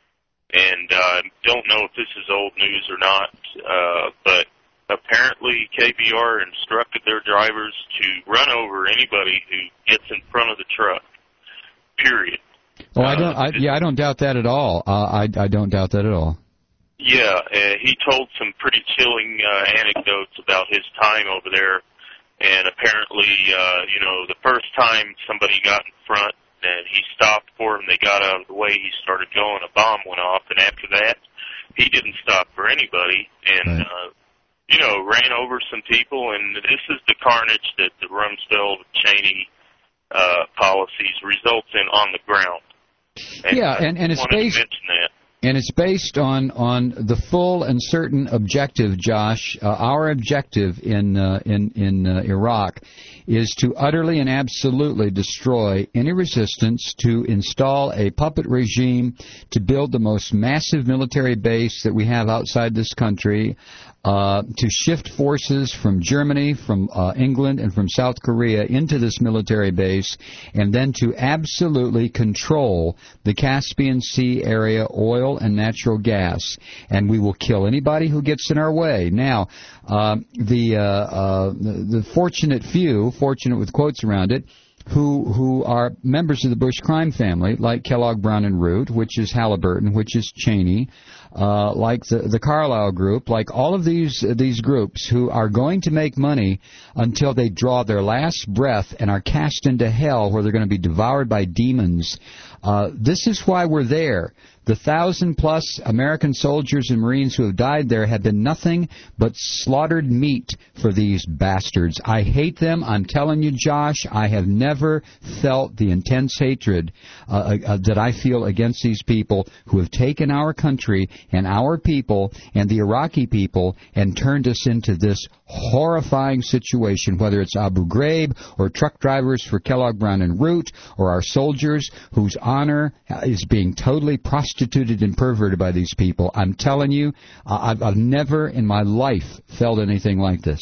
And I uh, don't know if this is old news or not, uh, but apparently K B R instructed their drivers to run over anybody who gets in front of the truck, period. Oh, I don't, I, yeah, I don't doubt that at all. Uh, I, I don't doubt that at all. Yeah, uh, he told some pretty chilling uh, anecdotes about his time over there, and apparently, uh, you know, the first time somebody got in front and he stopped for him, they got out of the way, he started going, a bomb went off, and after that, he didn't stop for anybody, and, right. uh, you know, ran over some people, and this is the carnage that the Rumsfeld-Cheney uh, policies results in on the ground. And yeah, and, and it's based... And it's based on, on the full and certain objective, Josh. Uh, our objective in uh, in in uh, Iraq is to utterly and absolutely destroy any resistance, to install a puppet regime, to build the most massive military base that we have outside this country, uh, to shift forces from Germany, from uh, England, and from South Korea into this military base, and then to absolutely control the Caspian Sea area oil and natural gas. And we will kill anybody who gets in our way. Now, uh, the, uh, uh, the the fortunate few, fortunate with quotes around it, who who are members of the Bush crime family, like Kellogg, Brown and Root, which is Halliburton, which is Cheney, uh, like the the Carlyle Group, like all of these uh, these groups who are going to make money until they draw their last breath and are cast into hell, where they're going to be devoured by demons. Uh, this is why we're there. The thousand-plus American soldiers and Marines who have died there have been nothing but slaughtered meat for these bastards. I hate them. I'm telling you, Josh, I have never felt the intense hatred uh, uh, that I feel against these people who have taken our country and our people and the Iraqi people and turned us into this horrifying situation, whether it's Abu Ghraib or truck drivers for Kellogg, Brown and Root, or our soldiers whose honor is being totally prostituted and perverted by these people. I'm telling you, uh, I've, I've never in my life felt anything like this.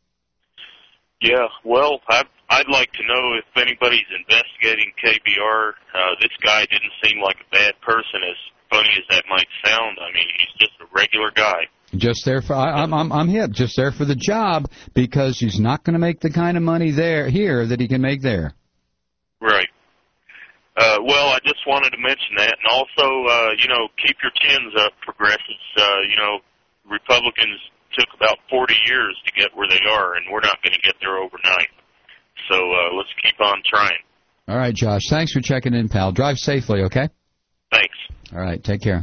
Yeah, well, I'd, I'd like to know if anybody's investigating K B R. Uh, this guy didn't seem like a bad person, as funny as that might sound. I mean, he's just a regular guy. Just there for I, I'm I'm I'm hip. Just there for the job, because he's not going to make the kind of money there here that he can make there. Right. Uh, well, I just wanted to mention that, and also, uh, you know, keep your chins up, progressives. Uh, you know, Republicans took about forty years to get where they are, and we're not going to get there overnight. So uh, let's keep on trying. All right, Josh. Thanks for checking in, pal. Drive safely, okay? Thanks. All right. Take care.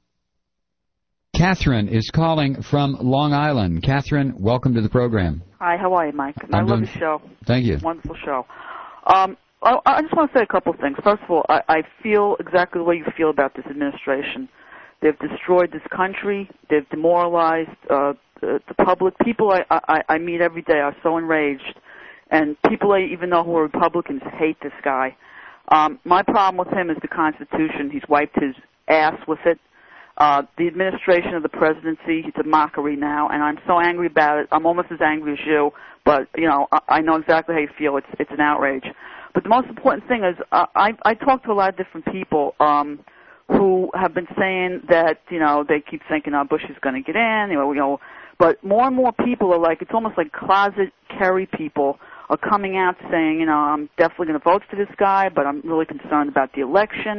Catherine is calling from Long Island. Catherine, welcome to the program. Hi, how are you, Mike? I I'm love doing... the show. Thank you. Wonderful show. Um, I, I just want to say a couple of things. First of all, I, I feel exactly the way you feel about this administration. They've destroyed this country. They've demoralized uh, the, the public. People I, I, I meet every day are so enraged, and people I even know who are Republicans hate this guy. Um, my problem with him is the Constitution. He's wiped his ass with it. Uh, the administration of the presidency, it's a mockery now, and I'm so angry about it. I'm almost as angry as you, but, you know, I, I know exactly how you feel. It's it's an outrage. But the most important thing is uh, I, I talk to a lot of different people um, who have been saying that, you know, they keep thinking, oh, Bush is going to get in, you know, you know, but more and more people are like, it's almost like closet Kerry people are coming out saying, you know, I'm definitely going to vote for this guy, but I'm really concerned about the election.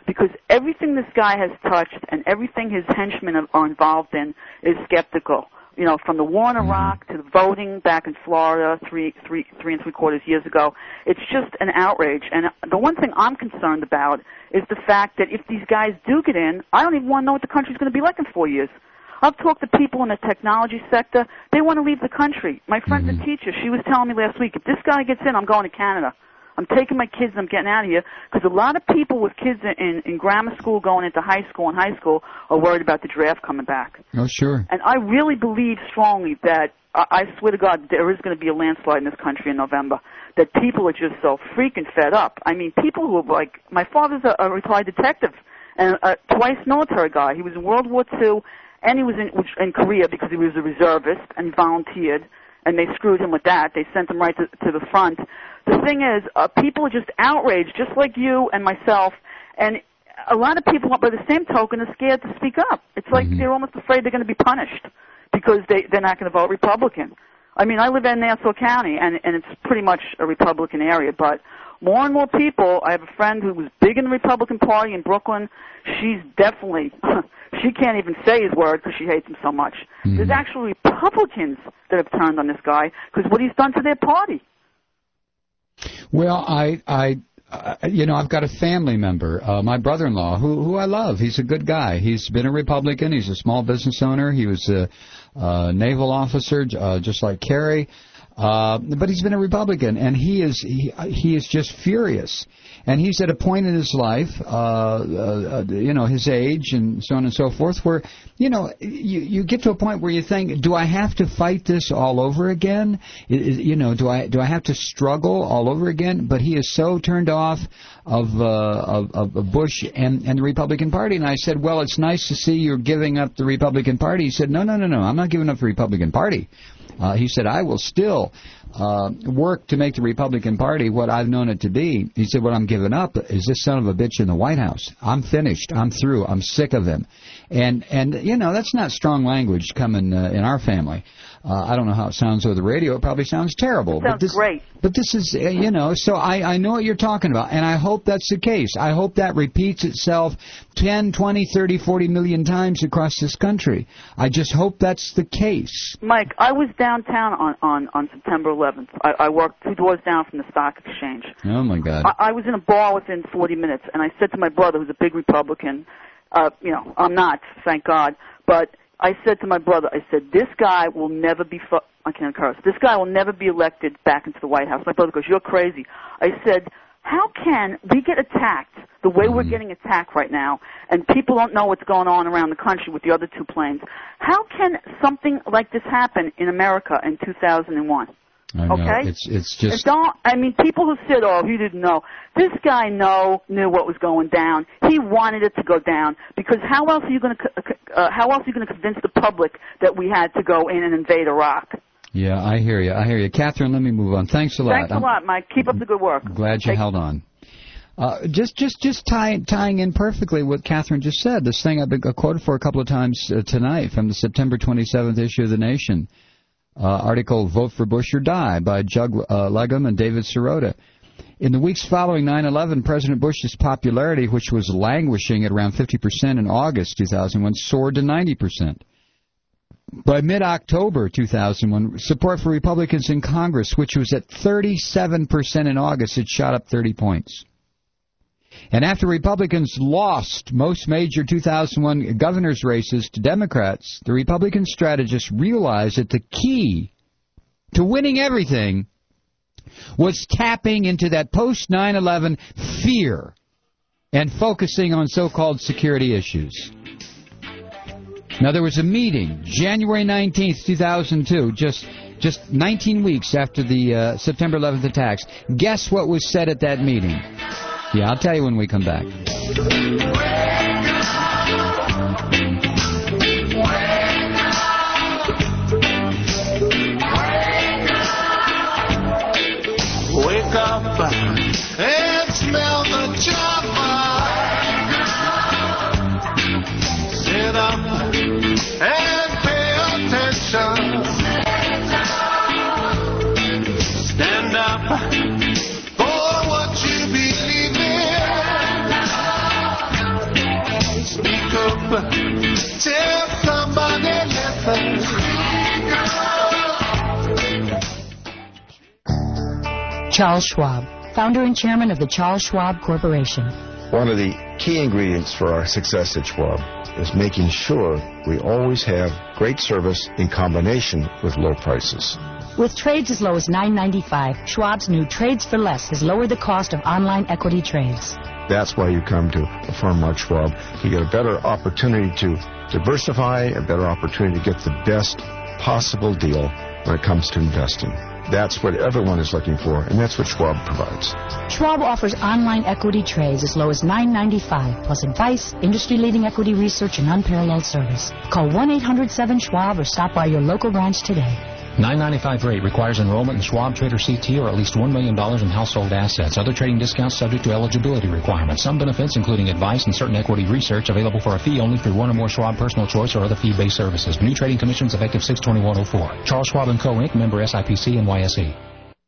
because everything this guy has touched and everything his henchmen are involved in is skeptical. You know, from the war in Iraq to the voting back in Florida three, three, three and three quarters years ago, it's just an outrage. And the one thing I'm concerned about is the fact that if these guys do get in, I don't even want to know what the country's going to be like in four years. I've talked to people in the technology sector. They want to leave the country. My friend's mm-hmm. a teacher. She was telling me last week, if this guy gets in, I'm going to Canada. I'm taking my kids and I'm getting out of here, because a lot of people with kids in, in grammar school going into high school and high school are worried about the draft coming back. Oh, sure. And I really believe strongly that, I, I swear to God, there is going to be a landslide in this country in November, that people are just so freaking fed up. I mean, people who are like, my father's a, a retired detective and a twice military guy. He was in World War Two, and he was in, in Korea because he was a reservist, and he volunteered, and they screwed him with that. They sent him right to, to the front. The thing is, uh, people are just outraged, just like you and myself, and a lot of people, by the same token, are scared to speak up. It's like mm-hmm. they're almost afraid they're going to be punished because they, they're not going to vote Republican. I mean, I live in Nassau County, and, and it's pretty much a Republican area, but more and more people, I have a friend who was big in the Republican Party in Brooklyn. She's definitely, she can't even say his word because she hates him so much. Mm-hmm. There's actually Republicans that have turned on this guy because what he's done to their party. Well, I, I, uh, you know, I've got a family member, uh, my brother-in-law, who, who I love. He's a good guy. He's been a Republican. He's a small business owner. He was a, a naval officer, uh, just like Kerry. Uh, but he's been a Republican, and he is he, he is just furious. And he's at a point in his life, uh, uh, you know, his age and so on and so forth, where, you know, you, you get to a point where you think, do I have to fight this all over again? Is, you know, do I do I have to struggle all over again? But he is so turned off of uh, of, of Bush and, and the Republican Party. And I said, well, it's nice to see you're giving up the Republican Party. He said, no, no, no, no, I'm not giving up the Republican Party. Uh, he said, I will still uh, work to make the Republican Party what I've known it to be. He said, what I'm giving up is this son of a bitch in the White House. I'm finished. I'm through. I'm sick of him. And, and you know, that's not strong language coming uh, in our family. Uh, I don't know how it sounds over the radio. It probably sounds terrible. It sounds but this, great. But this is, uh, you know, so I, I know what you're talking about, and I hope that's the case. I hope that repeats itself ten, twenty, thirty, forty million times across this country. I just hope that's the case. Mike, I was downtown on, on, on September eleventh. I, I worked two doors down from the stock exchange. Oh, my God. I, I was in a bar within forty minutes, and I said to my brother, who's a big Republican, uh, you know, I'm not, thank God, but I said to my brother, I said, this guy will never be, fu- I can't curse, this guy will never be elected back into the White House. My brother goes, you're crazy. I said, how can we get attacked the way we're getting attacked right now, and people don't know what's going on around the country with the other two planes? How can something like this happen in America in two thousand one? I know. Okay? It's, it's just... It don't, I mean, people who said, oh, he didn't know. This guy know, knew what was going down. He wanted it to go down, because how else are you going to, uh, how else are you going to convince the public that we had to go in and invade Iraq? Yeah, I hear you. I hear you. Catherine, let me move on. Thanks a lot. Thanks a I'm lot, Mike. Keep up the good work. Glad you Take held on. Uh, just, just, just tie, tying in perfectly what Catherine just said. This thing I've been quoted for a couple of times uh, tonight from the September twenty-seventh issue of The Nation. Uh, article, Vote for Bush or Die, by Jug uh, Legum and David Sirota. In the weeks following nine eleven, President Bush's popularity, which was languishing at around fifty percent in August two thousand one, soared to ninety percent. By mid-October two thousand one, support for Republicans in Congress, which was at thirty-seven percent in August, had shot up thirty points. And after Republicans lost most major two thousand one governor's races to Democrats, the Republican strategists realized that the key to winning everything was tapping into that post nine eleven fear and focusing on so-called security issues. Now, there was a meeting, January nineteenth, two thousand two, just just nineteen weeks after the uh, September eleventh attacks. Guess what was said at that meeting? Yeah, I'll tell you when we come back. Wake up and smell the chopper. Sit up and pay attention. Stand up for what you believe in. Charles Schwab, founder and chairman of the Charles Schwab Corporation. One of the key ingredients for our success at Schwab is making sure we always have great service in combination with low prices. With trades as low as nine ninety-five, Schwab's new Trades for Less has lowered the cost of online equity trades. That's why you come to a firm like Schwab. You get a better opportunity to diversify, a better opportunity to get the best possible deal when it comes to investing. That's what everyone is looking for, and that's what Schwab provides. Schwab offers online equity trades as low as nine ninety-five, plus advice, industry-leading equity research, and unparalleled service. Call one eight hundred seven Schwab or stop by your local branch today. nine ninety-five rate requires enrollment in Schwab Trader C T or at least one million dollars in household assets. Other trading discounts subject to eligibility requirements. Some benefits, including advice and certain equity research, available for a fee only through one or more Schwab Personal Choice or other fee-based services. New trading commissions effective six twenty-one oh four. Charles Schwab and Co. Incorporated. Member S I P C N Y S E.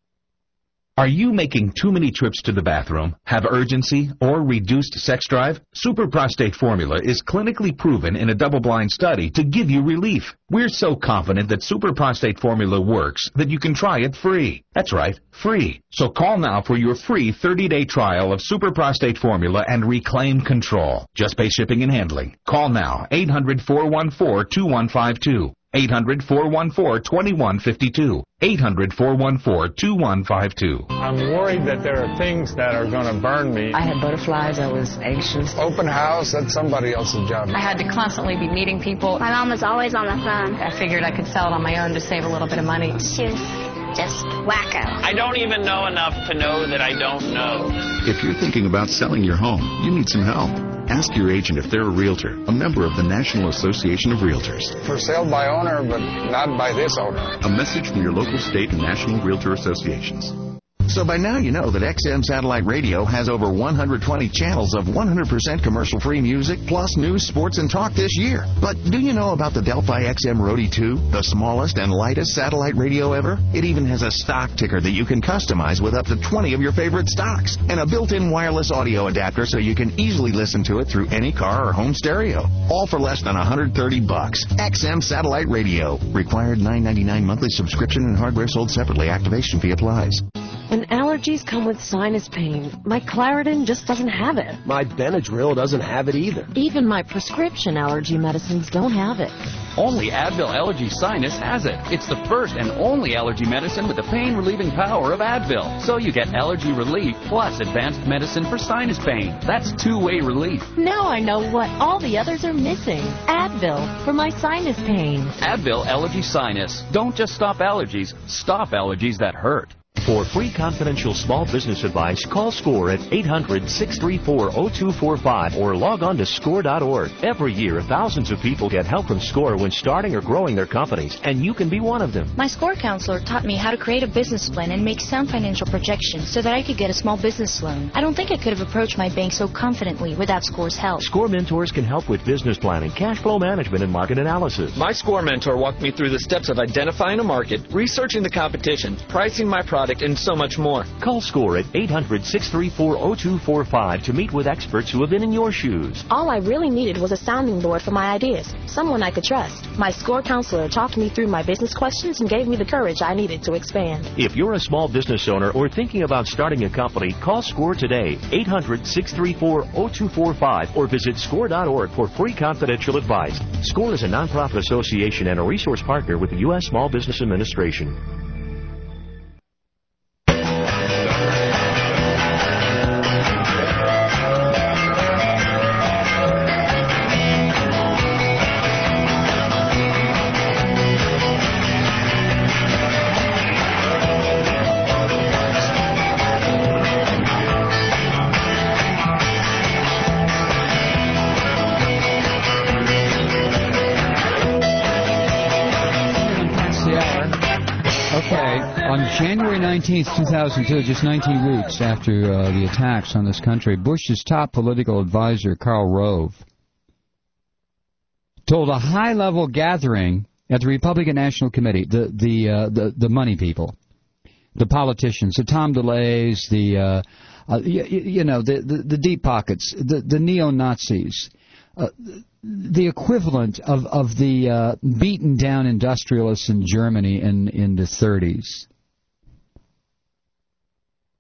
Are you making too many trips to the bathroom, have urgency, or reduced sex drive? Super Prostate Formula is clinically proven in a double-blind study to give you relief. We're so confident that Super Prostate Formula works that you can try it free. That's right, free. So call now for your free thirty-day trial of Super Prostate Formula and reclaim control. Just pay shipping and handling. Call now, eight hundred, four one four, two one five two. eight hundred, four one four, two one five two. eight hundred, four one four, two one five two. I'm worried that there are things that are going to burn me. I had butterflies. I was anxious. Open house, that's somebody else's job. I had to constantly be meeting people. My mom was always on the phone. I figured I could sell it on my own to save a little bit of money. She was just wacko. I don't even know enough to know that I don't know. If you're thinking about selling your home, you need some help. Ask your agent if they're a realtor, a member of the National Association of Realtors. For sale by owner, but not by this owner. A message from your local state and national realtor associations. So by now you know that X M Satellite Radio has over one hundred twenty channels of one hundred percent commercial-free music, plus news, sports, and talk this year. But do you know about the Delphi X M Roadie two, the smallest and lightest satellite radio ever? It even has a stock ticker that you can customize with up to twenty of your favorite stocks, and a built-in wireless audio adapter so you can easily listen to it through any car or home stereo. All for less than one hundred thirty bucks. X M Satellite Radio. Required nine ninety-nine monthly subscription and hardware sold separately. Activation fee applies. And allergies come with sinus pain. My Claritin just doesn't have it. My Benadryl doesn't have it either. Even my prescription allergy medicines don't have it. Only Advil Allergy Sinus has it. It's the first and only allergy medicine with the pain-relieving power of Advil. So you get allergy relief plus advanced medicine for sinus pain. That's two-way relief. Now I know what all the others are missing. Advil for my sinus pain. Advil Allergy Sinus. Don't just stop allergies. Stop allergies that hurt. For free confidential small business advice, call SCORE at eight hundred, six three four, zero two four five or log on to score dot org. Every year, thousands of people get help from SCORE when starting or growing their companies, and you can be one of them. My SCORE counselor taught me how to create a business plan and make sound financial projections so that I could get a small business loan. I don't think I could have approached my bank so confidently without SCORE's help. SCORE mentors can help with business planning, cash flow management, and market analysis. My SCORE mentor walked me through the steps of identifying a market, researching the competition, pricing my product, and so much more. Call SCORE at eight hundred, six three four, zero two four five to meet with experts who have been in your shoes. All I really needed was a sounding board for my ideas, someone I could trust. My SCORE counselor talked me through my business questions and gave me the courage I needed to expand. If you're a small business owner or thinking about starting a company, call SCORE today, eight hundred, six three four, zero two four five, or visit score dot org for free confidential advice. SCORE is a nonprofit association and a resource partner with the U S Small Business Administration. On January nineteenth, two thousand two, just nineteen weeks after uh, the attacks on this country, Bush's top political advisor, Karl Rove, told a high-level gathering at the Republican National Committee, the the uh, the, the money people, the politicians, the Tom DeLays, the uh, uh, you, you know the, the the deep pockets, the the neo-Nazis. Uh, the equivalent of of the uh, beaten down industrialists in Germany in in the thirties.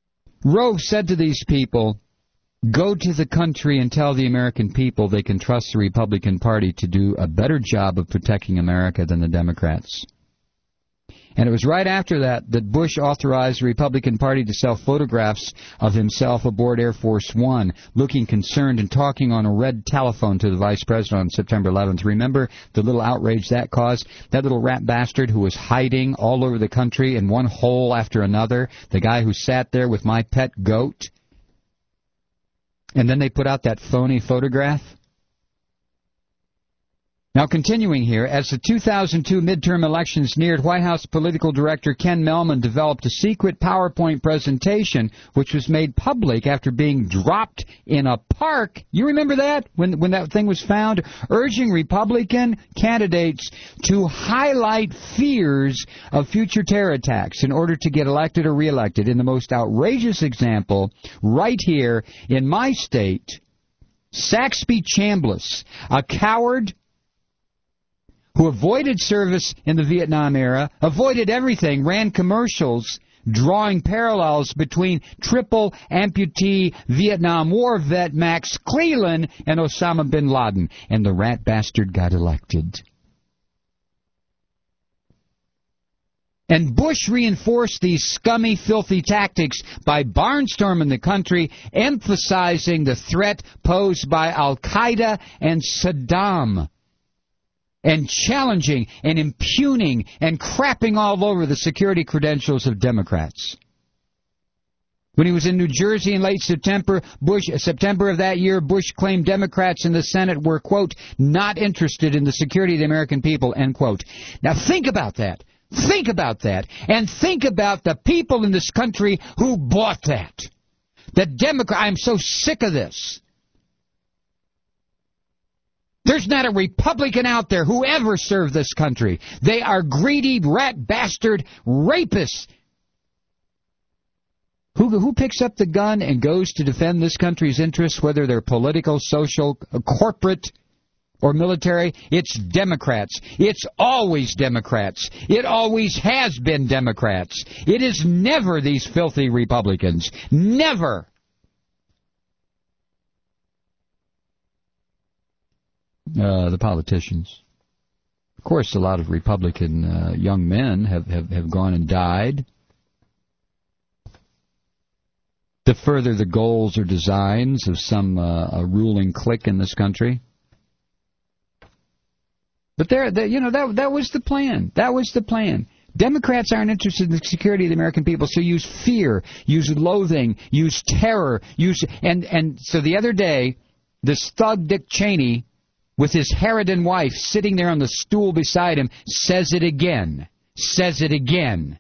Rove said to these people, go to the country and tell the American people they can trust the Republican Party to do a better job of protecting America than the Democrats. And it was right after that that Bush authorized the Republican Party to sell photographs of himself aboard Air Force One, looking concerned and talking on a red telephone to the Vice President on September eleventh. Remember the little outrage that caused? That little rat bastard who was hiding all over the country in one hole after another, the guy who sat there with my pet goat. And then they put out that phony photograph. Now, continuing here, as the two thousand two midterm elections neared, White House political director Ken Mellman developed a secret PowerPoint presentation which was made public after being dropped in a park. You remember that, when, when that thing was found? Urging Republican candidates to highlight fears of future terror attacks in order to get elected or reelected. In the most outrageous example, right here in my state, Saxby Chambliss, a coward who avoided service in the Vietnam era, avoided everything, ran commercials drawing parallels between triple amputee Vietnam War vet Max Cleland and Osama bin Laden. And the rat bastard got elected. And Bush reinforced these scummy, filthy tactics by barnstorming the country, emphasizing the threat posed by Al-Qaeda and Saddam, and challenging and impugning and crapping all over the security credentials of Democrats. When he was in New Jersey in late September, Bush, September of that year, Bush claimed Democrats in the Senate were, quote, not interested in the security of the American people, end quote. Now think about that. Think about that. And think about the people in this country who bought that. The Democrat, I'm so sick of this. There's not a Republican out there who ever served this country. They are greedy, rat bastard rapists. Who, who picks up the gun and goes to defend this country's interests, whether they're political, social, corporate, or military? It's Democrats. It's always Democrats. It always has been Democrats. It is never these filthy Republicans. Never. Uh, the politicians. Of course, a lot of Republican uh, young men have, have, have gone and died to further the goals or designs of some uh, a ruling clique in this country. But there, there, you know, that that was the plan. That was the plan. Democrats aren't interested in the security of the American people, so use fear, use loathing, use terror, use and and so the other day, this thug Dick Cheney, with his harridan wife sitting there on the stool beside him, says it again. Says it again.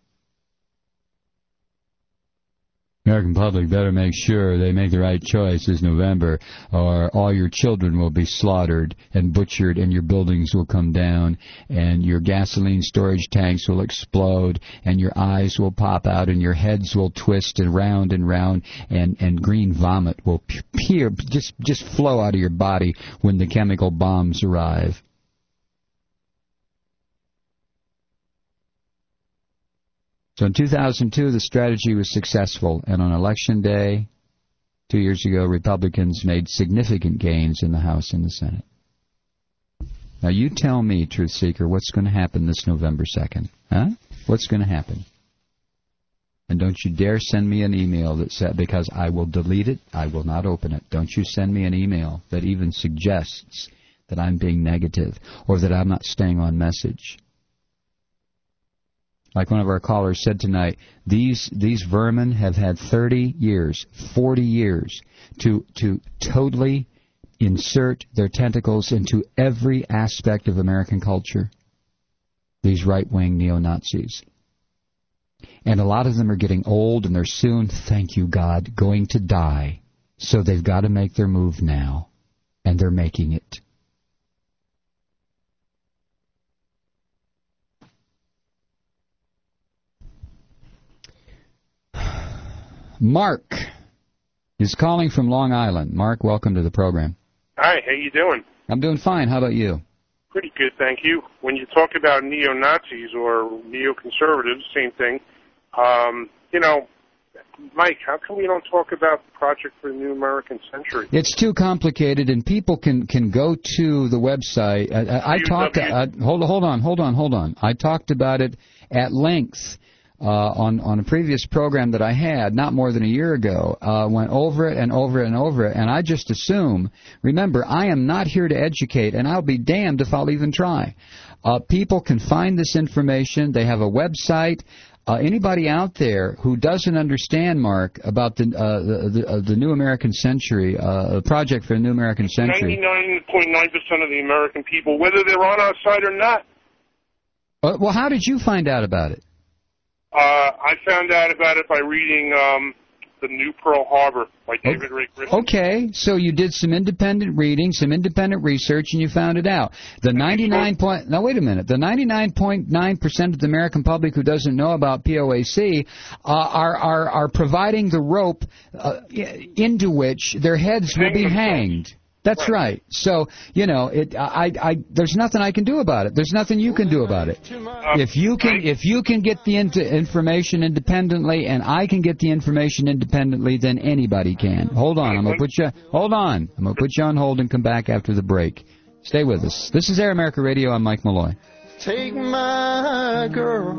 American public better make sure they make the right choice this November, or all your children will be slaughtered and butchered, and your buildings will come down, and your gasoline storage tanks will explode, and your eyes will pop out, and your heads will twist and round and round, and, and green vomit will peer, just, just flow out of your body when the chemical bombs arrive. So in two thousand two, the strategy was successful, and on Election Day, two years ago, Republicans made significant gains in the House and the Senate. Now you tell me, Truth Seeker, what's going to happen this November second? Huh? What's going to happen? And don't you dare send me an email that said, because I will delete it, I will not open it. Don't you send me an email that even suggests that I'm being negative or that I'm not staying on message. Like one of our callers said tonight, these these vermin have had thirty years, forty years to to totally insert their tentacles into every aspect of American culture. These right-wing neo-Nazis. And a lot of them are getting old, and they're soon, thank you God, going to die. So they've got to make their move now. And they're making it. Mark is calling from Long Island. Mark, welcome to the program. Hi, how you doing? I'm doing fine. How about you? Pretty good, thank you. When you talk about neo-Nazis or neoconservatives, same thing. Um, you know, Mike, how come we don't talk about the Project for the New American Century? It's too complicated, and people can, can go to the website. I, I, I talked. Uh, hold hold on, hold on, hold on. I talked about it at length uh, on on a previous program that I had not more than a year ago. Uh, went over it and over it and over it, and I just assume. Remember, I am not here to educate, and I'll be damned if I'll even try. Uh, people can find this information. They have a website. Uh, anybody out there who doesn't understand, Mark, about the uh, the, the, uh, the New American Century, uh, Project for the New American Century? ninety-nine point nine percent of the American people, whether they're on our side or not. Uh, well, how did you find out about it? Uh, I found out about it by reading um, The New Pearl Harbor by David Ray Griffin. Okay, so you did some independent reading, some independent research, and you found it out. The ninety-nine point now wait a minute. The ninety-nine point nine percent of the American public who doesn't know about P O A C uh, are are are providing the rope uh, into which their heads will be hanged. That's right. So, you know, it. I, I. There's nothing I can do about it. There's nothing you can do about it. If you can, if you can get the into information independently, and I can get the information independently, then anybody can. Hold on, I'm gonna put you. Hold on, I'm gonna put you on hold and come back after the break. Stay with us. This is Air America Radio. I'm Mike Malloy. Take my girl.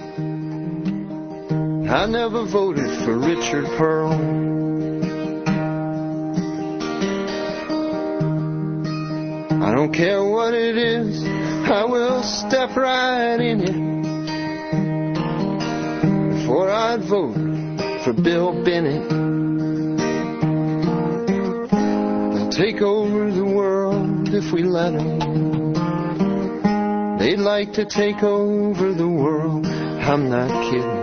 I never voted for Richard Pearl. I don't care what it is, I will step right in it before I'd vote for Bill Bennett. They'll take over the world if we let them. They'd like to take over the world, I'm not kidding.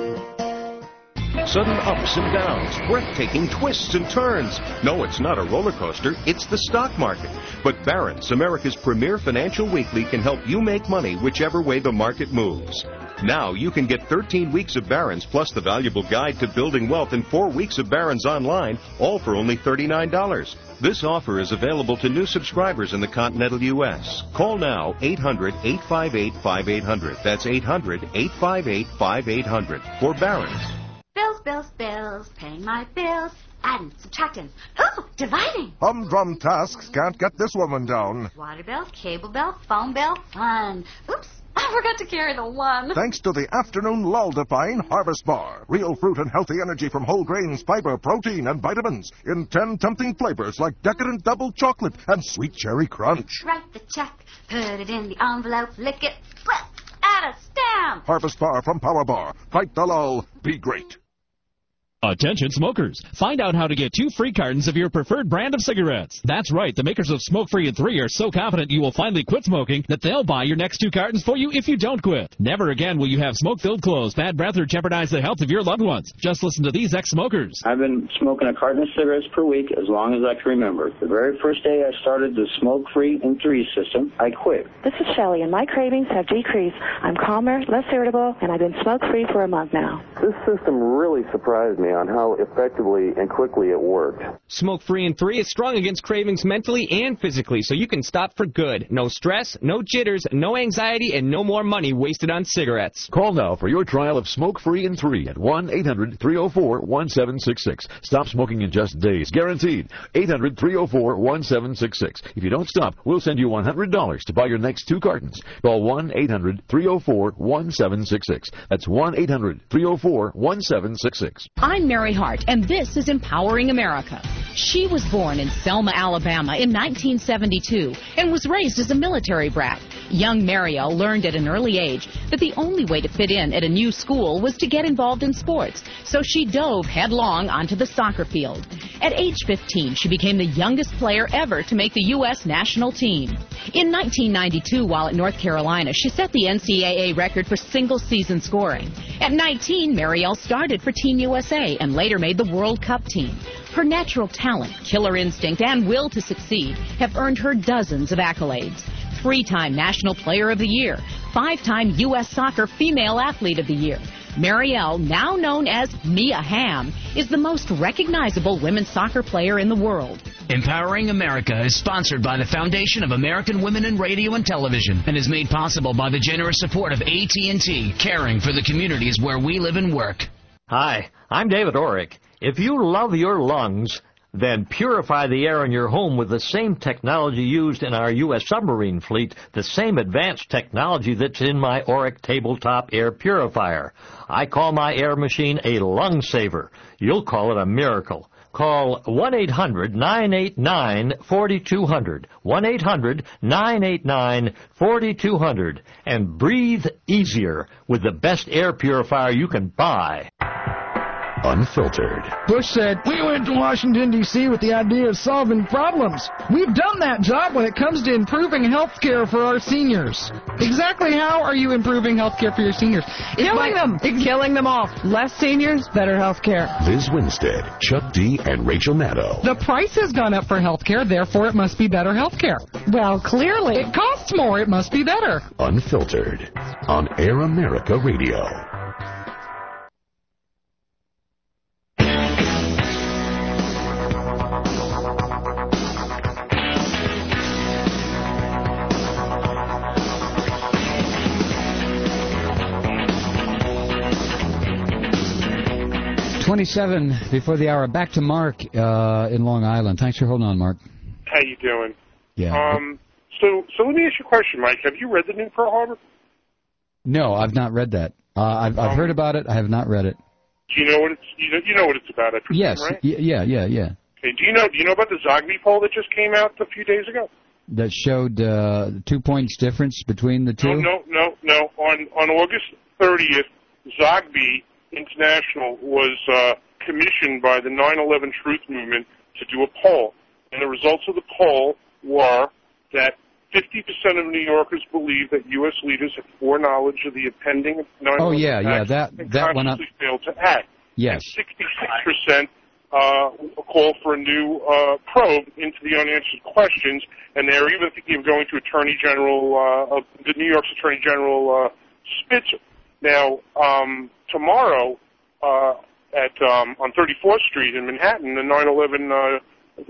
Sudden ups and downs, breathtaking twists and turns. No, it's not a roller coaster, it's the stock market. But Barron's, America's premier financial weekly, can help you make money whichever way the market moves. Now you can get thirteen weeks of Barron's plus the valuable guide to building wealth and four weeks of Barron's online, all for only thirty-nine dollars. This offer is available to new subscribers in the continental U S Call now, eight hundred, eight five eight, five eight hundred. That's eight hundred, eight five eight, five eight hundred for Barron's. Bills, bills, bills, paying my bills, adding, subtracting, ooh, dividing. Humdrum tasks can't get this woman down. Water bill, cable bill, phone bill, fun. Oops, I forgot to carry the one. Thanks to the afternoon lull-defying Harvest Bar. Real fruit and healthy energy from whole grains, fiber, protein, and vitamins. In ten tempting flavors like decadent double chocolate and sweet cherry crunch. Write the check, put it in the envelope, lick it, flip, add a stamp. Harvest Bar from Power Bar. Fight the lull. Be great. Attention smokers. Find out how to get two free cartons of your preferred brand of cigarettes. That's right. The makers of Smoke Free and three are so confident you will finally quit smoking that they'll buy your next two cartons for you if you don't quit. Never again will you have smoke-filled clothes, bad breath, or jeopardize the health of your loved ones. Just listen to these ex-smokers. I've been smoking a carton of cigarettes per week as long as I can remember. The very first day I started the Smoke Free and three system, I quit. This is Shelley, and my cravings have decreased. I'm calmer, less irritable, and I've been smoke-free for a month now. This system really surprised me on how effectively and quickly it worked. Smoke Free and three is strong against cravings mentally and physically, so you can stop for good. No stress, no jitters, no anxiety, and no more money wasted on cigarettes. Call now for your trial of Smoke Free and three at one eight hundred, three oh four, one seven six six. Stop smoking in just days. Guaranteed. eight hundred, three oh four, one seven six six. If you don't stop, we'll send you one hundred dollars to buy your next two cartons. Call one eight hundred, three oh four, one seven six six. That's one eight hundred, three oh four, one seven six six. I'm Mary Hart, and this is Empowering America. She was born in Selma, Alabama in nineteen seventy-two and was raised as a military brat. Young Mariel learned at an early age that the only way to fit in at a new school was to get involved in sports, so she dove headlong onto the soccer field. At age fifteen, she became the youngest player ever to make the U S national team. In nineteen ninety-two, while at North Carolina, she set the N C double A record for single-season scoring. At nineteen, Mariel started for Team U S A and later made the World Cup team. Her natural talent, killer instinct, and will to succeed have earned her dozens of accolades. Three-time National Player of the Year, five-time U S Soccer Female Athlete of the Year. Mariel, now known as Mia Hamm, is the most recognizable women's soccer player in the world. Empowering America is sponsored by the Foundation of American Women in Radio and Television and is made possible by the generous support of A T and T, caring for the communities where we live and work. Hi, I'm David Orrick. If you love your lungs, then purify the air in your home with the same technology used in our U S submarine fleet, the same advanced technology that's in my Orrick tabletop air purifier. I call my air machine a lung saver. You'll call it a miracle. Call one eight hundred nine eight nine four two zero zero, one eight hundred nine eight nine four two zero zero, and breathe easier with the best air purifier you can buy. Unfiltered. Bush said, we went to Washington, D C with the idea of solving problems. We've done that job when it comes to improving health care for our seniors. Exactly how are you improving health care for your seniors? Killing them. Killing them off. Less seniors, better health care. Liz Winstead, Chuck D, and Rachel Maddow. The price has gone up for health care, therefore it must be better health care. Well, clearly. It costs more, it must be better. Unfiltered. On Air America Radio. twenty-seven before the hour. Back to Mark uh, in Long Island. Thanks for holding on, Mark. How you doing? Yeah. Um. So, so let me ask you a question, Mike. Have you read the new Pearl Harbor? No, I've not read that. Uh, I've I've um, heard about it. I have not read it. Do you know what it's? You know, you know what it's about, I presume, yes. right? Y- yeah. Yeah. Yeah. Okay. Do you know? Do you know about the Zogby poll that just came out a few days ago? That showed uh, two points difference between the two. No, no, no, no. On on August thirtieth, Zogby International was uh, commissioned by the nine eleven Truth Movement to do a poll, and the results of the poll were that fifty percent of New Yorkers believe that U S leaders have foreknowledge of the impending nine eleven Oh yeah, yeah, that and that went up. failed to act. Yes. sixty-six percent uh, call for a new uh, probe into the unanswered questions, and they're even thinking of going to Attorney General, uh, of the New York's Attorney General uh, Spitzer. Now, um, tomorrow uh, at um, on thirty-fourth Street in Manhattan, the nine eleven uh,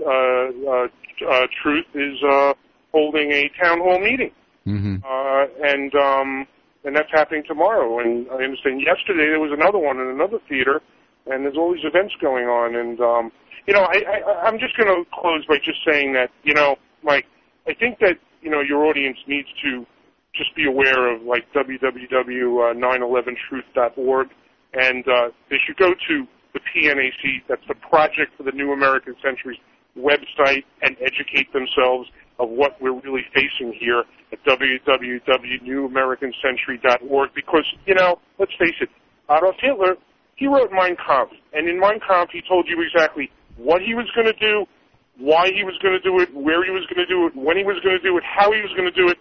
uh, uh, uh, Truth is uh, holding a town hall meeting, mm-hmm. uh, and um, and that's happening tomorrow. And I understand yesterday there was another one in another theater, and there's all these events going on. And um, you know, I, I, I'm just going to close by just saying that, you know, Mike, I think that, you know, your audience needs to just be aware of, like, w w w dot nine eleven truth dot org, and uh, they should go to the P N A C, that's the Project for the New American Century's website, and educate themselves of what we're really facing here at w w w dot new american century dot org, because, you know, let's face it, Adolf Hitler, he wrote Mein Kampf, and in Mein Kampf he told you exactly what he was going to do, why he was going to do it, where he was going to do it, when he was going to do it, how he was going to do it.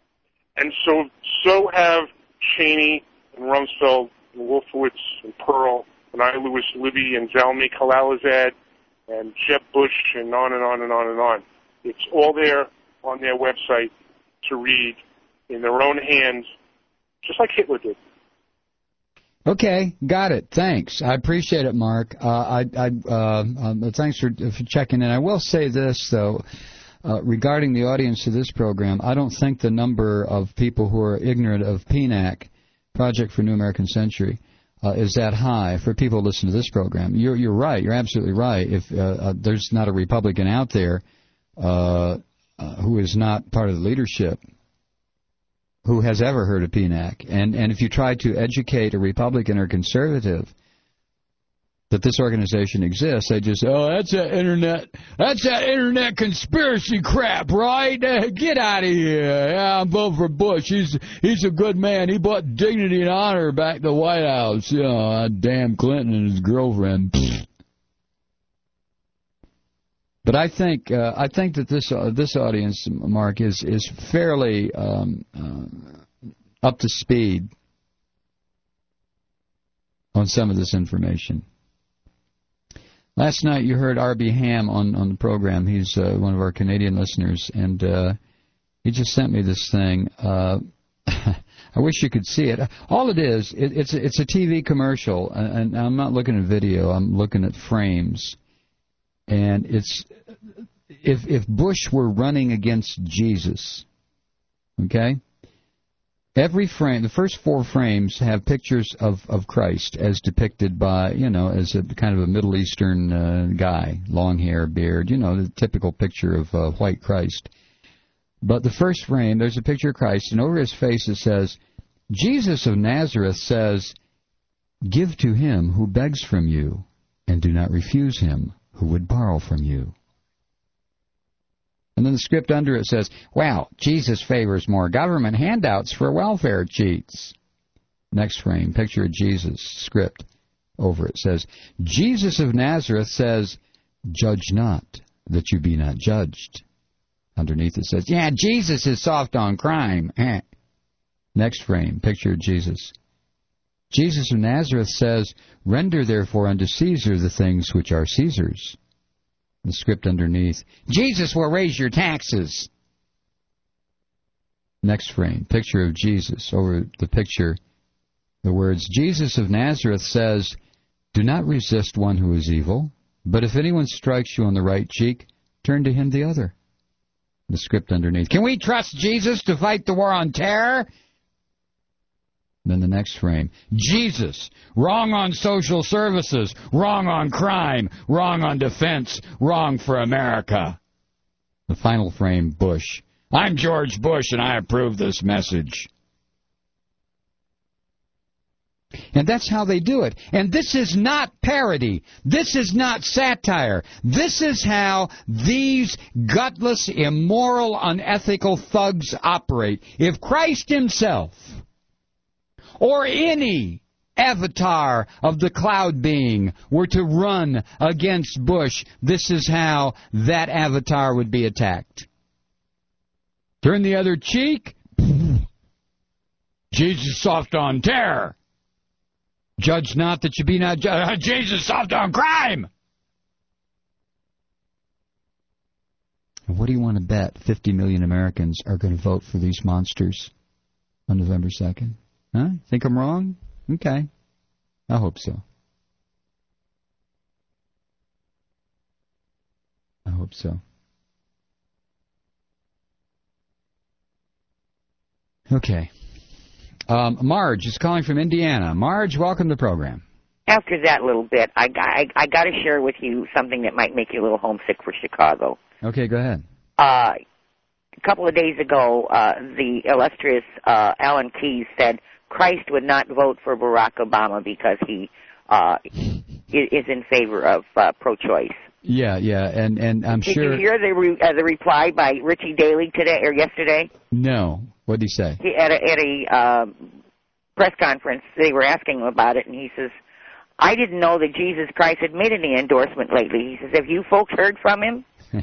And so so have Cheney and Rumsfeld and Wolfowitz and Pearl and I. Lewis Libby and Zalmay Khalilzad and Jeb Bush and on and on and on and on. It's all there on their website to read in their own hands, just like Hitler did. Okay, got it. Thanks. I appreciate it, Mark. Uh, I, I, uh, um, thanks for, for checking in. I will say this, though. Uh, regarding the audience of this program, I don't think the number of people who are ignorant of P N A C, Project for New American Century, uh, is that high for people who listen to this program. You're, you're right. You're absolutely right. If uh, uh, there's not a Republican out there uh, uh, who is not part of the leadership who has ever heard of P N A C, and, and if you try to educate a Republican or conservative that this organization exists, they just, oh, that's that internet, that's that internet conspiracy crap, right? Uh, get out of here. Yeah, I'm voting for Bush. He's he's a good man. He brought dignity and honor back to the White House. You know, uh, damn Clinton and his girlfriend. But I think uh, I think that this uh, this audience, Mark, is is fairly um, uh, up to speed on some of this information. Last night you heard R B Ham on, on the program. He's uh, one of our Canadian listeners, and uh, he just sent me this thing. Uh, I wish you could see it. All it is, it, it's, it's a T V commercial, and, and I'm not looking at video. I'm looking at frames. And it's, if if Bush were running against Jesus, okay, Every frame, the first four frames have pictures of, of Christ as depicted by, you know, as a kind of a Middle Eastern uh, guy, long hair, beard, you know, the typical picture of uh, white Christ. But the first frame, there's a picture of Christ, and over his face it says, Jesus of Nazareth says, give to him who begs from you, and do not refuse him who would borrow from you. And then the script under it says, well, Jesus favors more government handouts for welfare cheats. Next frame, picture of Jesus, script over it says, Jesus of Nazareth says, judge not, that you be not judged. Underneath it says, yeah, Jesus is soft on crime. Next frame, picture of Jesus. Jesus of Nazareth says, render therefore unto Caesar the things which are Caesar's. The script underneath, Jesus will raise your taxes. Next frame, picture of Jesus. Over the picture, the words, Jesus of Nazareth says, do not resist one who is evil, but if anyone strikes you on the right cheek, turn to him the other. The script underneath, can we trust Jesus to fight the war on terror? Then the next frame, Jesus, wrong on social services, wrong on crime, wrong on defense, wrong for America. The final frame, Bush, I'm George Bush and I approve this message. And that's how they do it. And this is not parody. This is not satire. This is how these gutless, immoral, unethical thugs operate. If Christ himself, or any avatar of the cloud being, were to run against Bush, this is how that avatar would be attacked. Turn the other cheek. Jesus soft on terror. Judge not that you be not judged. Jesus soft on crime. What do you want to bet fifty million Americans are going to vote for these monsters on November second? Huh? Think I'm wrong? Okay. I hope so. I hope so. Okay. Um, Marge is calling from Indiana. Marge, welcome to the program. After that little bit, I, I, I got to share with you something that might make you a little homesick for Chicago. Okay, go ahead. Uh, a couple of days ago, uh, the illustrious uh, Alan Keyes said Christ would not vote for Barack Obama because he uh, is in favor of uh, pro-choice. Yeah, yeah, and, and I'm Did sure... Did you hear the re- uh, the reply by Richie Daley today or yesterday? No. What did he say? He, at a, at a uh, press conference, they were asking him about it, and he says, I didn't know that Jesus Christ had made any endorsement lately. He says, have you folks heard from him?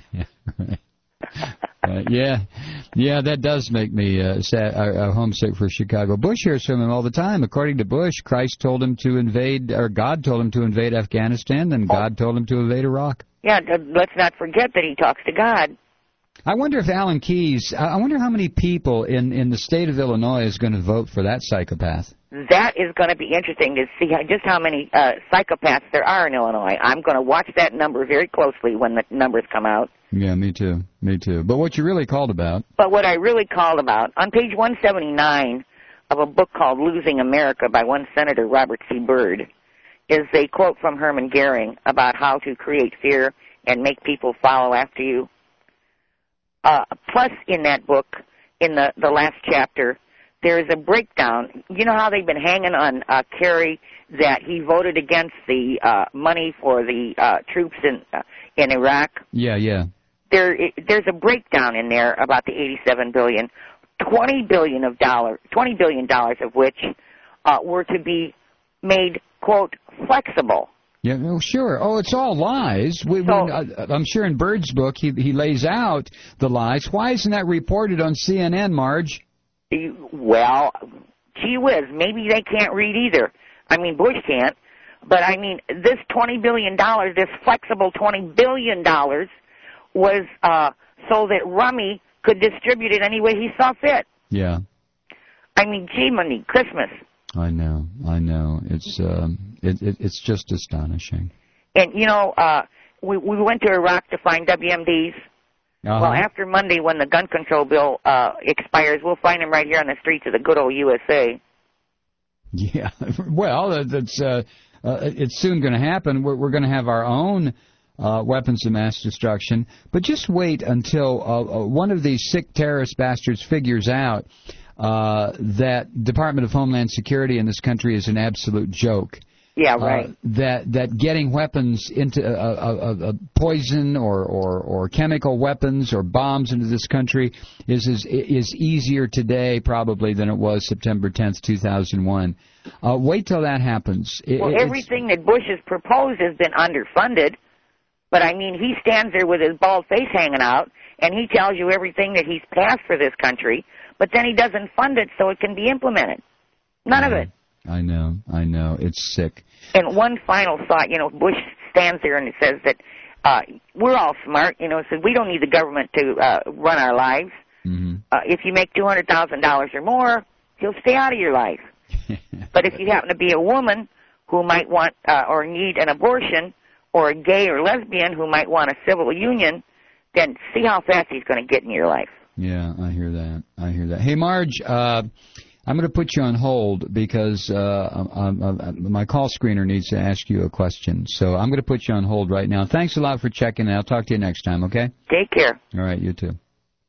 Uh, yeah, yeah, that does make me uh, sad, uh, homesick for Chicago. Bush hears from him all the time. According to Bush, Christ told him to invade, or God told him to invade Afghanistan, then God told him to invade Iraq. Yeah, let's not forget that he talks to God. I wonder if Alan Keyes, I wonder how many people in, in the state of Illinois is going to vote for that psychopath. That is going to be interesting to see just how many uh, psychopaths there are in Illinois. I'm going to watch that number very closely when the numbers come out. Yeah, me too. Me too. But what you really called about... But what I really called about, on page one seventy-nine of a book called Losing America by one Senator Robert C. Byrd, is a quote from Hermann Goering about how to create fear and make people follow after you. Uh, plus, in that book, in the, the last chapter, there is a breakdown. You know how they've been hanging on uh, Kerry, that he voted against the uh, money for the uh, troops in uh, in Iraq? Yeah, yeah. There, there's a breakdown in there about the eighty-seven billion dollars, twenty billion of dollar, twenty billion dollars of which uh, were to be made, quote, flexible. Yeah, well, sure. Oh, it's all lies. We, So- we, uh, I'm sure in Bird's book he he lays out the lies. Why isn't that reported on C N N, Marge? You- Well, gee whiz, maybe they can't read either. I mean, Bush can't. But, I mean, this twenty billion dollars, this flexible twenty billion dollars, was uh, so that Rummy could distribute it any way he saw fit. Yeah, I mean, gee, money, Christmas. I know. I know. It's um, it, it it's just astonishing. And, you know, uh, we, we went to Iraq to find W M Ds. Uh-huh. Well, after Monday, when the gun control bill uh, expires, we'll find them right here on the streets of the good old U S A. Yeah, well, that's uh, uh, it's soon going to happen. We're, we're going to have our own uh, weapons of mass destruction. But just wait until uh, uh, one of these sick terrorist bastards figures out uh, that Department of Homeland Security in this country is an absolute joke. Yeah, right. Uh, that that getting weapons into uh, uh, uh, poison or, or, or chemical weapons or bombs into this country is is, is easier today probably than it was September tenth, two thousand one. Uh, wait till that happens. It, well, everything that Bush has proposed has been underfunded, but I mean, he stands there with his bald face hanging out, and he tells you everything that he's passed for this country, but then he doesn't fund it so it can be implemented. None mm. of it. I know, I know. It's sick. And one final thought, you know, Bush stands there and says that uh, we're all smart, you know, says we don't need the government to uh, run our lives. Mm-hmm. Uh, if you make two hundred thousand dollars or more, he'll stay out of your life. But if you happen to be a woman who might want uh, or need an abortion, or a gay or lesbian who might want a civil union, then see how fast he's going to get in your life. Yeah, I hear that. I hear that. Hey, Marge, uh, I'm going to put you on hold because uh, I'm, I'm, my call screener needs to ask you a question. So I'm going to put you on hold right now. Thanks a lot for checking in. I'll talk to you next time, okay? Take care. All right, you too.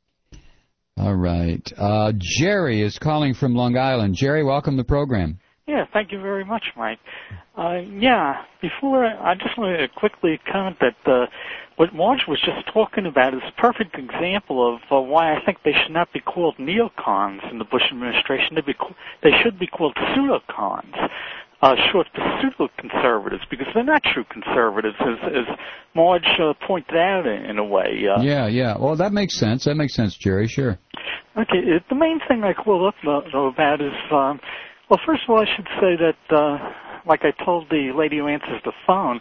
All right. Uh, Jerry is calling from Long Island. Jerry, welcome to the program. Yeah, thank you very much, Mike. Uh, yeah, before, I just want to quickly comment that uh, what Marge was just talking about is a perfect example of uh, why I think they should not be called neocons in the Bush administration. They, be, they should be called pseudocons, uh, short for pseudo-conservatives, because they're not true conservatives, as, as Marge uh, pointed out in, in a way. Uh, yeah, yeah. Well, that makes sense. That makes sense, Jerry, sure. Okay, uh, the main thing I called up though, about is... Um, Well, first of all, I should say that, uh, like I told the lady who answers the phone,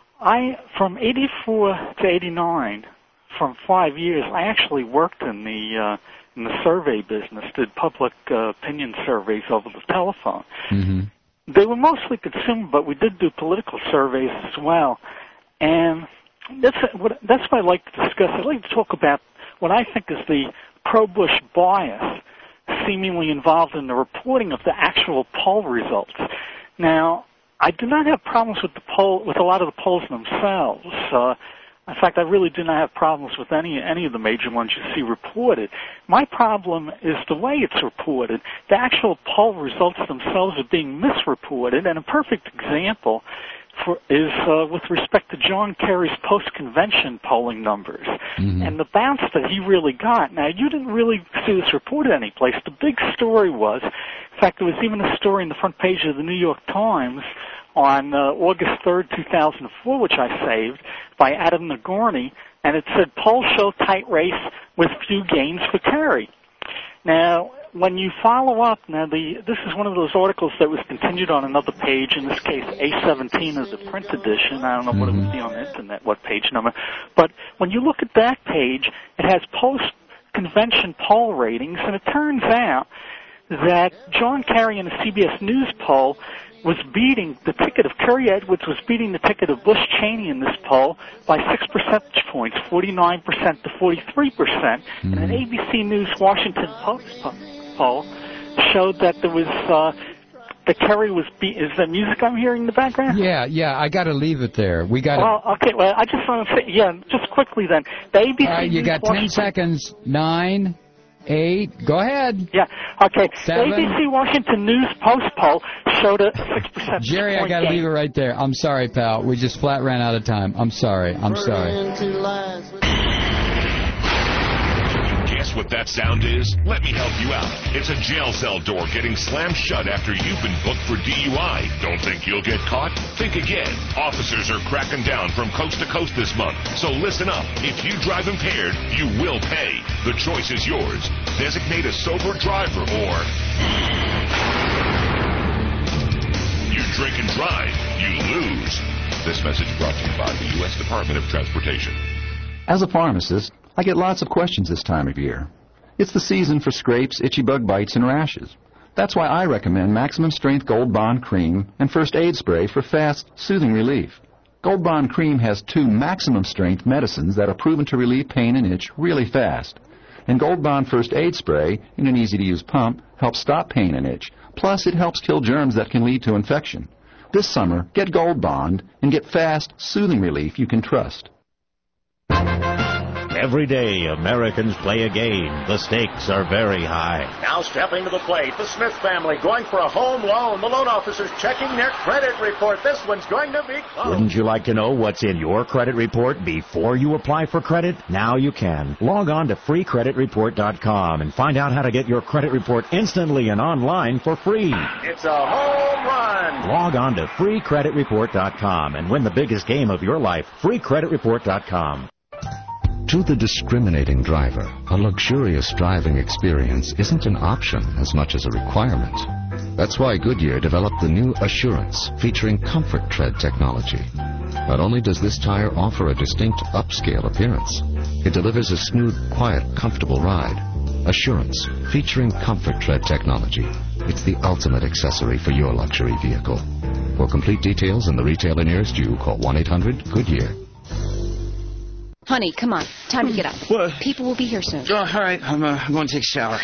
I, from eighty-four to eighty-nine, from five years, I actually worked in the, uh, in the survey business, did public uh, opinion surveys over the telephone. Mm-hmm. They were mostly consumer, but we did do political surveys as well. And that's what, that's what I like to discuss. I'd like to talk about what I think is the pro-Bush bias seemingly involved in the reporting of the actual poll results. Now, I do not have problems with the poll, with a lot of the polls themselves. Uh, in fact, I really do not have problems with any any of the major ones you see reported. My problem is the way it's reported. The actual poll results themselves are being misreported, and a perfect example for, is uh, with respect to John Kerry's post-convention polling numbers, mm-hmm. and the bounce that he really got. Now, you didn't really see this reported anyplace. The big story was, in fact, there was even a story in the front page of the New York Times on uh, August third, two thousand four, which I saved, by Adam Nagorny, and it said, polls show tight race with few gains for Kerry. Now, when you follow up, now the this is one of those articles that was continued on another page, in this case A seventeen is the print edition. I don't know mm-hmm. what it would be on the internet, what page number. But when you look at that page, it has post-convention poll ratings, and it turns out that John Kerry in a C B S News poll was beating the ticket of Kerry Edwards was beating the ticket of Bush Cheney in this poll by six percentage points, forty-nine percent to forty-three percent. Mm-hmm. And an A B C News Washington Post poll showed that there was uh, that Kerry was beat. Is there music I'm hearing in the background? Yeah, yeah. I got to leave it there. We got. Well, okay. Well, I just want to say, yeah, just quickly then. The A B C uh, you News got Washington, ten seconds. Nine. Eight. Go ahead. Yeah. Okay. Seven. The A B C Washington News Post poll showed a six percent. Jerry, I got to leave it right there. I'm sorry, pal. We just flat ran out of time. I'm sorry. I'm sorry. Guess what that sound is? Let me help you out. It's a jail cell door getting slammed shut after you've been booked for D U I. Don't think you'll get caught? Think again. Officers are cracking down from coast to coast this month. So listen up. If you drive impaired, you will pay. The choice is yours. Designate a sober driver or you drink and drive, you lose. This message brought to you by the U S Department of Transportation. As a pharmacist, I get lots of questions this time of year. It's the season for scrapes, itchy bug bites, and rashes. That's why I recommend Maximum Strength Gold Bond Cream and First Aid Spray for fast, soothing relief. Gold Bond Cream has two maximum strength medicines that are proven to relieve pain and itch really fast. And Gold Bond First Aid Spray, in an easy-to-use pump, helps stop pain and itch. Plus, it helps kill germs that can lead to infection. This summer, get Gold Bond and get fast, soothing relief you can trust. Every day, Americans play a game. The stakes are very high. Now stepping to the plate, the Smith family going for a home loan. The loan officer's checking their credit report. This one's going to be close. Wouldn't you like to know what's in your credit report before you apply for credit? Now you can. Log on to free credit report dot com and find out how to get your credit report instantly and online for free. It's a home run. Log on to free credit report dot com and win the biggest game of your life. free credit report dot com. To the discriminating driver, a luxurious driving experience isn't an option as much as a requirement. That's why Goodyear developed the new Assurance, featuring Comfort Tread technology. Not only does this tire offer a distinct upscale appearance, it delivers a smooth, quiet, comfortable ride. Assurance, featuring Comfort Tread technology. It's the ultimate accessory for your luxury vehicle. For complete details and the retailer nearest you, call one eight hundred Goodyear. Honey, come on. Time to get up. What? People will be here soon. Oh, all right. I'm, uh, I'm going to take a shower.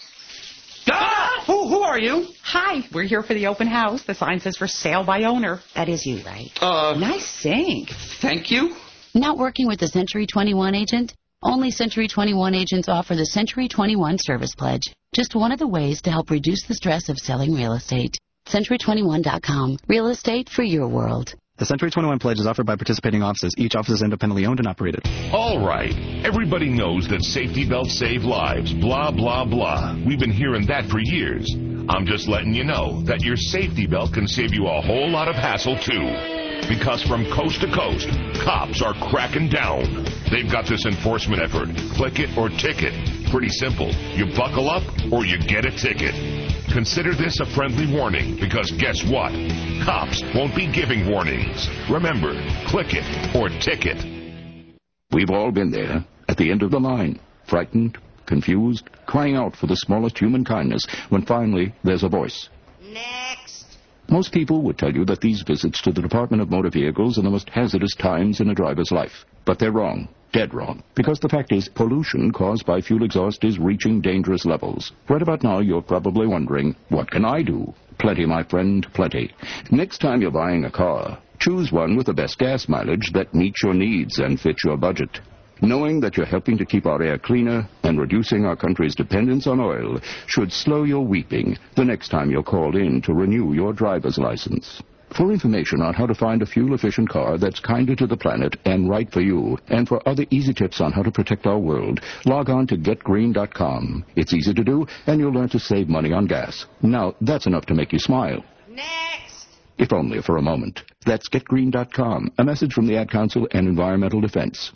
Ah! Who, who are you? Hi. We're here for the open house. The sign says for sale by owner. That is you, right? Uh. Nice sink. Thank you. Not working with the Century twenty-one agent? Only Century twenty-one agents offer the Century twenty-one Service Pledge. Just one of the ways to help reduce the stress of selling real estate. Century twenty-one dot com. Real estate for your world. The Century twenty-one Pledge is offered by participating offices. Each office is independently owned and operated. All right. Everybody knows that safety belts save lives. Blah, blah, blah. We've been hearing that for years. I'm just letting you know that your safety belt can save you a whole lot of hassle, too. Because from coast to coast, cops are cracking down. They've got this enforcement effort. Click it or ticket. Pretty simple. You buckle up or you get a ticket. Consider this a friendly warning, because guess what? Cops won't be giving warnings. Remember, click it or ticket. We've all been there, at the end of the line, frightened, confused, crying out for the smallest human kindness, when finally there's a voice. Next. Most people would tell you that these visits to the Department of Motor Vehicles are the most hazardous times in a driver's life. But they're wrong. Dead wrong. Because the fact is, pollution caused by fuel exhaust is reaching dangerous levels. Right about now, you're probably wondering, what can I do? Plenty, my friend, plenty. Next time you're buying a car, choose one with the best gas mileage that meets your needs and fits your budget. Knowing that you're helping to keep our air cleaner and reducing our country's dependence on oil should slow your weeping the next time you're called in to renew your driver's license. For information on how to find a fuel-efficient car that's kinder to the planet and right for you, and for other easy tips on how to protect our world, log on to get green dot com. It's easy to do, and you'll learn to save money on gas. Now, that's enough to make you smile. Next. If only for a moment. That's get green dot com. A message from the Ad Council and Environmental Defense.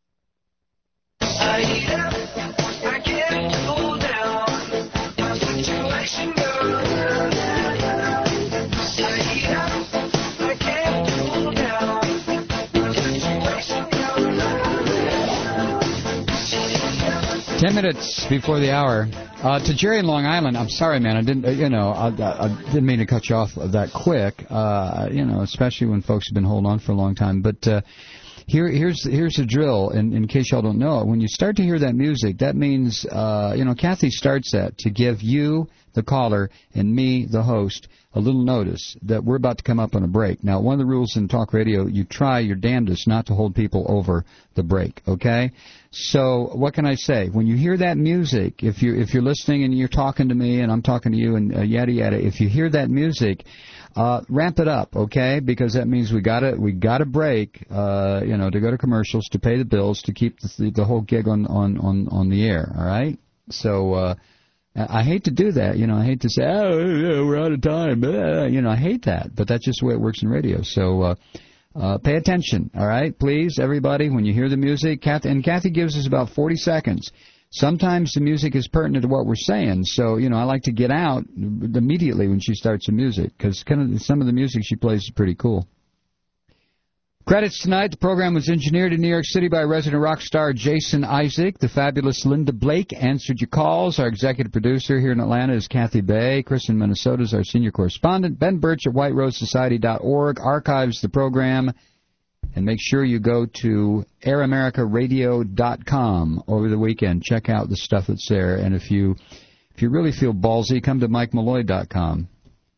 Ten minutes before the hour. Uh, to Jerry in Long Island, I'm sorry, man. I didn't, uh, you know, I, I didn't mean to cut you off that quick. Uh, you know, especially when folks have been holding on for a long time. But uh, here, here's here's the drill. In, in case y'all don't know, when you start to hear that music, that means, uh, you know, Kathy starts that to give you, the caller, and me, the host, a little notice that we're about to come up on a break. Now, one of the rules in talk radio, you try your damnedest not to hold people over the break, okay? So what can I say? When you hear that music, if you're, if you're listening and you're talking to me and I'm talking to you and uh, yada yada, if you hear that music, uh, ramp it up, okay? Because that means we gotta we gotta break, uh, you know, to go to commercials, to pay the bills, to keep the, the whole gig on, on, on, on the air, all right? So uh, I hate to do that, you know. I hate to say, oh, yeah, we're out of time, uh, you know. I hate that, but that's just the way it works in radio. So. Uh, Uh, pay attention, all right? Please, everybody, when you hear the music, Kathy, and Kathy gives us about forty seconds. Sometimes the music is pertinent to what we're saying, so, you know, I like to get out immediately when she starts the music, because kind of some of the music she plays is pretty cool. Credits tonight. The program was engineered in New York City by resident rock star Jason Isaac. The fabulous Linda Blake answered your calls. Our executive producer here in Atlanta is Kathy Bay. Chris in Minnesota is our senior correspondent. Ben Birch at white rose society dot org archives the program. And make sure you go to air america radio dot com over the weekend. Check out the stuff that's there. And if you if you really feel ballsy, come to mike malloy dot com.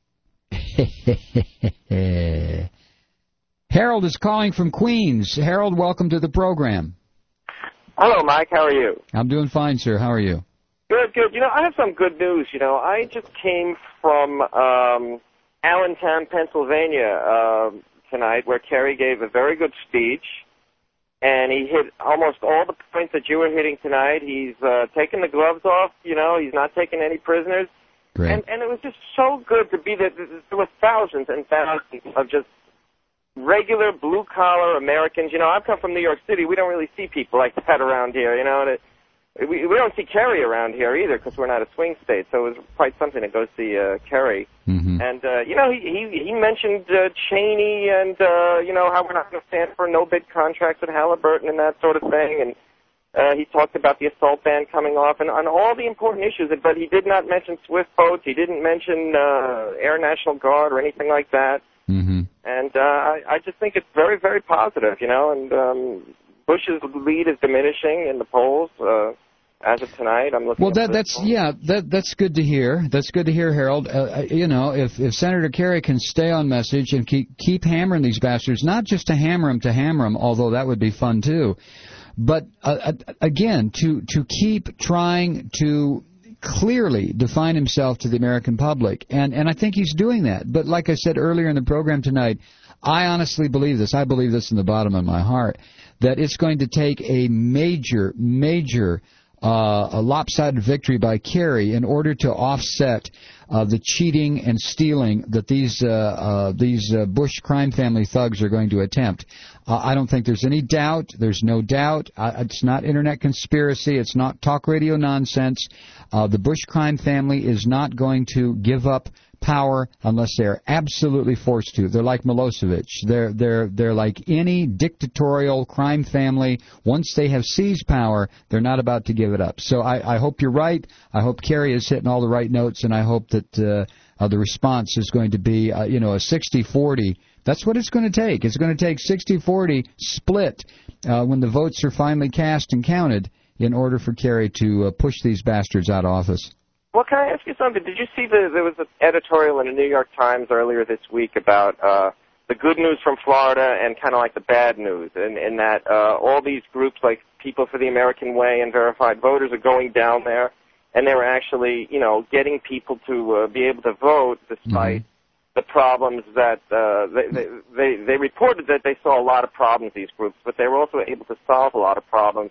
Harold is calling from Queens. Harold, welcome to the program. Hello, Mike. How are you? I'm doing fine, sir. How are you? Good, good. You know, I have some good news. You know, I just came from um, Allentown, Pennsylvania uh, tonight, where Kerry gave a very good speech, and he hit almost all the points that you were hitting tonight. He's uh, taken the gloves off. You know, he's not taking any prisoners. Great. And, and it was just so good to be there. There were thousands and thousands of just regular blue-collar Americans. You know, I've come from New York City. We don't really see people like that around here, you know. And it, we, we don't see Kerry around here either because we're not a swing state, so it was quite something to go see uh, Kerry. Mm-hmm. And, uh, you know, he, he, he mentioned uh, Cheney and, uh, you know, how we're not going to stand for no-bid contracts with Halliburton and that sort of thing. And uh, he talked about the assault ban coming off and on all the important issues, but he did not mention SWIFT boats. He didn't mention uh, Air National Guard or anything like that. Mm-hmm. And uh, I, I just think it's very, very positive, you know, and um, Bush's lead is diminishing in the polls uh, as of tonight. I'm looking well, that, at that's, poll. yeah, that, that's good to hear. That's good to hear, Harold. Uh, you know, if, if Senator Kerry can stay on message and keep, keep hammering these bastards, not just to hammer them, to hammer them, although that would be fun too, but, uh, again, to, to keep trying to clearly define himself to the American public. And, and I think he's doing that. But like I said earlier in the program tonight, I honestly believe this. I believe this in the bottom of my heart, that it's going to take a major, major uh, a lopsided victory by Kerry in order to offset uh, the cheating and stealing that these uh, uh, these uh, Bush crime family thugs are going to attempt. Uh, I don't think there's any doubt. There's no doubt. Uh, it's not internet conspiracy. It's not talk radio nonsense. Uh, the Bush crime family is not going to give up power unless they're absolutely forced to. They're like Milosevic. They're they're they're like any dictatorial crime family. Once they have seized power, they're not about to give it up. So I, I hope you're right. I hope Kerry is hitting all the right notes, and I hope that uh, uh, the response is going to be uh, you know a sixty forty. That's what it's going to take. It's going to take sixty forty split uh, when the votes are finally cast and counted in order for Kerry to uh, push these bastards out of office. Well, can I ask you something? Did you see the, there was an editorial in the New York Times earlier this week about uh, the good news from Florida and kind of like the bad news, in, in that uh, all these groups like People for the American Way and Verified Voters are going down there, and they were actually, you know, getting people to uh, be able to vote despite mm-hmm. the problems that uh, they, they, they, they reported that they saw a lot of problems, these groups, but they were also able to solve a lot of problems.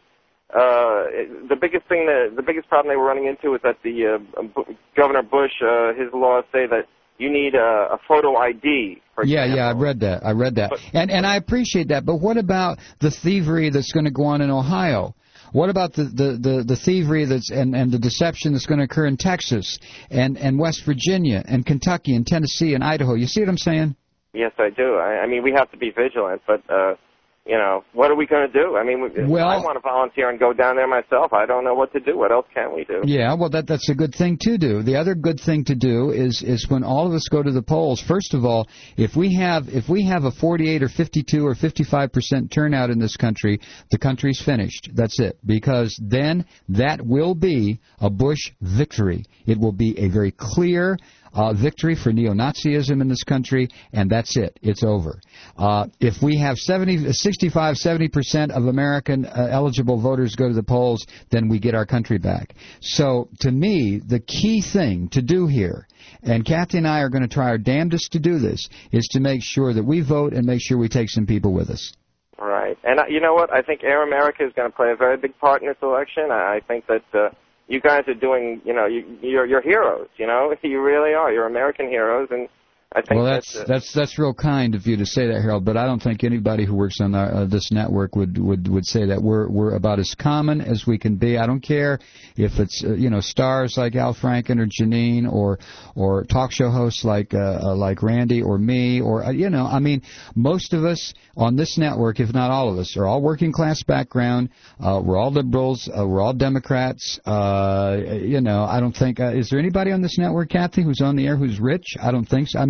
Uh, the biggest thing that, the biggest problem they were running into is that the uh, B- Governor Bush, uh, his laws say that you need a, a photo I D. For yeah, example. yeah, I read that. I read that, but, and and I appreciate that. But what about the thievery that's going to go on in Ohio? What about the, the, the, the thievery that's and, and the deception that's going to occur in Texas and, and West Virginia and Kentucky and Tennessee and Idaho? You see what I'm saying? Yes, I do. I, I mean, we have to be vigilant, but. Uh, You know, what are we going to do? I mean, well, I want to volunteer and go down there myself. I don't know what to do. What else can we do? Yeah, well, that that's a good thing to do. The other good thing to do is is when all of us go to the polls. First of all, if we have if we have a forty-eight or fifty-two or fifty-five percent turnout in this country, the country's finished. That's it. Because then that will be a Bush victory. It will be a very clear Uh, victory for neo-Nazism in this country, and that's it. It's over. Uh, if we have seventy, sixty-five, seventy percent of American uh, eligible voters go to the polls, then we get our country back. So, to me, the key thing to do here, and Kathy and I are going to try our damnedest to do this, is to make sure that we vote and make sure we take some people with us. Right. And uh, you know what? I think Air America is going to play a very big part in this election. I, I think that... Uh, You guys are doing, you know, you, you're, you're heroes, you know, you really are. You're American heroes, and I think well, that's that, uh, that's that's real kind of you to say that, Harold. But I don't think anybody who works on our, uh, this network would, would, would say that. We're we're about as common as we can be. I don't care if it's uh, you know stars like Al Franken or Janine or or talk show hosts like uh, uh, like Randy or me or uh, you know I mean most of us on this network, if not all of us, are all working class background. Uh, we're all liberals. Uh, we're all Democrats. Uh, you know I don't think uh, is there anybody on this network, Kathy, who's on the air who's rich? I don't think so. I mean.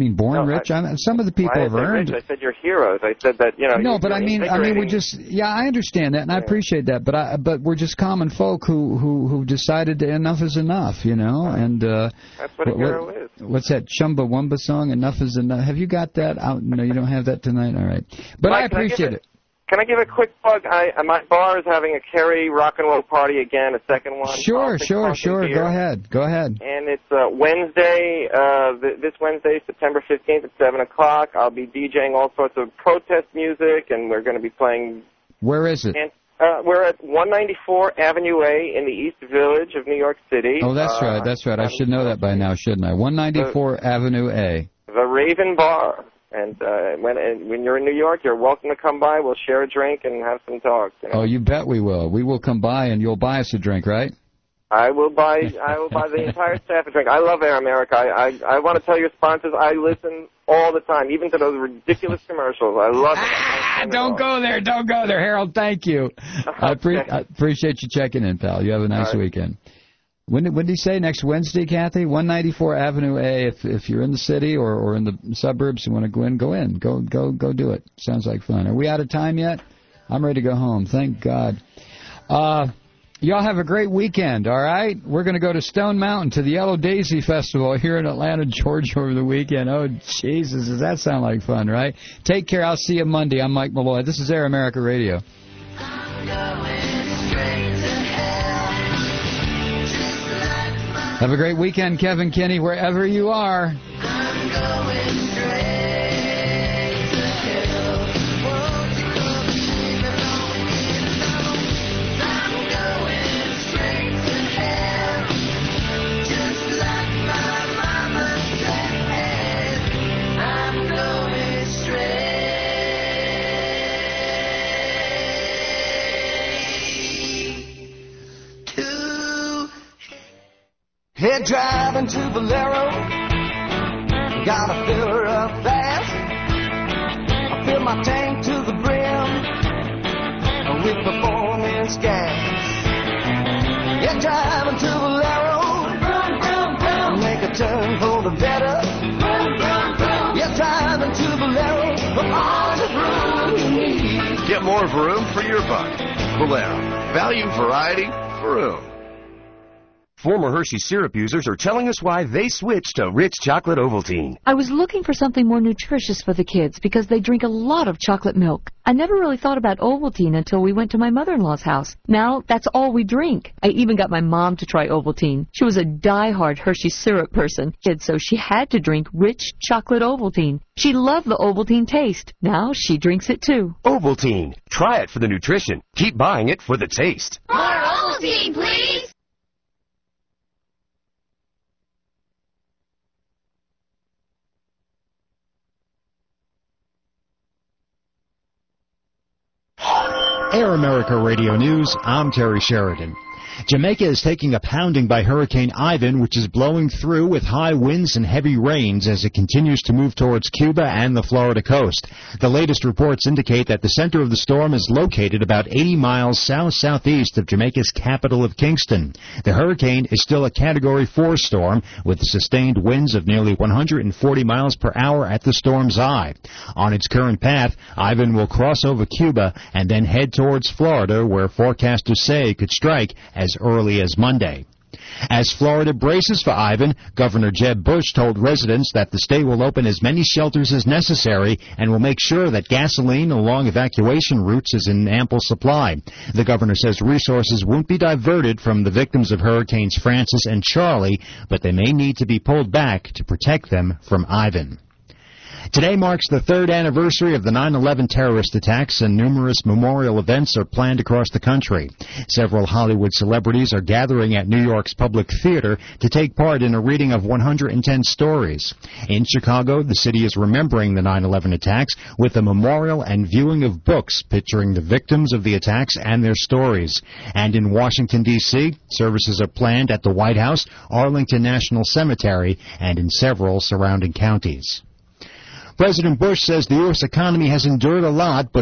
mean born No, rich. I, I mean, some of the people I have said earned. rich. I said you're heroes. I said that you know. No, you're, but you're I mean, I mean, we're invigorating. just yeah, I understand that, and I appreciate that. But I, but we're just common folk who who who decided that enough is enough, you know. And uh, That's what a what, hero what, is. What's that Chumbawamba song? Enough is enough. Have you got that out? No, you don't have that tonight. All right, but Mike, I can I give appreciate a- it. Can I give a quick plug? I, uh, my bar is having a Kerry rock and roll party again, a second one. Sure, Politics, sure, Funk, and sure. Beer. Go ahead, go ahead. And it's uh, Wednesday, uh, th- this Wednesday, September fifteenth at seven o'clock. I'll be DJing all sorts of protest music, and we're going to be playing... Where is it? And, uh, we're at one ninety-four Avenue A in the East Village of New York City. Oh, that's uh, right, that's right. I should know that by now, shouldn't I? one ninety-four Avenue A. The Raven Bar. And uh, when and when you're in New York, you're welcome to come by. We'll share a drink and have some talks. You know? Oh, you bet we will. We will come by, and you'll buy us a drink, right? I will buy. I will buy the entire staff a drink. I love Air America. I I, I want to tell your sponsors. I listen all the time, even to those ridiculous commercials. I love it. Ah, don't go there. Don't go there, Harold. Thank you. I, pre- I appreciate you checking in, pal. You have a nice All right. weekend. When did, when did he say? Next Wednesday, Kathy? one ninety-four Avenue A. If if you're in the city or, or in the suburbs and want to go in, go in. Go go go do it. Sounds like fun. Are we out of time yet? I'm ready to go home. Thank God. Uh, y'all have a great weekend, all right? We're going to go to Stone Mountain to the Yellow Daisy Festival here in Atlanta, Georgia over the weekend. Oh, Jesus, does that sound like fun, right? Take care. I'll see you Monday. I'm Mike Malloy. This is Air America Radio. Have a great weekend, Kevin Kinney, wherever you are. Head driving to Valero, gotta fill her up fast. I fill my tank to the brim with performance gas. Head driving to Valero, vroom, vroom, vroom. Make a turn for the better. Vroom, vroom, vroom. Head driving to Valero, for all the room you need. Get more Vroom for your buck. Valero. Value, variety, Vroom. Former Hershey syrup users are telling us why they switched to Rich Chocolate Ovaltine. I was looking for something more nutritious for the kids because they drink a lot of chocolate milk. I never really thought about Ovaltine until we went to my mother-in-law's house. Now, that's all we drink. I even got my mom to try Ovaltine. She was a die-hard Hershey syrup person, so she had to drink Rich Chocolate Ovaltine. She loved the Ovaltine taste. Now she drinks it too. Ovaltine. Try it for the nutrition. Keep buying it for the taste. More Ovaltine, please! Air America Radio News, I'm Terry Sheridan. Jamaica is taking a pounding by Hurricane Ivan, which is blowing through with high winds and heavy rains as it continues to move towards Cuba and the Florida coast. The latest reports indicate that the center of the storm is located about eighty miles south-southeast of Jamaica's capital of Kingston. The hurricane is still a Category four storm with sustained winds of nearly one hundred forty miles per hour at the storm's eye. On its current path, Ivan will cross over Cuba and then head towards Florida, where forecasters say it could strike as early as Monday. As Florida braces for Ivan, Governor Jeb Bush told residents that the state will open as many shelters as necessary and will make sure that gasoline along evacuation routes is in ample supply. The governor says resources won't be diverted from the victims of Hurricanes Francis and Charlie, but they may need to be pulled back to protect them from Ivan. Today marks the third anniversary of the nine eleven terrorist attacks, and numerous memorial events are planned across the country. Several Hollywood celebrities are gathering at New York's Public Theater to take part in a reading of one hundred ten stories. In Chicago, the city is remembering the nine eleven attacks with a memorial and viewing of books picturing the victims of the attacks and their stories. And in Washington, D C, services are planned at the White House, Arlington National Cemetery, and in several surrounding counties. President Bush says the U S economy has endured a lot, but